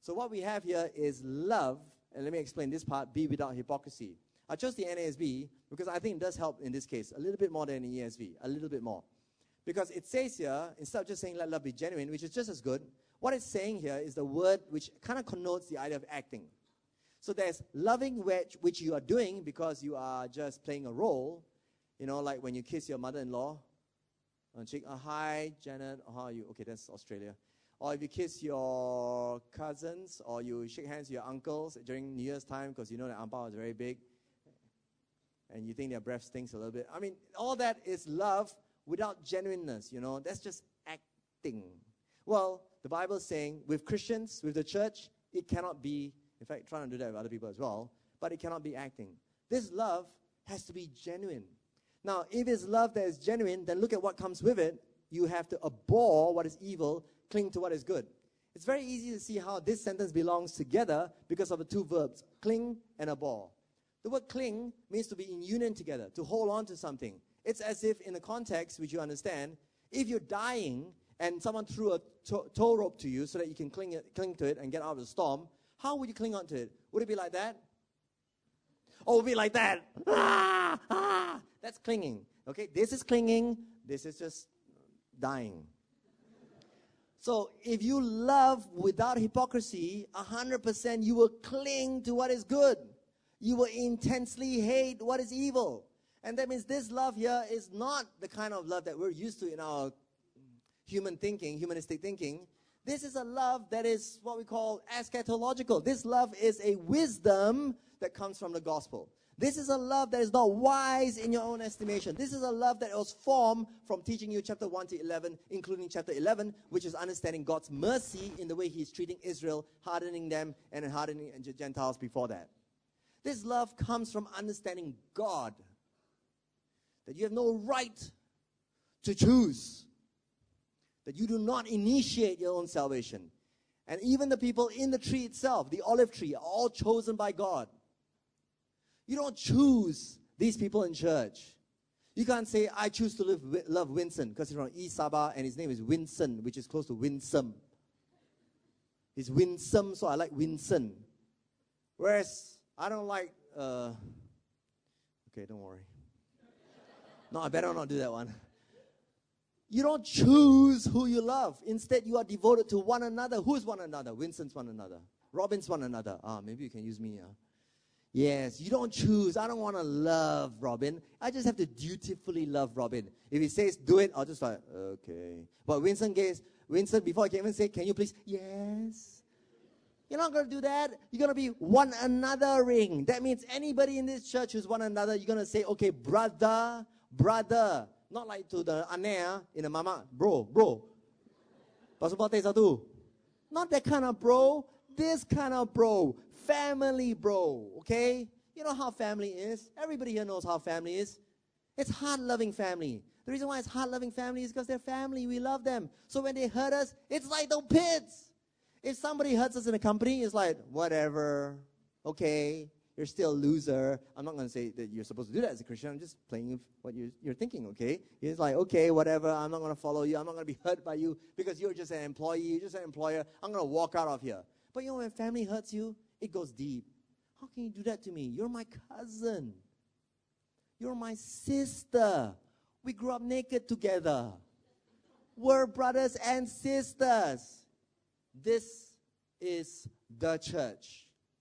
So what we have here is love, and let me explain this part, be without hypocrisy. I chose the NASB because I think it does help in this case, a little bit more than the ESV, a little bit more. Because it says here, instead of just saying let love be genuine, which is just as good, what it's saying here is the word which kind of connotes the idea of acting. So there's loving which you are doing because you are just playing a role. You know, like when you kiss your mother-in-law on cheek, hi, Janet, how are you? Okay, that's Australia. Or if you kiss your cousins or you shake hands with your uncles during New Year's time because you know that ang pao is very big and you think their breath stinks a little bit. I mean, all that is love without genuineness, you know. That's just acting. Well, the Bible is saying with Christians, with the church, it cannot be. In fact, trying to do that with other people as well. But it cannot be acting. This love has to be genuine. Now, if it's love that is genuine, then look at what comes with it. You have to abhor what is evil, cling to what is good. It's very easy to see how this sentence belongs together because of the two verbs, cling and abhor. The word cling means to be in union together, to hold on to something. It's as if in the context which you understand, if you're dying and someone threw a tow rope to you so that you can cling to it and get out of the storm, how would you cling on to it? Would it be like that? Or would it be like that? Ah, ah. That's clinging. Okay, this is clinging. This is just dying. So if you love without hypocrisy, 100% you will cling to what is good. You will intensely hate what is evil. And that means this love here is not the kind of love that we're used to in our humanistic thinking. This is a love that is what we call eschatological. This love is a wisdom that comes from the gospel. This is a love that is not wise in your own estimation. This is a love that was formed from teaching you chapter 1 to 11, including chapter 11, which is understanding God's mercy in the way He's treating Israel, hardening them, and hardening the Gentiles before that. This love comes from understanding God, that you have no right to choose, that you do not initiate your own salvation. And even the people in the tree itself, the olive tree, are all chosen by God. You don't choose these people in church. You can't say, I choose to love Winston, because he's from East Sabah, and his name is Winston, which is close to winsome. He's winsome, so I like Winston. Whereas, I don't like, okay, don't worry. No, I better not do that one. You don't choose who you love. Instead, you are devoted to one another. Who's one another? Winston's one another. Robin's one another. Maybe you can use me. Yes, you don't choose. I don't want to love Robin. I just have to dutifully love Robin. If he says, do it, I'll just like, okay. But Winston, before he can even say, can you please? Yes. You're not going to do that. You're going to be one anothering. That means anybody in this church who's one another, you're going to say, okay, brother. Not like to the ane in the mama, bro. Pasal satu. Not that kind of bro. This kind of bro. Family bro. Okay? You know how family is. Everybody here knows how family is. It's heart-loving family. The reason why it's heart-loving family is because they're family. We love them. So when they hurt us, it's like the pits. If somebody hurts us in a company, it's like, whatever. Okay. You're still a loser. I'm not going to say that you're supposed to do that as a Christian. I'm just playing with what you're thinking, okay? It's like, okay, whatever. I'm not going to follow you. I'm not going to be hurt by you because you're just an employee. You're just an employer. I'm going to walk out of here. But you know, when family hurts you, it goes deep. How can you do that to me? You're my cousin. You're my sister. We grew up naked together. We're brothers and sisters. This is the church.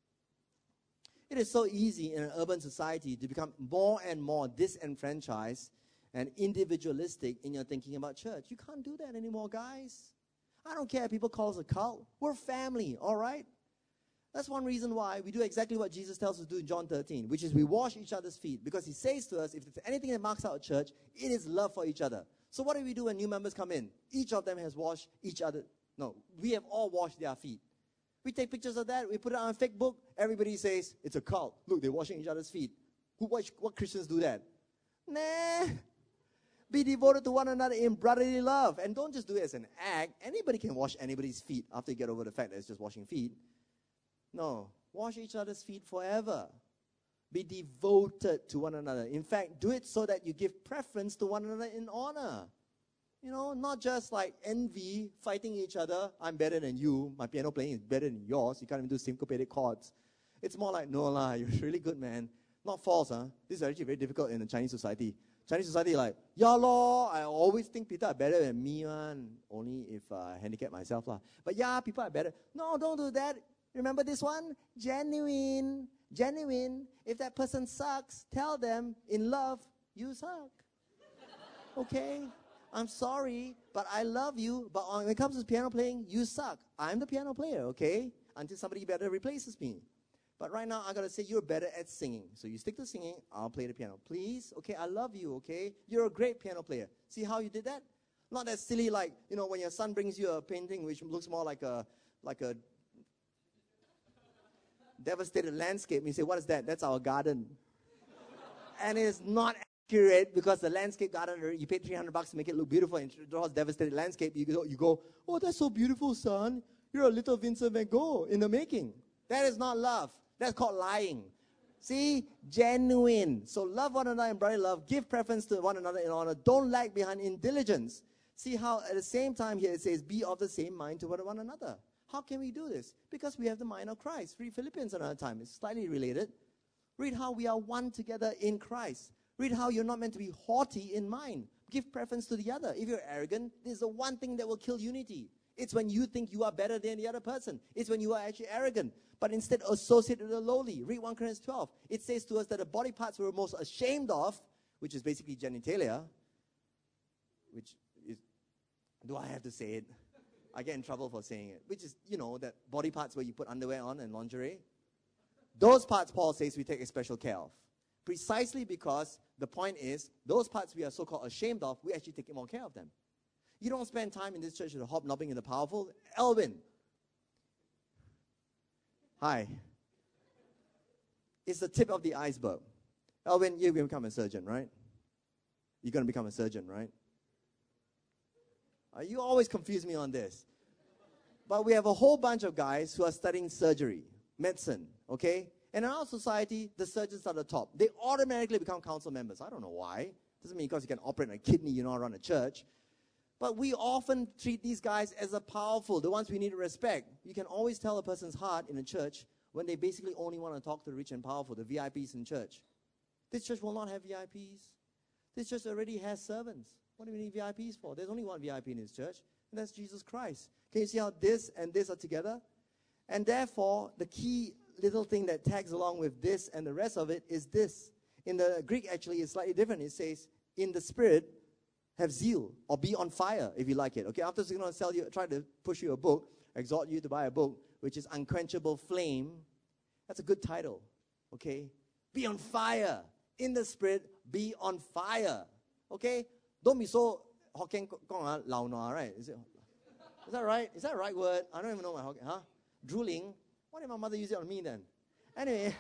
It is so easy in an urban society to become more and more disenfranchised and individualistic in your thinking about church. You can't do that anymore, guys. I don't care if people call us a cult. We're family, all right? That's one reason why we do exactly what Jesus tells us to do in John 13, which is we wash each other's feet. Because he says to us, if there's anything that marks out a church, it is love for each other. So what do we do when new members come in? Each of them has washed each other. No, we have all washed their feet. We take pictures of that. We put it on Facebook. Everybody says, it's a cult. Look, they're washing each other's feet. What Christians do that? Nah. Be devoted to one another in brotherly love. And don't just do it as an act. Anybody can wash anybody's feet after you get over the fact that it's just washing feet. No. Wash each other's feet forever. Be devoted to one another. In fact, do it so that you give preference to one another in honor. Not just like envy, fighting each other. I'm better than you. My piano playing is better than yours. You can't even do syncopated chords. It's more like, no lah, you're really good, man. Not false, huh? This is actually very difficult in the Chinese society. Chinese society like, yeah lor, I always think people are better than me, man. Only if I handicap myself lah. But yeah, people are better. No, don't do that. Remember this one? Genuine. Genuine. If that person sucks, tell them in love, you suck. Okay? I'm sorry, but I love you. But when it comes to piano playing, you suck. I'm the piano player, okay? Until somebody better replaces me. But right now, I got to say, you're better at singing. So you stick to singing, I'll play the piano. Please? Okay, I love you, okay? You're a great piano player. See how you did that? Not that silly like, when your son brings you a painting which looks more like a devastated landscape. And you say, what is that? That's our garden. And it's not accurate because the landscape gardener, you paid $300 to make it look beautiful and it draws devastated landscape. You go, oh, that's so beautiful, son. You're a little Vincent van Gogh in the making. That is not love. That's called lying. See? Genuine. So love one another in brotherly love. Give preference to one another in honor. Don't lag behind in diligence. See how at the same time here it says, be of the same mind toward one another. How can we do this? Because we have the mind of Christ. Read Philippians another time. It's slightly related. Read how we are one together in Christ. Read how you're not meant to be haughty in mind. Give preference to the other. If you're arrogant, there's the one thing that will kill unity. It's when you think you are better than the other person. It's when you are actually arrogant. But instead associate with the lowly. Read 1 Corinthians 12. It says to us that the body parts we're most ashamed of, which is basically genitalia, which is, do I have to say it? I get in trouble for saying it. Which is, that body parts where you put underwear on and lingerie. Those parts, Paul says, we take a special care of. Precisely because the point is, those parts we are so-called ashamed of, we actually take more care of them. You don't spend time in this church with hobnobbing in the powerful. Elvin. Hi. It's the tip of the iceberg. Elvin, you're going to become a surgeon, right? You're going to become a surgeon, right? You always confuse me on this. But we have a whole bunch of guys who are studying surgery, medicine, okay? And in our society, the surgeons are the top. They automatically become council members. I don't know why. Doesn't mean because you can operate on a kidney, you know how to run a church. But we often treat these guys as a powerful, the ones we need to respect. You can always tell a person's heart in a church when they basically only want to talk to the rich and powerful, the VIPs in church. This church will not have VIPs. This church already has servants. What do we need VIPs for? There's only one VIP in this church, and that's Jesus Christ. Can you see how this and this are together? And therefore, the key little thing that tags along with this and the rest of it is this. In the Greek, actually, it's slightly different. It says, in the spirit, have zeal, or be on fire, if you like it. Okay, after I'm going to sell you, try to push you a book, exhort you to buy a book, which is Unquenchable Flame. That's a good title, okay? Be on fire. In the spirit, be on fire. Okay? Don't be so Hokkien gong lao na, right? Is that right? Is that the right word? I don't even know my Hokkien. Huh? Drooling? Why did my mother use it on me then? Anyway.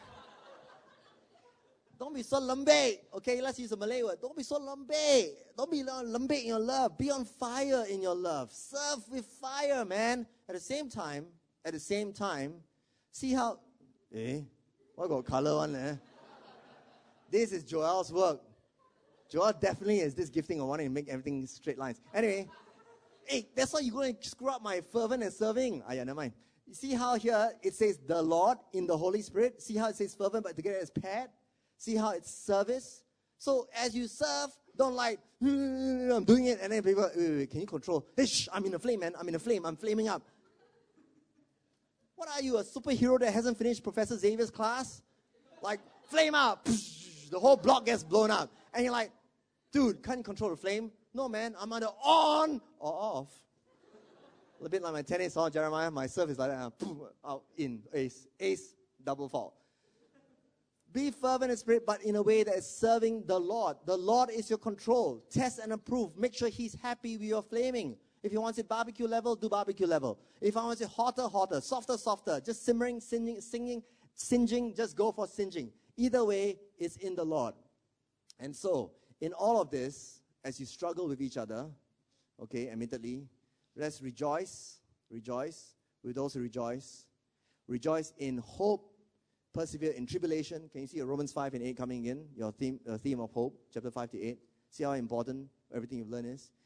Don't be so lambe. Okay, let's use a Malay word. Don't be so lambe. Don't be lambe in your love. Be on fire in your love. Serve with fire, man. At the same time, see how, what got color on there? This is Joel's work. Joel definitely has this gifting of wanting to make everything straight lines. Anyway, that's why you're going to screw up my fervent and serving. Yeah, never mind. You see how here it says the Lord in the Holy Spirit? See how it says fervent but together as paired? See how it's service? So as you serve, don't like, I'm doing it, and then people, wait, can you control? Hey, shh, I'm in a flame, man. I'm in a flame. I'm flaming up. What are you, a superhero that hasn't finished Professor Xavier's class? Like, flame up. The whole block gets blown up. And you're like, dude, can't you control the flame? No, man. I'm either on or off. A bit like my tennis song, Jeremiah. My serve is like that. Out, in, ace, double fault. Be fervent in spirit, but in a way that is serving the Lord. The Lord is your control. Test and approve. Make sure He's happy with your flaming. If He wants it barbecue level, do barbecue level. If I want it hotter, softer, just simmering, singeing, just go for singeing. Either way, it's in the Lord. And so, in all of this, as you struggle with each other, okay, admittedly, let's rejoice with those who rejoice. Rejoice in hope. Persevere in tribulation. Can you see Romans 5 and 8 coming in? Your theme of hope, chapter 5 to 8. See how important everything you've learned is?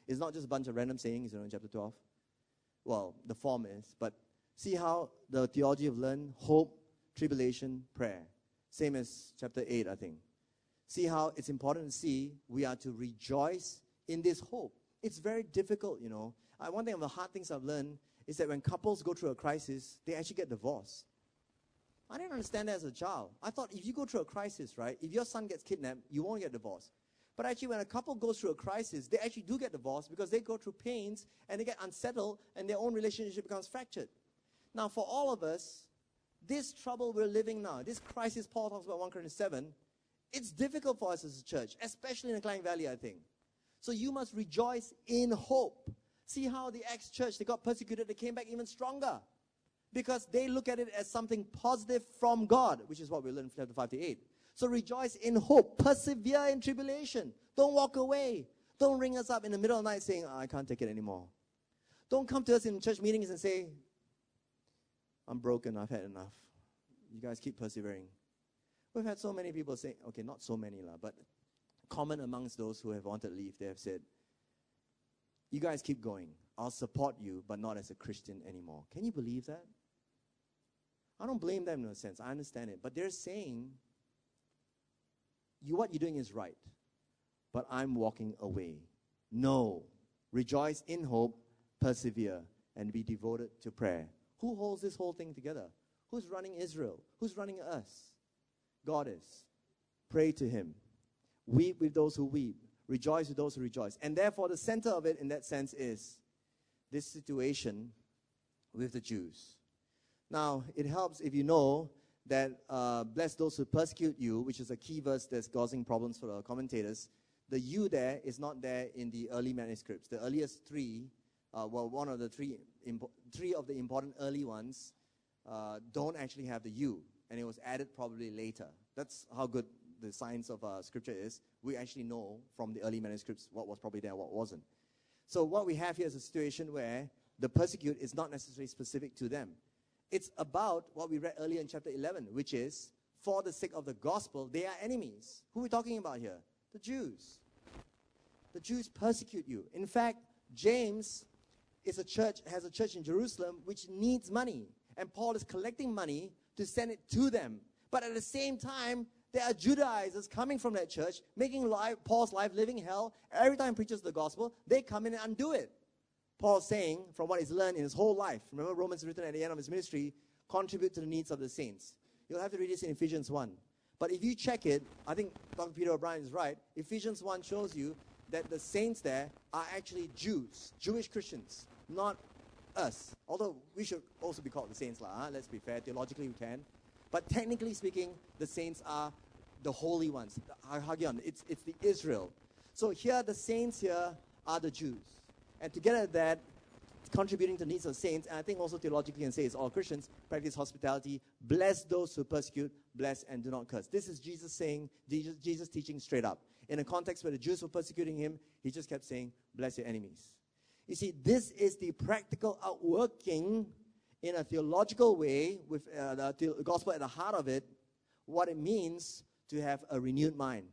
It's not just a bunch of random sayings, in chapter 12. Well, the form is, but see how the theology of learn, hope, tribulation, prayer. Same as chapter 8, I think. See how it's important to see we are to rejoice in this hope. It's very difficult, One thing of the hard things I've learned is that when couples go through a crisis, they actually get divorced. I didn't understand that as a child. I thought if you go through a crisis, right, if your son gets kidnapped, you won't get divorced. But actually, when a couple goes through a crisis, they actually do get divorced because they go through pains and they get unsettled and their own relationship becomes fractured. Now, for all of us, this trouble we're living now, this crisis Paul talks about 1 Corinthians 7, it's difficult for us as a church, especially in the Klang Valley, I think. So you must rejoice in hope. See how the Acts church, they got persecuted, they came back even stronger. Because they look at it as something positive from God, which is what we learned from chapter 5 to 8. So rejoice in hope. Persevere in tribulation. Don't walk away. Don't ring us up in the middle of the night saying, I can't take it anymore. Don't come to us in church meetings and say, I'm broken, I've had enough. You guys keep persevering. We've had so many people say, okay, not so many, but common amongst those who have wanted to leave, they have said, you guys keep going. I'll support you, but not as a Christian anymore. Can you believe that? I don't blame them in a sense. I understand it. But they're saying, what you're doing is right, but I'm walking away. No. Rejoice in hope, persevere, and be devoted to prayer. Who holds this whole thing together? Who's running Israel? Who's running us? God is. Pray to Him. Weep with those who weep. Rejoice with those who rejoice. And therefore, the center of it in that sense is this situation with the Jews. Now, it helps if you know that bless those who persecute you, which is a key verse that's causing problems for the commentators. The you there is not there in the early manuscripts. The earliest three, one of the three of the important early ones don't actually have the you, and it was added probably later. That's how good the science of Scripture is. We actually know from the early manuscripts what was probably there, what wasn't. So what we have here is a situation where the persecute is not necessarily specific to them. It's about what we read earlier in chapter 11, which is, for the sake of the gospel, they are enemies. Who are we talking about here? The Jews. The Jews persecute you. In fact, James has a church in Jerusalem which needs money. And Paul is collecting money to send it to them. But at the same time, there are Judaizers coming from that church, making Paul's life living hell. Every time he preaches the gospel, they come in and undo it. Paul's saying, from what he's learned in his whole life, remember Romans written at the end of his ministry, contribute to the needs of the saints. You'll have to read this in Ephesians 1. But if you check it, I think Dr. Peter O'Brien is right. Ephesians 1 shows you that the saints there are actually Jews, Jewish Christians, not us. Although we should also be called the saints, let's be fair. Theologically we can. But technically speaking, the saints are the holy ones. Hagion, it's the Israel. So here, the saints here are the Jews. And together with that, contributing to the needs of saints, and I think also theologically can say it's all Christians, practice hospitality, bless those who persecute, bless and do not curse. This is Jesus saying, Jesus teaching straight up. In a context where the Jews were persecuting him, he just kept saying, bless your enemies. You see, this is the practical outworking in a theological way with the gospel at the heart of it, what it means to have a renewed mind.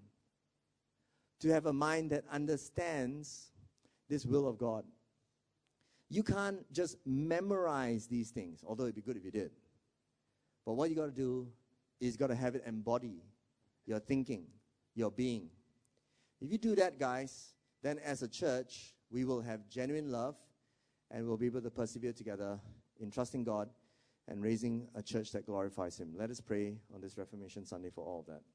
To have a mind that understands this will of God. You can't just memorize these things, although it'd be good if you did. But what you got to do is got to have it embody your thinking, your being. If you do that, guys, then as a church, we will have genuine love and we'll be able to persevere together in trusting God and raising a church that glorifies Him. Let us pray on this Reformation Sunday for all of that.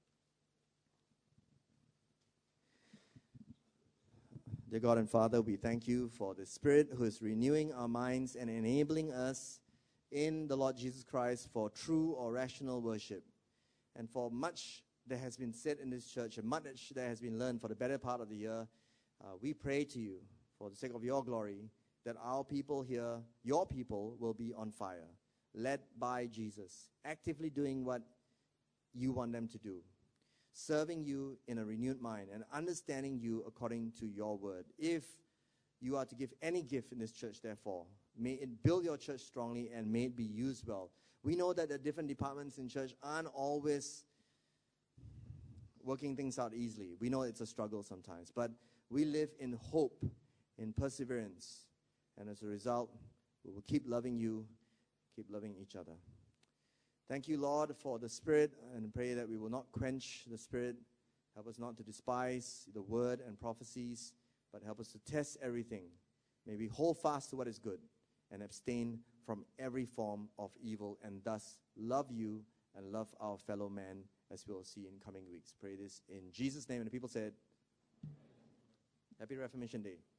Dear God and Father, we thank you for the Spirit who is renewing our minds and enabling us in the Lord Jesus Christ for true or rational worship. And for much that has been said in this church and much that has been learned for the better part of the year, we pray to you for the sake of your glory that our people here, your people, will be on fire, led by Jesus, actively doing what you want them to do, serving you in a renewed mind and understanding you according to your word. If you are to give any gift in this church, therefore, may it build your church strongly and may it be used well. We know that the different departments in church aren't always working things out easily. We know it's a struggle sometimes, but we live in hope in perseverance. And as a result, we will keep loving you, keep loving each other. Thank you, Lord, for the Spirit, and pray that we will not quench the Spirit. Help us not to despise the word and prophecies, but help us to test everything. May we hold fast to what is good and abstain from every form of evil, and thus love you and love our fellow man, as we will see in coming weeks. Pray this in Jesus' name. And the people said, Happy Reformation Day.